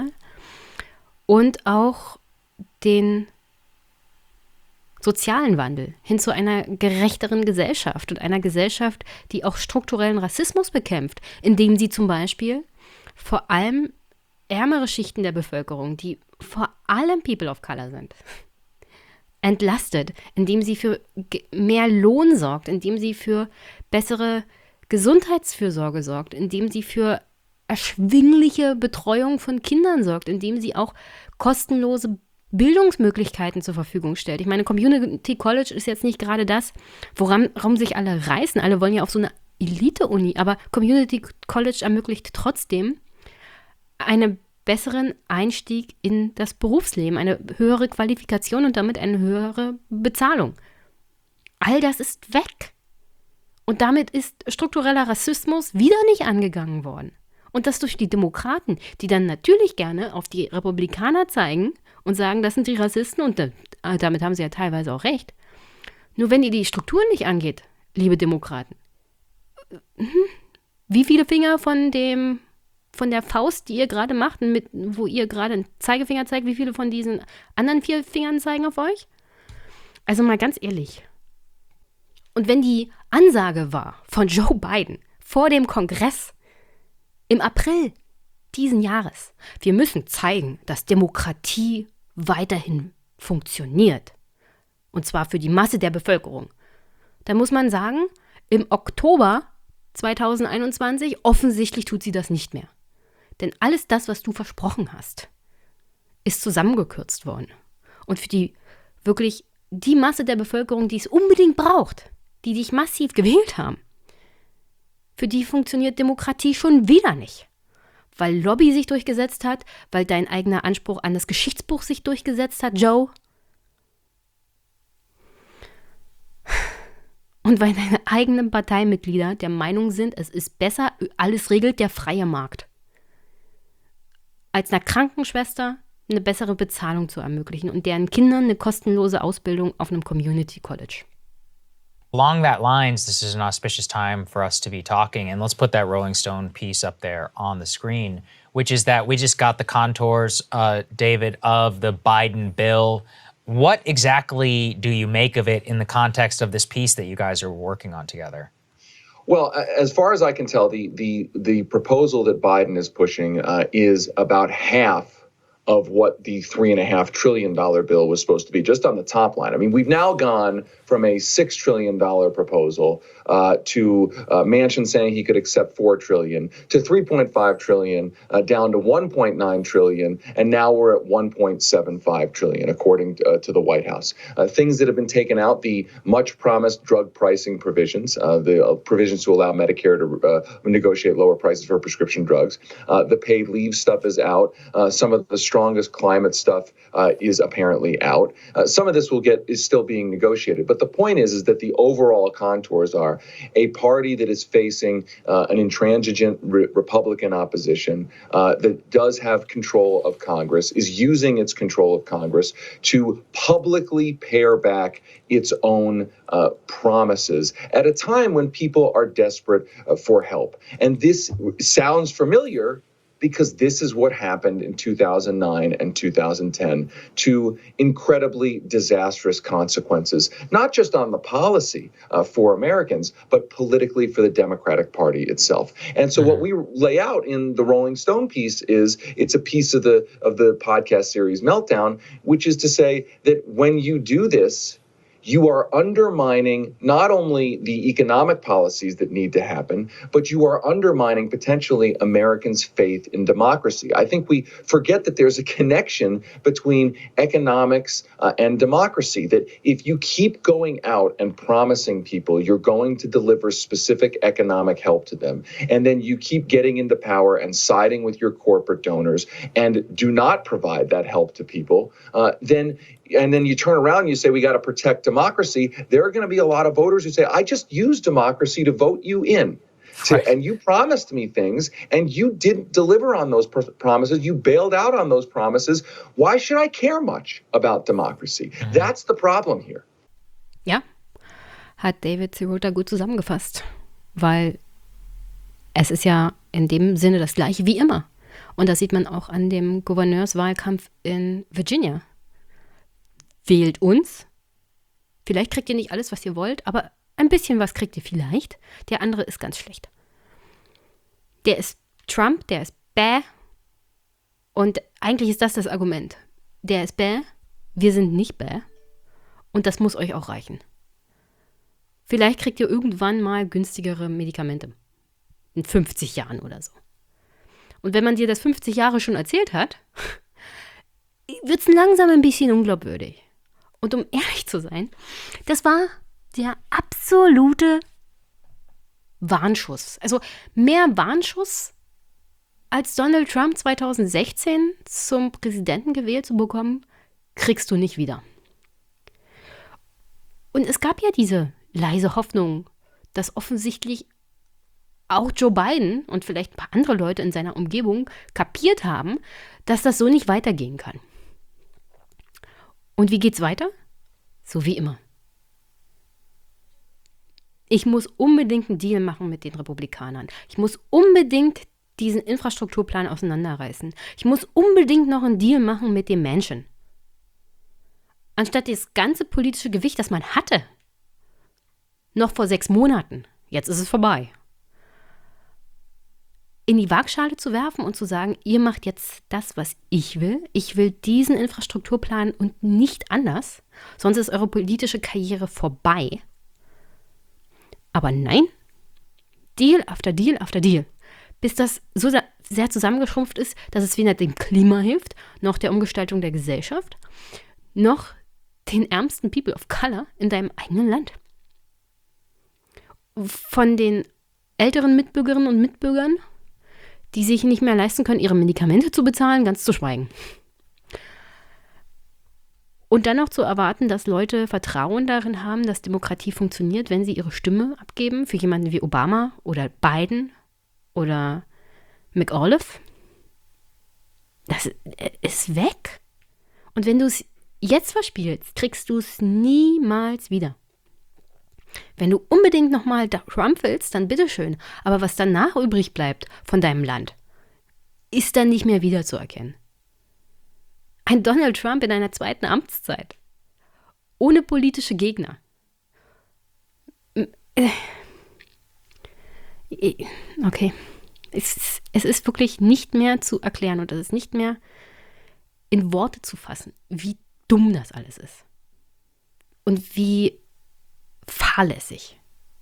und auch den sozialen Wandel hin zu einer gerechteren Gesellschaft und einer Gesellschaft, die auch strukturellen Rassismus bekämpft, indem sie zum Beispiel vor allem ärmere Schichten der Bevölkerung, die vor allem People of Color sind, entlastet, indem sie für mehr Lohn sorgt, indem sie für bessere Gesundheitsfürsorge sorgt, indem sie für erschwingliche Betreuung von Kindern sorgt, indem sie auch kostenlose Bildungsmöglichkeiten zur Verfügung stellt. Ich meine, Community College ist jetzt nicht gerade das, woran, worum sich alle reißen. Alle wollen ja auf so eine Elite-Uni, aber Community College ermöglicht trotzdem einen besseren Einstieg in das Berufsleben, eine höhere Qualifikation und damit eine höhere Bezahlung. All das ist weg. Und damit ist struktureller Rassismus wieder nicht angegangen worden. Und das durch die Demokraten, die dann natürlich gerne auf die Republikaner zeigen und sagen, das sind die Rassisten und damit haben sie ja teilweise auch recht. Nur wenn ihr die Strukturen nicht angeht, liebe Demokraten, wie viele Finger von dem von der Faust, die ihr gerade macht, mit, wo ihr gerade einen Zeigefinger zeigt, wie viele von diesen anderen vier Fingern zeigen auf euch? Also mal ganz ehrlich. Und wenn die Ansage war von Joe Biden vor dem Kongress im April diesen Jahres, wir müssen zeigen, dass Demokratie weiterhin funktioniert, und zwar für die Masse der Bevölkerung, dann muss man sagen, im Oktober zweitausendeinundzwanzig, offensichtlich tut sie das nicht mehr. Denn alles das, was du versprochen hast, ist zusammengekürzt worden. Und für die wirklich die Masse der Bevölkerung, die es unbedingt braucht, die dich massiv gewählt haben, für die funktioniert Demokratie schon wieder nicht. Weil Lobby sich durchgesetzt hat, weil dein eigener Anspruch an das Geschichtsbuch sich durchgesetzt hat, Joe. Und weil deine eigenen Parteimitglieder der Meinung sind, es ist besser, alles regelt der freie Markt, als einer Krankenschwester eine bessere Bezahlung zu ermöglichen und deren Kindern eine kostenlose Ausbildung auf einem Community College.
Along that lines, this is an auspicious time for us to be talking, and let's put that Rolling Stone piece up there on the screen, which is that we just got the contours, uh, David, of the Biden bill. What exactly do you make of it in the context of this piece that you guys are working on together?
Well, as far as I can tell, the the the proposal that Biden is pushing uh, is about half of what the three and a half trillion dollar bill was supposed to be, just on the top line. I mean, we've now gone from a six trillion dollar proposal uh, to uh, Manchin saying he could accept four trillion to three point five trillion, uh, down to one point nine trillion, and now we're at one point seven five trillion, according to, uh, to the White House. Uh, things that have been taken out: the much promised drug pricing provisions, uh, the uh, provisions to allow Medicare to uh, negotiate lower prices for prescription drugs. Uh, the paid leave stuff is out. Uh, some of the strongest climate stuff uh, is apparently out. Uh, some of this will get is still being negotiated. But the point is, is that the overall contours are a party that is facing uh, an intransigent re- Republican opposition uh, that does have control of Congress, is using its control of Congress to publicly pare back its own uh, promises at a time when people are desperate uh, for help. And this sounds familiar, because this is what happened in two thousand nine and two thousand ten, to incredibly disastrous consequences, not just on the policy uh, for Americans, but politically for the Democratic Party itself. And so what we lay out in the Rolling Stone piece is, it's a piece of the of the podcast series Meltdown, which is to say that when you do this, you are undermining not only the economic policies that need to happen, but you are undermining potentially Americans' faith in democracy. I think we forget that there's a connection between economics uh, and democracy, that if you keep going out and promising people you're going to deliver specific economic help to them, and then you keep getting into power and siding with your corporate donors and do not provide that help to people, uh, then and then you turn around and you say, we got to protect democracy, there are going to be a lot of voters who say, I just used democracy to vote you in. To, right. And you promised me things, and you didn't deliver on those pr- promises. You bailed out on those promises. Why should I care much about democracy? Mhm. That's the problem here.
Ja, hat David Sirota gut zusammengefasst. Weil es ist ja in dem Sinne das Gleiche wie immer. Und das sieht man auch an dem Gouverneurswahlkampf in Virginia. Wählt uns. Vielleicht kriegt ihr nicht alles, was ihr wollt, aber ein bisschen was kriegt ihr vielleicht. Der andere ist ganz schlecht. Der ist Trump, der ist bäh. Und eigentlich ist das das Argument. Der ist bäh, wir sind nicht bäh. Und das muss euch auch reichen. Vielleicht kriegt ihr irgendwann mal günstigere Medikamente. In fünfzig Jahren oder so. Und wenn man dir das fünfzig Jahre schon erzählt hat, wird es langsam ein bisschen unglaubwürdig. Und um ehrlich zu sein, das war der absolute Warnschuss. Also mehr Warnschuss, als Donald Trump zweitausendsechzehn zum Präsidenten gewählt zu bekommen, kriegst du nicht wieder. Und es gab ja diese leise Hoffnung, dass offensichtlich auch Joe Biden und vielleicht ein paar andere Leute in seiner Umgebung kapiert haben, dass das so nicht weitergehen kann. Und wie geht's weiter? So wie immer. Ich muss unbedingt einen Deal machen mit den Republikanern. Ich muss unbedingt diesen Infrastrukturplan auseinanderreißen. Ich muss unbedingt noch einen Deal machen mit dem Manchin. Anstatt das ganze politische Gewicht, das man hatte, noch vor sechs Monaten, jetzt ist es vorbei, in die Waagschale zu werfen und zu sagen, ihr macht jetzt das, was ich will. Ich will diesen Infrastrukturplan und nicht anders, sonst ist eure politische Karriere vorbei. Aber nein, Deal after Deal after Deal, bis das so sehr zusammengeschrumpft ist, dass es weder dem Klima hilft, noch der Umgestaltung der Gesellschaft, noch den ärmsten People of Color in deinem eigenen Land. Von den älteren Mitbürgerinnen und Mitbürgern, die sich nicht mehr leisten können, ihre Medikamente zu bezahlen, ganz zu schweigen. Und dann noch zu erwarten, dass Leute Vertrauen darin haben, dass Demokratie funktioniert, wenn sie ihre Stimme abgeben für jemanden wie Obama oder Biden oder McAuliffe. Das ist weg. Und wenn du es jetzt verspielst, kriegst du es niemals wieder. Wenn du unbedingt nochmal Trump willst, dann bitteschön. Aber was danach übrig bleibt von deinem Land, ist dann nicht mehr wiederzuerkennen. Ein Donald Trump in einer zweiten Amtszeit. ohne politische Gegner. Okay. Es, es ist wirklich nicht mehr zu erklären und es ist nicht mehr in Worte zu fassen, wie dumm das alles ist. Und wie fahrlässig.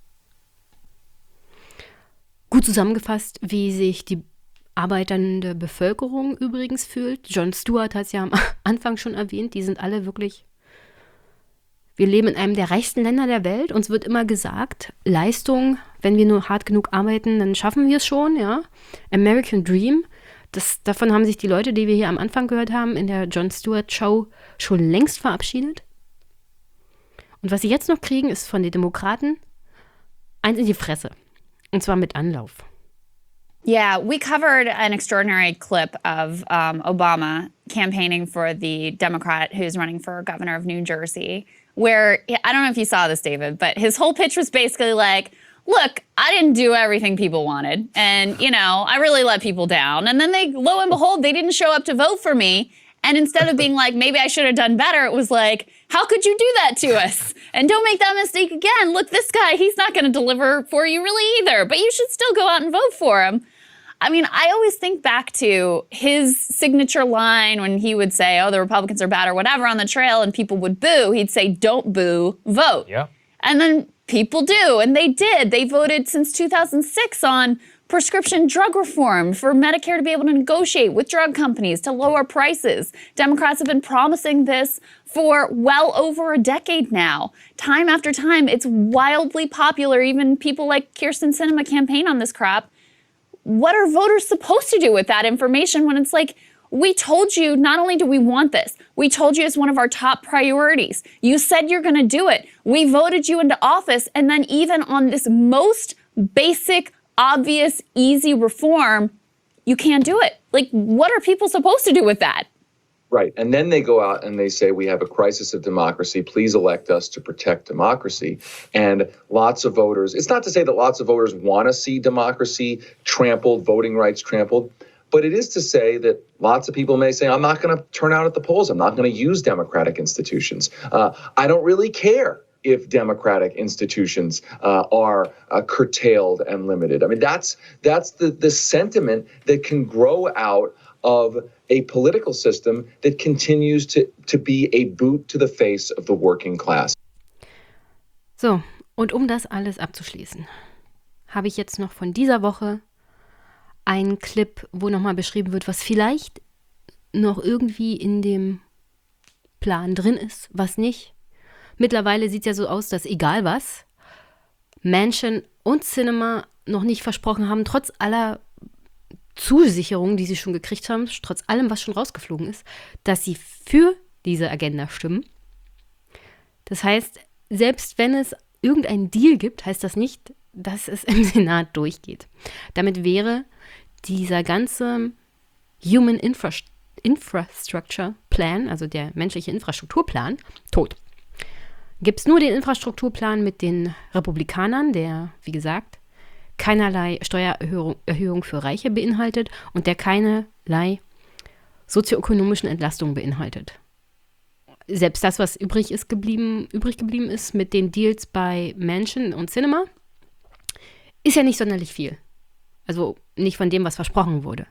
Gut zusammengefasst, wie sich die arbeitende Bevölkerung übrigens fühlt. Jon Stewart hat es ja am Anfang schon erwähnt, die sind alle wirklich, wir leben in einem der reichsten Länder der Welt. Uns wird immer gesagt, Leistung, wenn wir nur hart genug arbeiten, dann schaffen wir es schon, ja. American Dream, das, davon haben sich die Leute, die wir hier am Anfang gehört haben, in der Jon Stewart Show schon längst verabschiedet. Und was sie jetzt noch kriegen, ist von den Demokraten eins in die Fresse. Und zwar mit Anlauf.
Yeah, we covered an extraordinary clip of um, Obama campaigning for the Democrat who's running for governor of New Jersey, where, I don't know if you saw this, David, but his whole pitch was basically like, look, I didn't do everything people wanted. And, you know, I really let people down. And then they, lo and behold, they didn't show up to vote for me. And instead of being like, maybe I should have done better, it was like, how could you do that to us? And don't make that mistake again. Look, this guy, he's not going to deliver for you really either, but you should still go out and vote for him. I mean, I always think back to his signature line when he would say, oh, the Republicans are bad or whatever on the trail, and people would boo. He'd say, don't boo, vote.
Yeah.
And then people do, and they did. They voted since two thousand six on prescription drug reform for Medicare to be able to negotiate with drug companies to lower prices. Democrats have been promising this for well over a decade now. Time after time, it's wildly popular. Even people like Kyrsten Sinema campaign on this crap. What are voters supposed to do with that information when it's like, we told you not only do we want this, we told you it's one of our top priorities. You said you're going to do it. We voted you into office. And then even on this most basic, obvious, easy reform, you can't do it. Like, what are people supposed to do with that?
Right. And then they go out and they say, we have a crisis of democracy. Please elect us to protect democracy. And lots of voters, it's not to say that lots of voters want to see democracy trampled, voting rights trampled, but it is to say that lots of people may say, I'm not going to turn out at the polls. I'm not going to use democratic institutions. Uh, I don't really care if democratic institutions uh, are uh, curtailed and limited. I mean, that's that's the, the sentiment that can grow out of a political system that continues to, to be a boot to the face of the working class.
So, und um das alles abzuschließen, habe ich jetzt noch von dieser Woche einen Clip, wo nochmal beschrieben wird, was vielleicht noch irgendwie in dem Plan drin ist, was nicht. Mittlerweile sieht es ja so aus, dass egal was, Manchin und Sinema noch nicht versprochen haben, trotz aller Zusicherungen, die sie schon gekriegt haben, trotz allem, was schon rausgeflogen ist, dass sie für diese Agenda stimmen. Das heißt, selbst wenn es irgendeinen Deal gibt, heißt das nicht, dass es im Senat durchgeht. Damit wäre dieser ganze Human Infra- Infrastructure Plan, also der menschliche Infrastrukturplan, tot. Gibt es nur den Infrastrukturplan mit den Republikanern, der, wie gesagt, keinerlei Steuererhöhung Erhöhung für Reiche beinhaltet und der keinerlei sozioökonomischen Entlastungen beinhaltet. Selbst das, was übrig ist geblieben, übrig geblieben ist mit den Deals bei Manchin und Sinema, ist ja nicht sonderlich viel. Also nicht von dem, was versprochen wurde.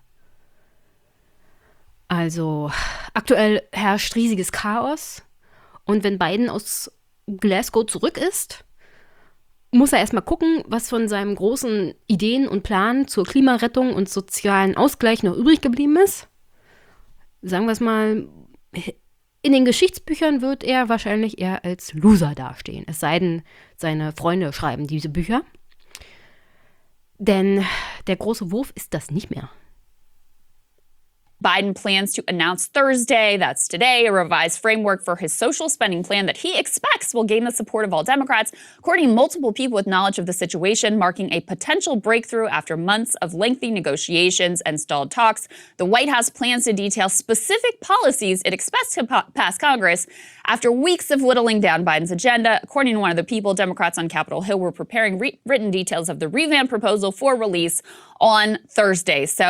Also aktuell herrscht riesiges Chaos und wenn Biden aus Glasgow zurück ist, muss er erstmal gucken, was von seinen großen Ideen und Plan zur Klimarettung und sozialen Ausgleich noch übrig geblieben ist. Sagen wir es mal, in den Geschichtsbüchern wird er wahrscheinlich eher als Loser dastehen. Es sei denn, seine Freunde schreiben diese Bücher. Denn der große Wurf ist das nicht mehr.
Biden plans to announce Thursday, that's today, a revised framework for his social spending plan that he expects will gain the support of all Democrats, according to multiple people with knowledge of the situation, marking a potential breakthrough after months of lengthy negotiations and stalled talks. The White House plans to detail specific policies it expects to pa- pass Congress after weeks of whittling down Biden's agenda. According to one of the people, Democrats on Capitol Hill were preparing re- written details of the revamped proposal for release on Thursday. So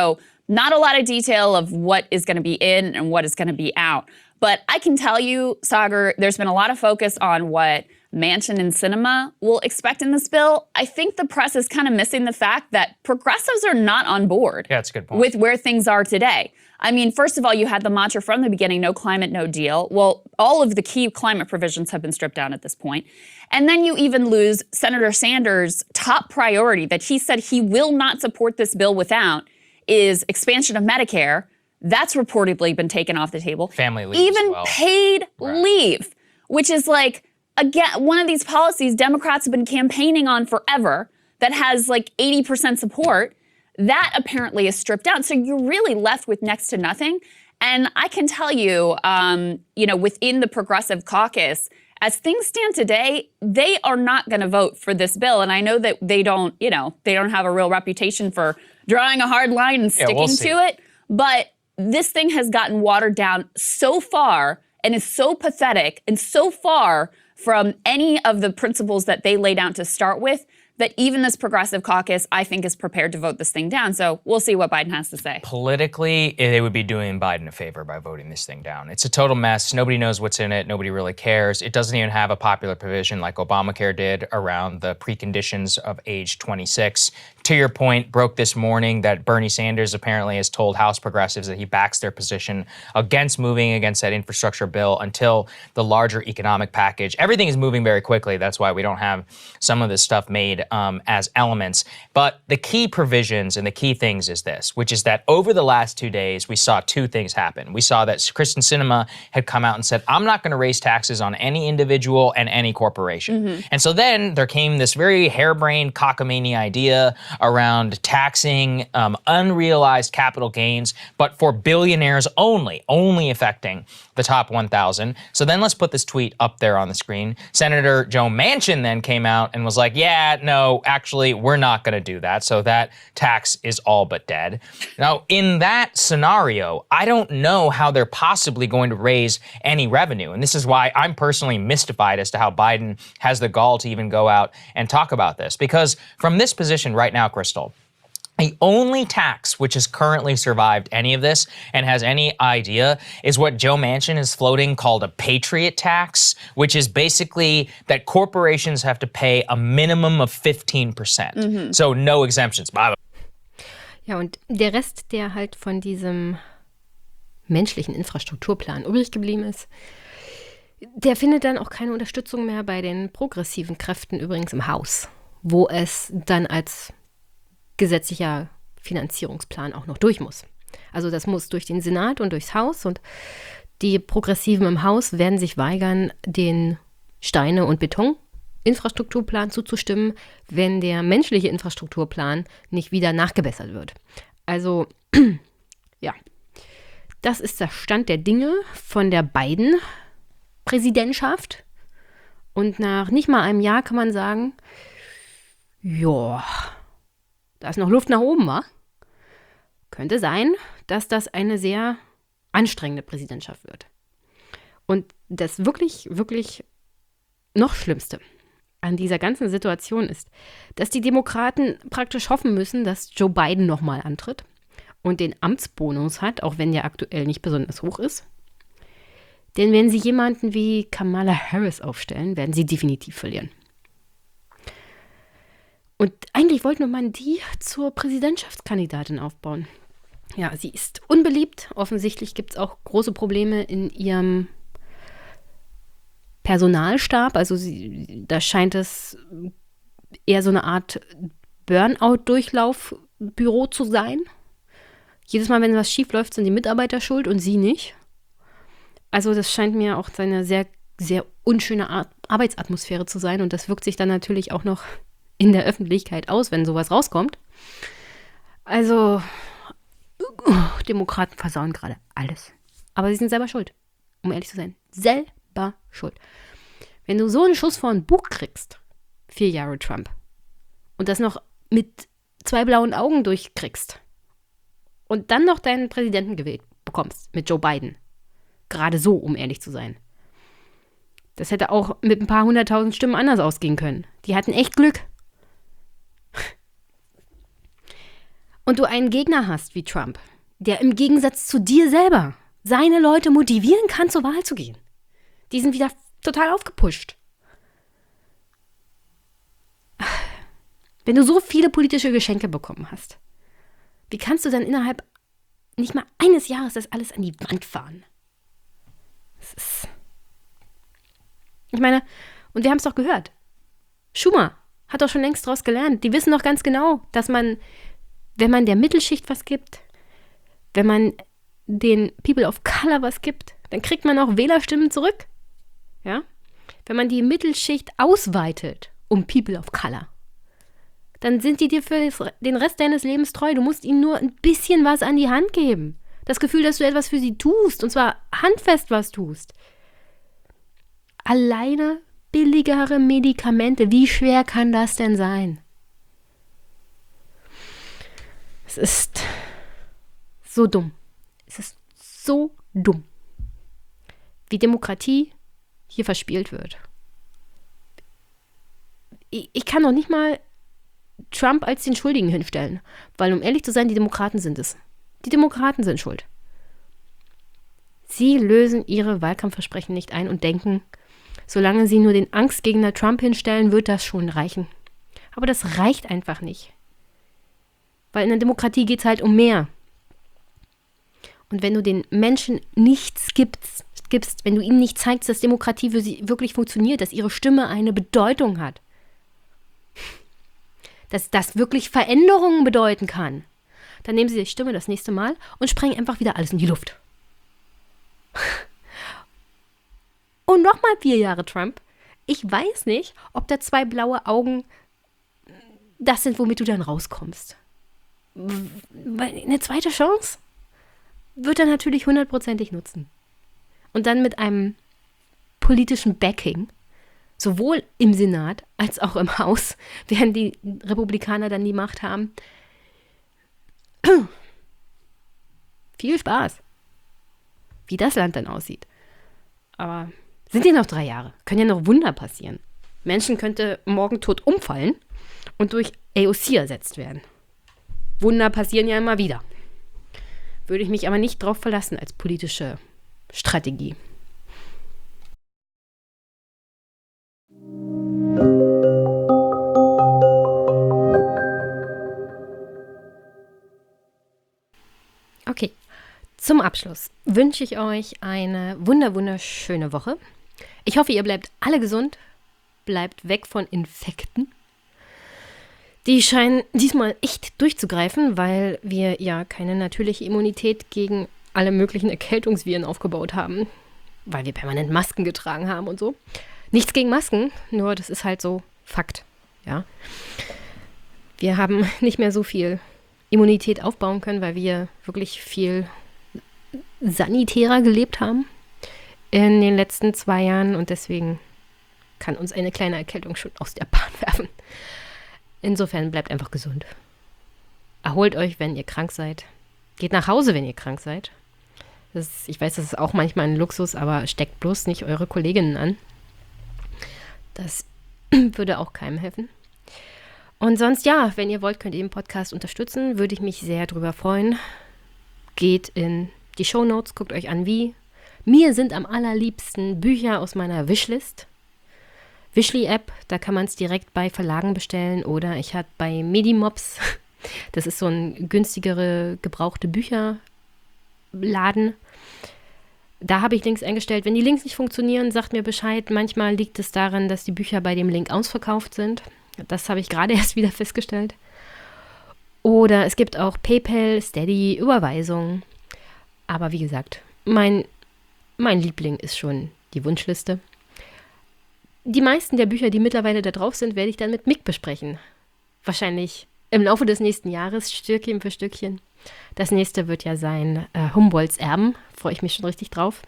Not a lot of detail of what is going to be in and what is going to be out. But I can tell you, Saagar, there's been a lot of focus on what Manchin and Sinema will expect in this bill. I think the press is kind of missing the fact that progressives are not on board
yeah, that's a good point.
with where things are today. I mean, first of all, you had the mantra from the beginning, no climate, no deal. Well, all of the key climate provisions have been stripped down at this point. And then you even lose Senator Sanders' top priority that he said he will not support this bill without is expansion of Medicare. That's reportedly been taken off the table.
Family leave
Even
as well.
paid
Right.
leave, which is like, again, one of these policies Democrats have been campaigning on forever that has like eighty percent support. That apparently is stripped down. So you're really left with next to nothing. And I can tell you, um, you know, within the Progressive Caucus, as things stand today, they are not going to vote for this bill. And I know that they don't, you know, they don't have a real reputation for drawing a hard line and
Yeah,
sticking
we'll see.
to it. But this thing has gotten watered down so far and is so pathetic and so far from any of the principles that they laid out to start with that even this Progressive Caucus, I think, is prepared to vote this thing down. So we'll see what Biden has to say.
Politically, they would be doing Biden a favor by voting this thing down. It's a total mess. Nobody knows what's in it. Nobody really cares. It doesn't even have a popular provision like Obamacare did around the preconditions of age twenty-six. To your point, broke this morning that Bernie Sanders apparently has told House progressives that he backs their position against moving against that infrastructure bill until the larger economic package. Everything is moving very quickly. That's why we don't have some of this stuff made um, as elements. But the key provisions and the key things is this, which is that over the last two days, we saw two things happen. We saw that Kristen Sinema had come out and said, I'm not going to raise taxes on any individual and any corporation.
Mm-hmm.
And so then there came this very harebrained cockamamie idea around taxing um, unrealized capital gains, but for billionaires only, only affecting the top one thousand. So then let's put this tweet up there on the screen. Senator Joe Manchin then came out and was like, yeah, no, actually, we're not going to do that. So that tax is all but dead. Now, in that scenario, I don't know how they're possibly going to raise any revenue. And this is why I'm personally mystified as to how Biden has the gall to even go out and talk about this. Because from this position right now, Crystal, the only tax which has currently survived any of this and has any idea is what Joe Manchin is floating called a patriot tax, which is basically that corporations have to pay a minimum of fifteen percent.
Mhm.
So no exemptions.
Ja, und der Rest, der halt von diesem menschlichen Infrastrukturplan übrig geblieben ist, der findet dann auch keine Unterstützung mehr bei den progressiven Kräften übrigens im Haus, wo es dann als gesetzlicher Finanzierungsplan auch noch durch muss. Also das muss durch den Senat und durchs Haus und die Progressiven im Haus werden sich weigern, den Steine- und Beton-Infrastrukturplan zuzustimmen, wenn der menschliche Infrastrukturplan nicht wieder nachgebessert wird. Also, ja, das ist der Stand der Dinge von der Biden-Präsidentschaft. Und nach nicht mal einem Jahr kann man sagen, ja, da ist noch Luft nach oben, wa? Könnte sein, dass das eine sehr anstrengende Präsidentschaft wird. Und das wirklich, wirklich noch Schlimmste an dieser ganzen Situation ist, dass die Demokraten praktisch hoffen müssen, dass Joe Biden nochmal antritt und den Amtsbonus hat, auch wenn der aktuell nicht besonders hoch ist. Denn wenn sie jemanden wie Kamala Harris aufstellen, werden sie definitiv verlieren. Und eigentlich wollte man die zur Präsidentschaftskandidatin aufbauen. Ja, sie ist unbeliebt. Offensichtlich gibt es auch große Probleme in ihrem Personalstab. Also sie, da scheint es eher so eine Art Burnout-Durchlaufbüro zu sein. Jedes Mal, wenn was schief läuft, sind die Mitarbeiter schuld und sie nicht. Also das scheint mir auch eine sehr, sehr unschöne Art Arbeitsatmosphäre zu sein. Und das wirkt sich dann natürlich auch noch in der Öffentlichkeit aus, wenn sowas rauskommt. Also, Demokraten versauen gerade alles. Aber sie sind selber schuld, um ehrlich zu sein. Selber schuld. Wenn du so einen Schuss vor ein Buch kriegst, vier Jahre Trump, und das noch mit zwei blauen Augen durchkriegst und dann noch deinen Präsidenten gewählt bekommst mit Joe Biden, gerade so, um ehrlich zu sein. Das hätte auch mit ein paar hunderttausend Stimmen anders ausgehen können. Die hatten echt Glück. Und du einen Gegner hast wie Trump, der im Gegensatz zu dir selber seine Leute motivieren kann, zur Wahl zu gehen. Die sind wieder total aufgepusht. Wenn du so viele politische Geschenke bekommen hast, wie kannst du dann innerhalb nicht mal eines Jahres das alles an die Wand fahren? Das ist... Ich meine, und wir haben es doch gehört. Schumer hat doch schon längst daraus gelernt. Die wissen doch ganz genau, dass man, wenn man der Mittelschicht was gibt, wenn man den People of Color was gibt, dann kriegt man auch Wählerstimmen zurück. Ja? Wenn man die Mittelschicht ausweitet um People of Color, dann sind die dir für den Rest deines Lebens treu. Du musst ihnen nur ein bisschen was an die Hand geben. Das Gefühl, dass du etwas für sie tust, und zwar handfest was tust. Alleine billigere Medikamente, wie schwer kann das denn sein? Es ist so dumm. Es ist so dumm, wie Demokratie hier verspielt wird. Ich, ich kann doch nicht mal Trump als den Schuldigen hinstellen, weil, um ehrlich zu sein, die Demokraten sind es. Die Demokraten sind schuld. Sie lösen ihre Wahlkampfversprechen nicht ein und denken, solange sie nur den Angstgegner Trump hinstellen, wird das schon reichen. Aber das reicht einfach nicht. Weil in der Demokratie geht es halt um mehr. Und wenn du den Menschen nichts gibst, gibst, wenn du ihnen nicht zeigst, dass Demokratie für sie wirklich funktioniert, dass ihre Stimme eine Bedeutung hat, dass das wirklich Veränderungen bedeuten kann, dann nehmen sie die Stimme das nächste Mal und sprengen einfach wieder alles in die Luft. Und nochmal vier Jahre Trump. Ich weiß nicht, ob da zwei blaue Augen das sind, womit du dann rauskommst. Eine zweite Chance wird er natürlich hundertprozentig nutzen. Und dann mit einem politischen Backing, sowohl im Senat als auch im Haus, während die Republikaner dann die Macht haben. Viel Spaß, wie das Land dann aussieht. Aber sind ja noch drei Jahre, können ja noch Wunder passieren. Menschen könnte morgen tot umfallen und durch A O C ersetzt werden. Wunder passieren ja immer wieder. Würde ich mich aber nicht drauf verlassen als politische Strategie. Okay, zum Abschluss wünsche ich euch eine wunder wunderschöne Woche. Ich hoffe, ihr bleibt alle gesund, bleibt weg von Infekten. Die scheinen diesmal echt durchzugreifen, weil wir ja keine natürliche Immunität gegen alle möglichen Erkältungsviren aufgebaut haben, weil wir permanent Masken getragen haben und so. Nichts gegen Masken, nur das ist halt so Fakt, ja. Wir haben nicht mehr so viel Immunität aufbauen können, weil wir wirklich viel sanitärer gelebt haben in den letzten zwei Jahren und deswegen kann uns eine kleine Erkältung schon aus der Bahn werfen. Insofern bleibt einfach gesund. Erholt euch, wenn ihr krank seid. Geht nach Hause, wenn ihr krank seid. Das ist, ich weiß, das ist auch manchmal ein Luxus, aber steckt bloß nicht eure Kolleginnen an. Das würde auch keinem helfen. Und sonst, ja, wenn ihr wollt, könnt ihr den Podcast unterstützen. Würde ich mich sehr drüber freuen. Geht in die Shownotes, guckt euch an, wie. Mir sind am allerliebsten Bücher aus meiner Wishlist. Wishly-App, da kann man es direkt bei Verlagen bestellen oder ich hatte bei Medimobs, das ist so ein günstigere, gebrauchte Bücherladen. Da habe ich Links eingestellt. Wenn die Links nicht funktionieren, sagt mir Bescheid. Manchmal liegt es daran, dass die Bücher bei dem Link ausverkauft sind. Das habe ich gerade erst wieder festgestellt. Oder es gibt auch PayPal, Steady, Überweisungen. Aber wie gesagt, mein, mein Liebling ist schon die Wunschliste. Die meisten der Bücher, die mittlerweile da drauf sind, werde ich dann mit Mick besprechen. Wahrscheinlich im Laufe des nächsten Jahres, Stückchen für Stückchen. Das nächste wird ja sein äh, Humboldts Erben. Freue ich mich schon richtig drauf.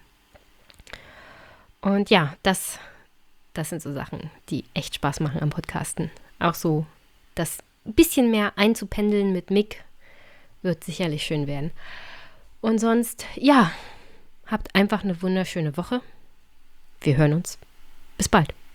Und ja, das, das sind so Sachen, die echt Spaß machen am Podcasten. Auch so das bisschen mehr einzupendeln mit Mick wird sicherlich schön werden. Und sonst, ja, habt einfach eine wunderschöne Woche. Wir hören uns. Bis bald.